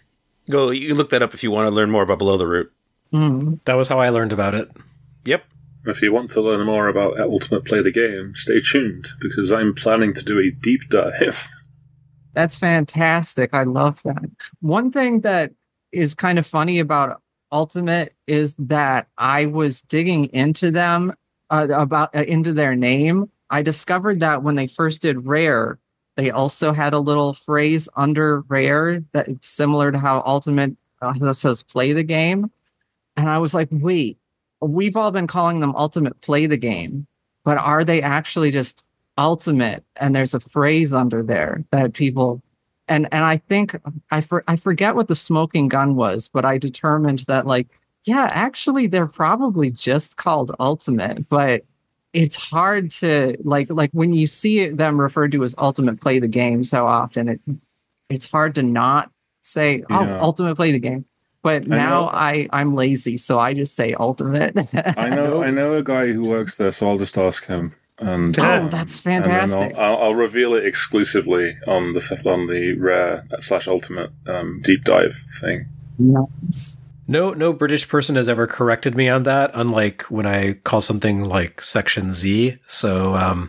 go you can look that up if you want to learn more about Below the Root. Mm. That was how I learned about it. Yep. If you want to learn more about Ultimate Play the Game, stay tuned, because I'm planning to do a deep dive. That's fantastic. I love that. One thing that is kind of funny about Ultimate is that I was digging into them uh, about uh, into their name. I discovered that when they first did Rare, they also had a little phrase under Rare that is similar to how Ultimate uh, says play the game. And I was like, wait, we've all been calling them Ultimate Play the Game, but are they actually just Ultimate? And there's a phrase under there that people And and I think I for, I forget what the smoking gun was, but I determined that like, yeah, actually they're probably just called Ultimate, but it's hard to like like when you see it, them referred to as Ultimate Play the Game so often, it it's hard to not say, oh, Yeah. Ultimate Play the Game. But I now know. I, I'm lazy, so I just say Ultimate. I know I know a guy who works there, so I'll just ask him. And Oh, um, that's and then fantastic. I'll, I'll, I'll reveal it exclusively on the on the Rare slash Ultimate um, deep dive thing. Nice. No, no British person has ever corrected me on that, unlike when I call something like Section Z. So um,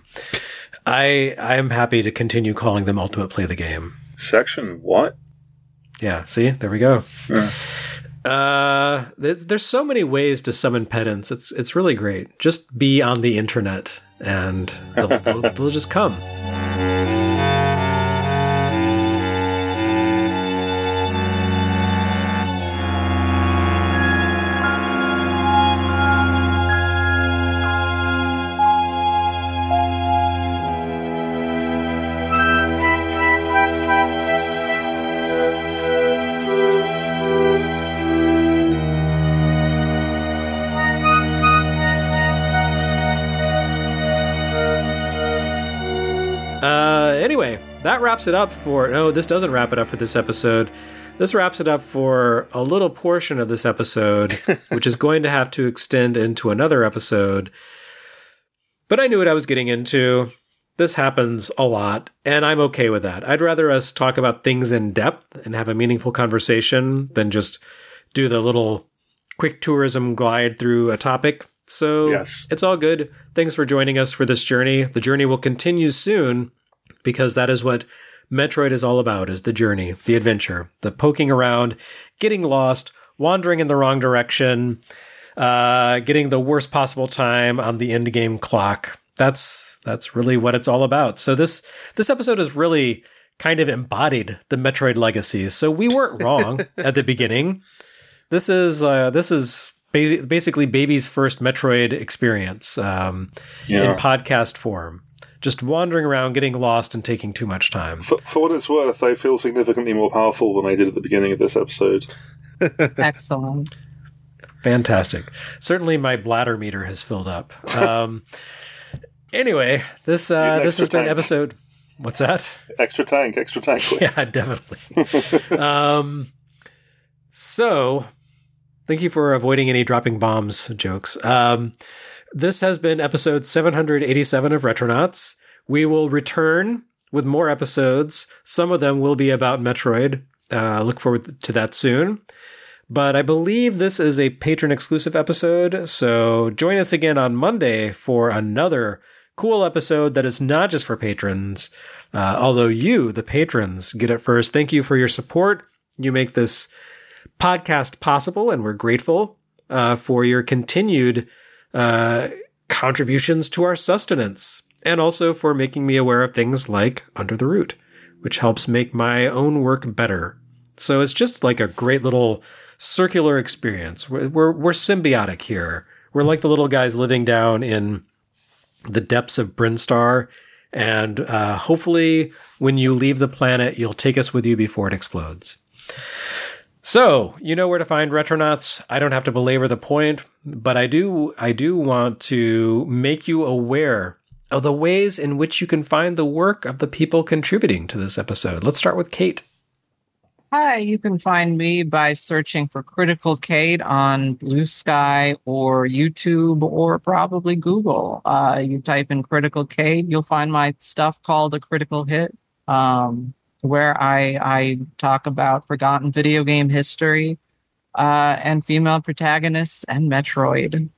I I am happy to continue calling them Ultimate Play the Game. Section what? Yeah, see? There we go. Yeah. Uh, there's, there's so many ways to summon pedants. It's it's really great. Just be on the internet, and they'll, they'll, they'll just come. Uh, anyway, that wraps it up for... No, this doesn't wrap it up for this episode. This wraps it up for a little portion of this episode, which is going to have to extend into another episode. But I knew what I was getting into. This happens a lot, and I'm okay with that. I'd rather us talk about things in depth and have a meaningful conversation than just do the little quick tourism glide through a topic. So Yes. It's all good. Thanks for joining us for this journey. The journey will continue soon, because that is what Metroid is all about, is the journey, the adventure, the poking around, getting lost, wandering in the wrong direction, uh, getting the worst possible time on the end game clock. That's that's really what it's all about. So this this episode has really kind of embodied the Metroid legacy. So we weren't wrong at the beginning. This is uh, this is ba- basically baby's first Metroid experience um, Yeah. in podcast form. Just wandering around, getting lost, and taking too much time. For, for what it's worth, I feel significantly more powerful than I did at the beginning of this episode. Excellent. Fantastic. Certainly my bladder meter has filled up. Um, anyway, this Need uh, an this has extra been tank. episode... What's that? Extra tank, extra tank. Yeah, definitely. um, so, thank you for avoiding any dropping bombs jokes. Um, this has been episode seven hundred eighty-seven of Retronauts. We will return with more episodes. Some of them will be about Metroid. Uh, look forward to that soon. But I believe this is a patron-exclusive episode, so join us again on Monday for another cool episode that is not just for patrons, uh, although you, the patrons, get it first. Thank you for your support. You make this podcast possible, and we're grateful uh, for your continued uh, contributions to our sustenance, and also for making me aware of things like Under the Root, which helps make my own work better. So it's just like a great little circular experience. We're, we're, we're symbiotic here. We're like the little guys living down in the depths of Brinstar. And uh, hopefully when you leave the planet, you'll take us with you before it explodes. So, you know where to find Retronauts. I don't have to belabor the point, but I do, I do want to make you aware of the ways in which you can find the work of the people contributing to this episode. Let's start with Kate. Hi, you can find me by searching for Critical Kate on Blue Sky or YouTube or probably Google. Uh, you type in Critical Kate, you'll find my stuff called A Critical Hit, um, where I, I talk about forgotten video game history uh, and female protagonists and Metroid.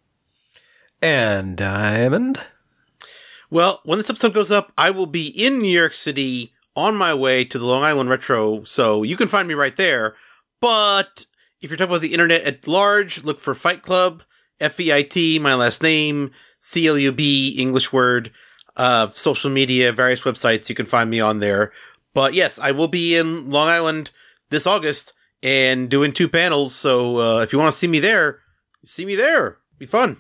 And Diamond? Well, when this episode goes up, I will be in New York City on my way to the Long Island Retro, so you can find me right there. But if you're talking about the internet at large, look for Fight Club, F E I T, my last name, C L U B, English word, uh, social media, various websites, you can find me on there. But yes, I will be in Long Island this August and doing two panels, so uh, if you want to see me there, see me there. Be fun.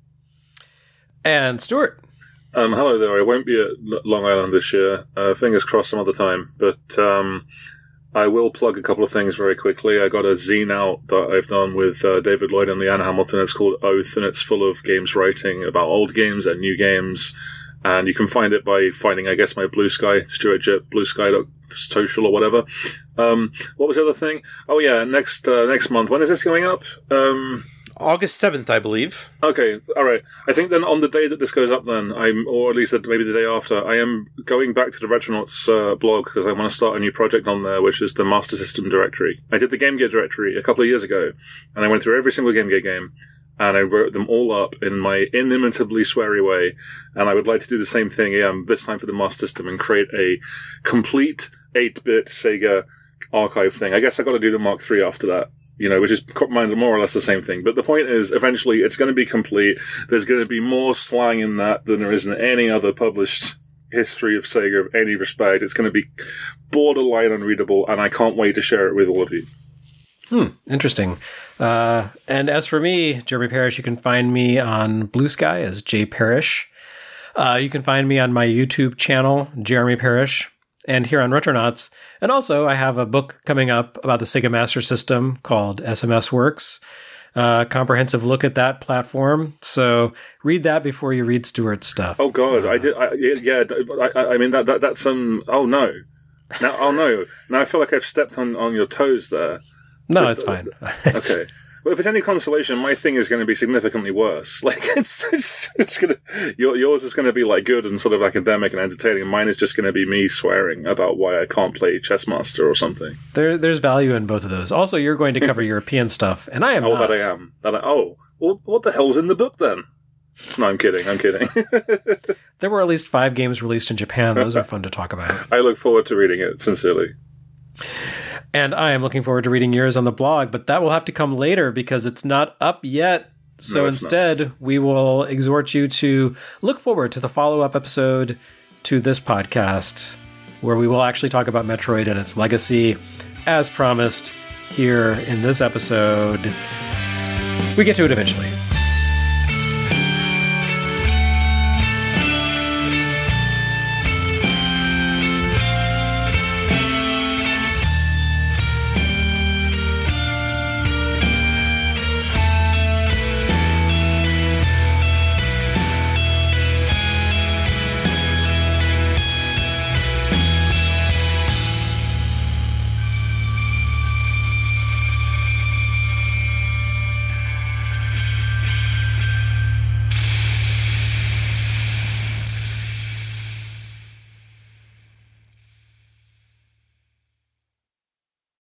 And Stuart. Um, hello there. I won't be at Long Island this year. Uh, fingers crossed some other time. But um, I will plug a couple of things very quickly. I got a zine out that I've done with uh, David Lloyd and Leanne Hamilton. It's called Oath, and it's full of games writing about old games and new games. And you can find it by finding, I guess, my Blue Sky, Stuart Jet, Blue Sky social or whatever. Um, what was the other thing? Oh, yeah, next uh, next month. When is this going up? Um... August seventh, I believe. Okay, all right. I think then on the day that this goes up then, I'm, or at least maybe the day after, I am going back to the Retronauts uh, blog because I want to start a new project on there, which is the Master System directory. I did the Game Gear directory a couple of years ago, and I went through every single Game Gear game, and I wrote them all up in my inimitably sweary way, and I would like to do the same thing again, this time for the Master System, and create a complete eight-bit Sega archive thing. I guess I got to do the Mark three after that. You know, which is more or less the same thing. But the point is, eventually, it's going to be complete. There's going to be more slang in that than there is in any other published history of Sega of any respect. It's going to be borderline unreadable, and I can't wait to share it with all of you. Hmm, interesting. Uh, and as for me, Jeremy Parrish, you can find me on Blue Sky as J Parrish. Uh, you can find me on my YouTube channel, Jeremy Parrish, and here on Retronauts. And also, I have a book coming up about the Sega Master System called S M S Works. Uh, comprehensive look at that platform. So read that before you read Stuart's stuff. Oh God, uh, I did. I, yeah, I, I mean that, that that's um. Oh no, now oh no. Now I feel like I've stepped on, on your toes there. No, it's fine. Okay. Well, if it's any consolation, my thing is going to be significantly worse. Like, it's, it's, it's going to, your, yours is going to be, like, good and sort of academic and entertaining, and mine is just going to be me swearing about why I can't play Chessmaster or something. There, there's value in both of those. Also, you're going to cover European stuff, and I am oh, not. that I am. That I, oh, well, what the hell's in the book, then? No, I'm kidding, I'm kidding. There were at least five games released in Japan. Those are fun to talk about. I look forward to reading it, sincerely. And I am looking forward to reading yours on the blog, but that will have to come later because it's not up yet. So no, instead, not. we will exhort you to look forward to the follow-up episode to this podcast, where we will actually talk about Metroid and its legacy, as promised here in this episode. We get to it eventually.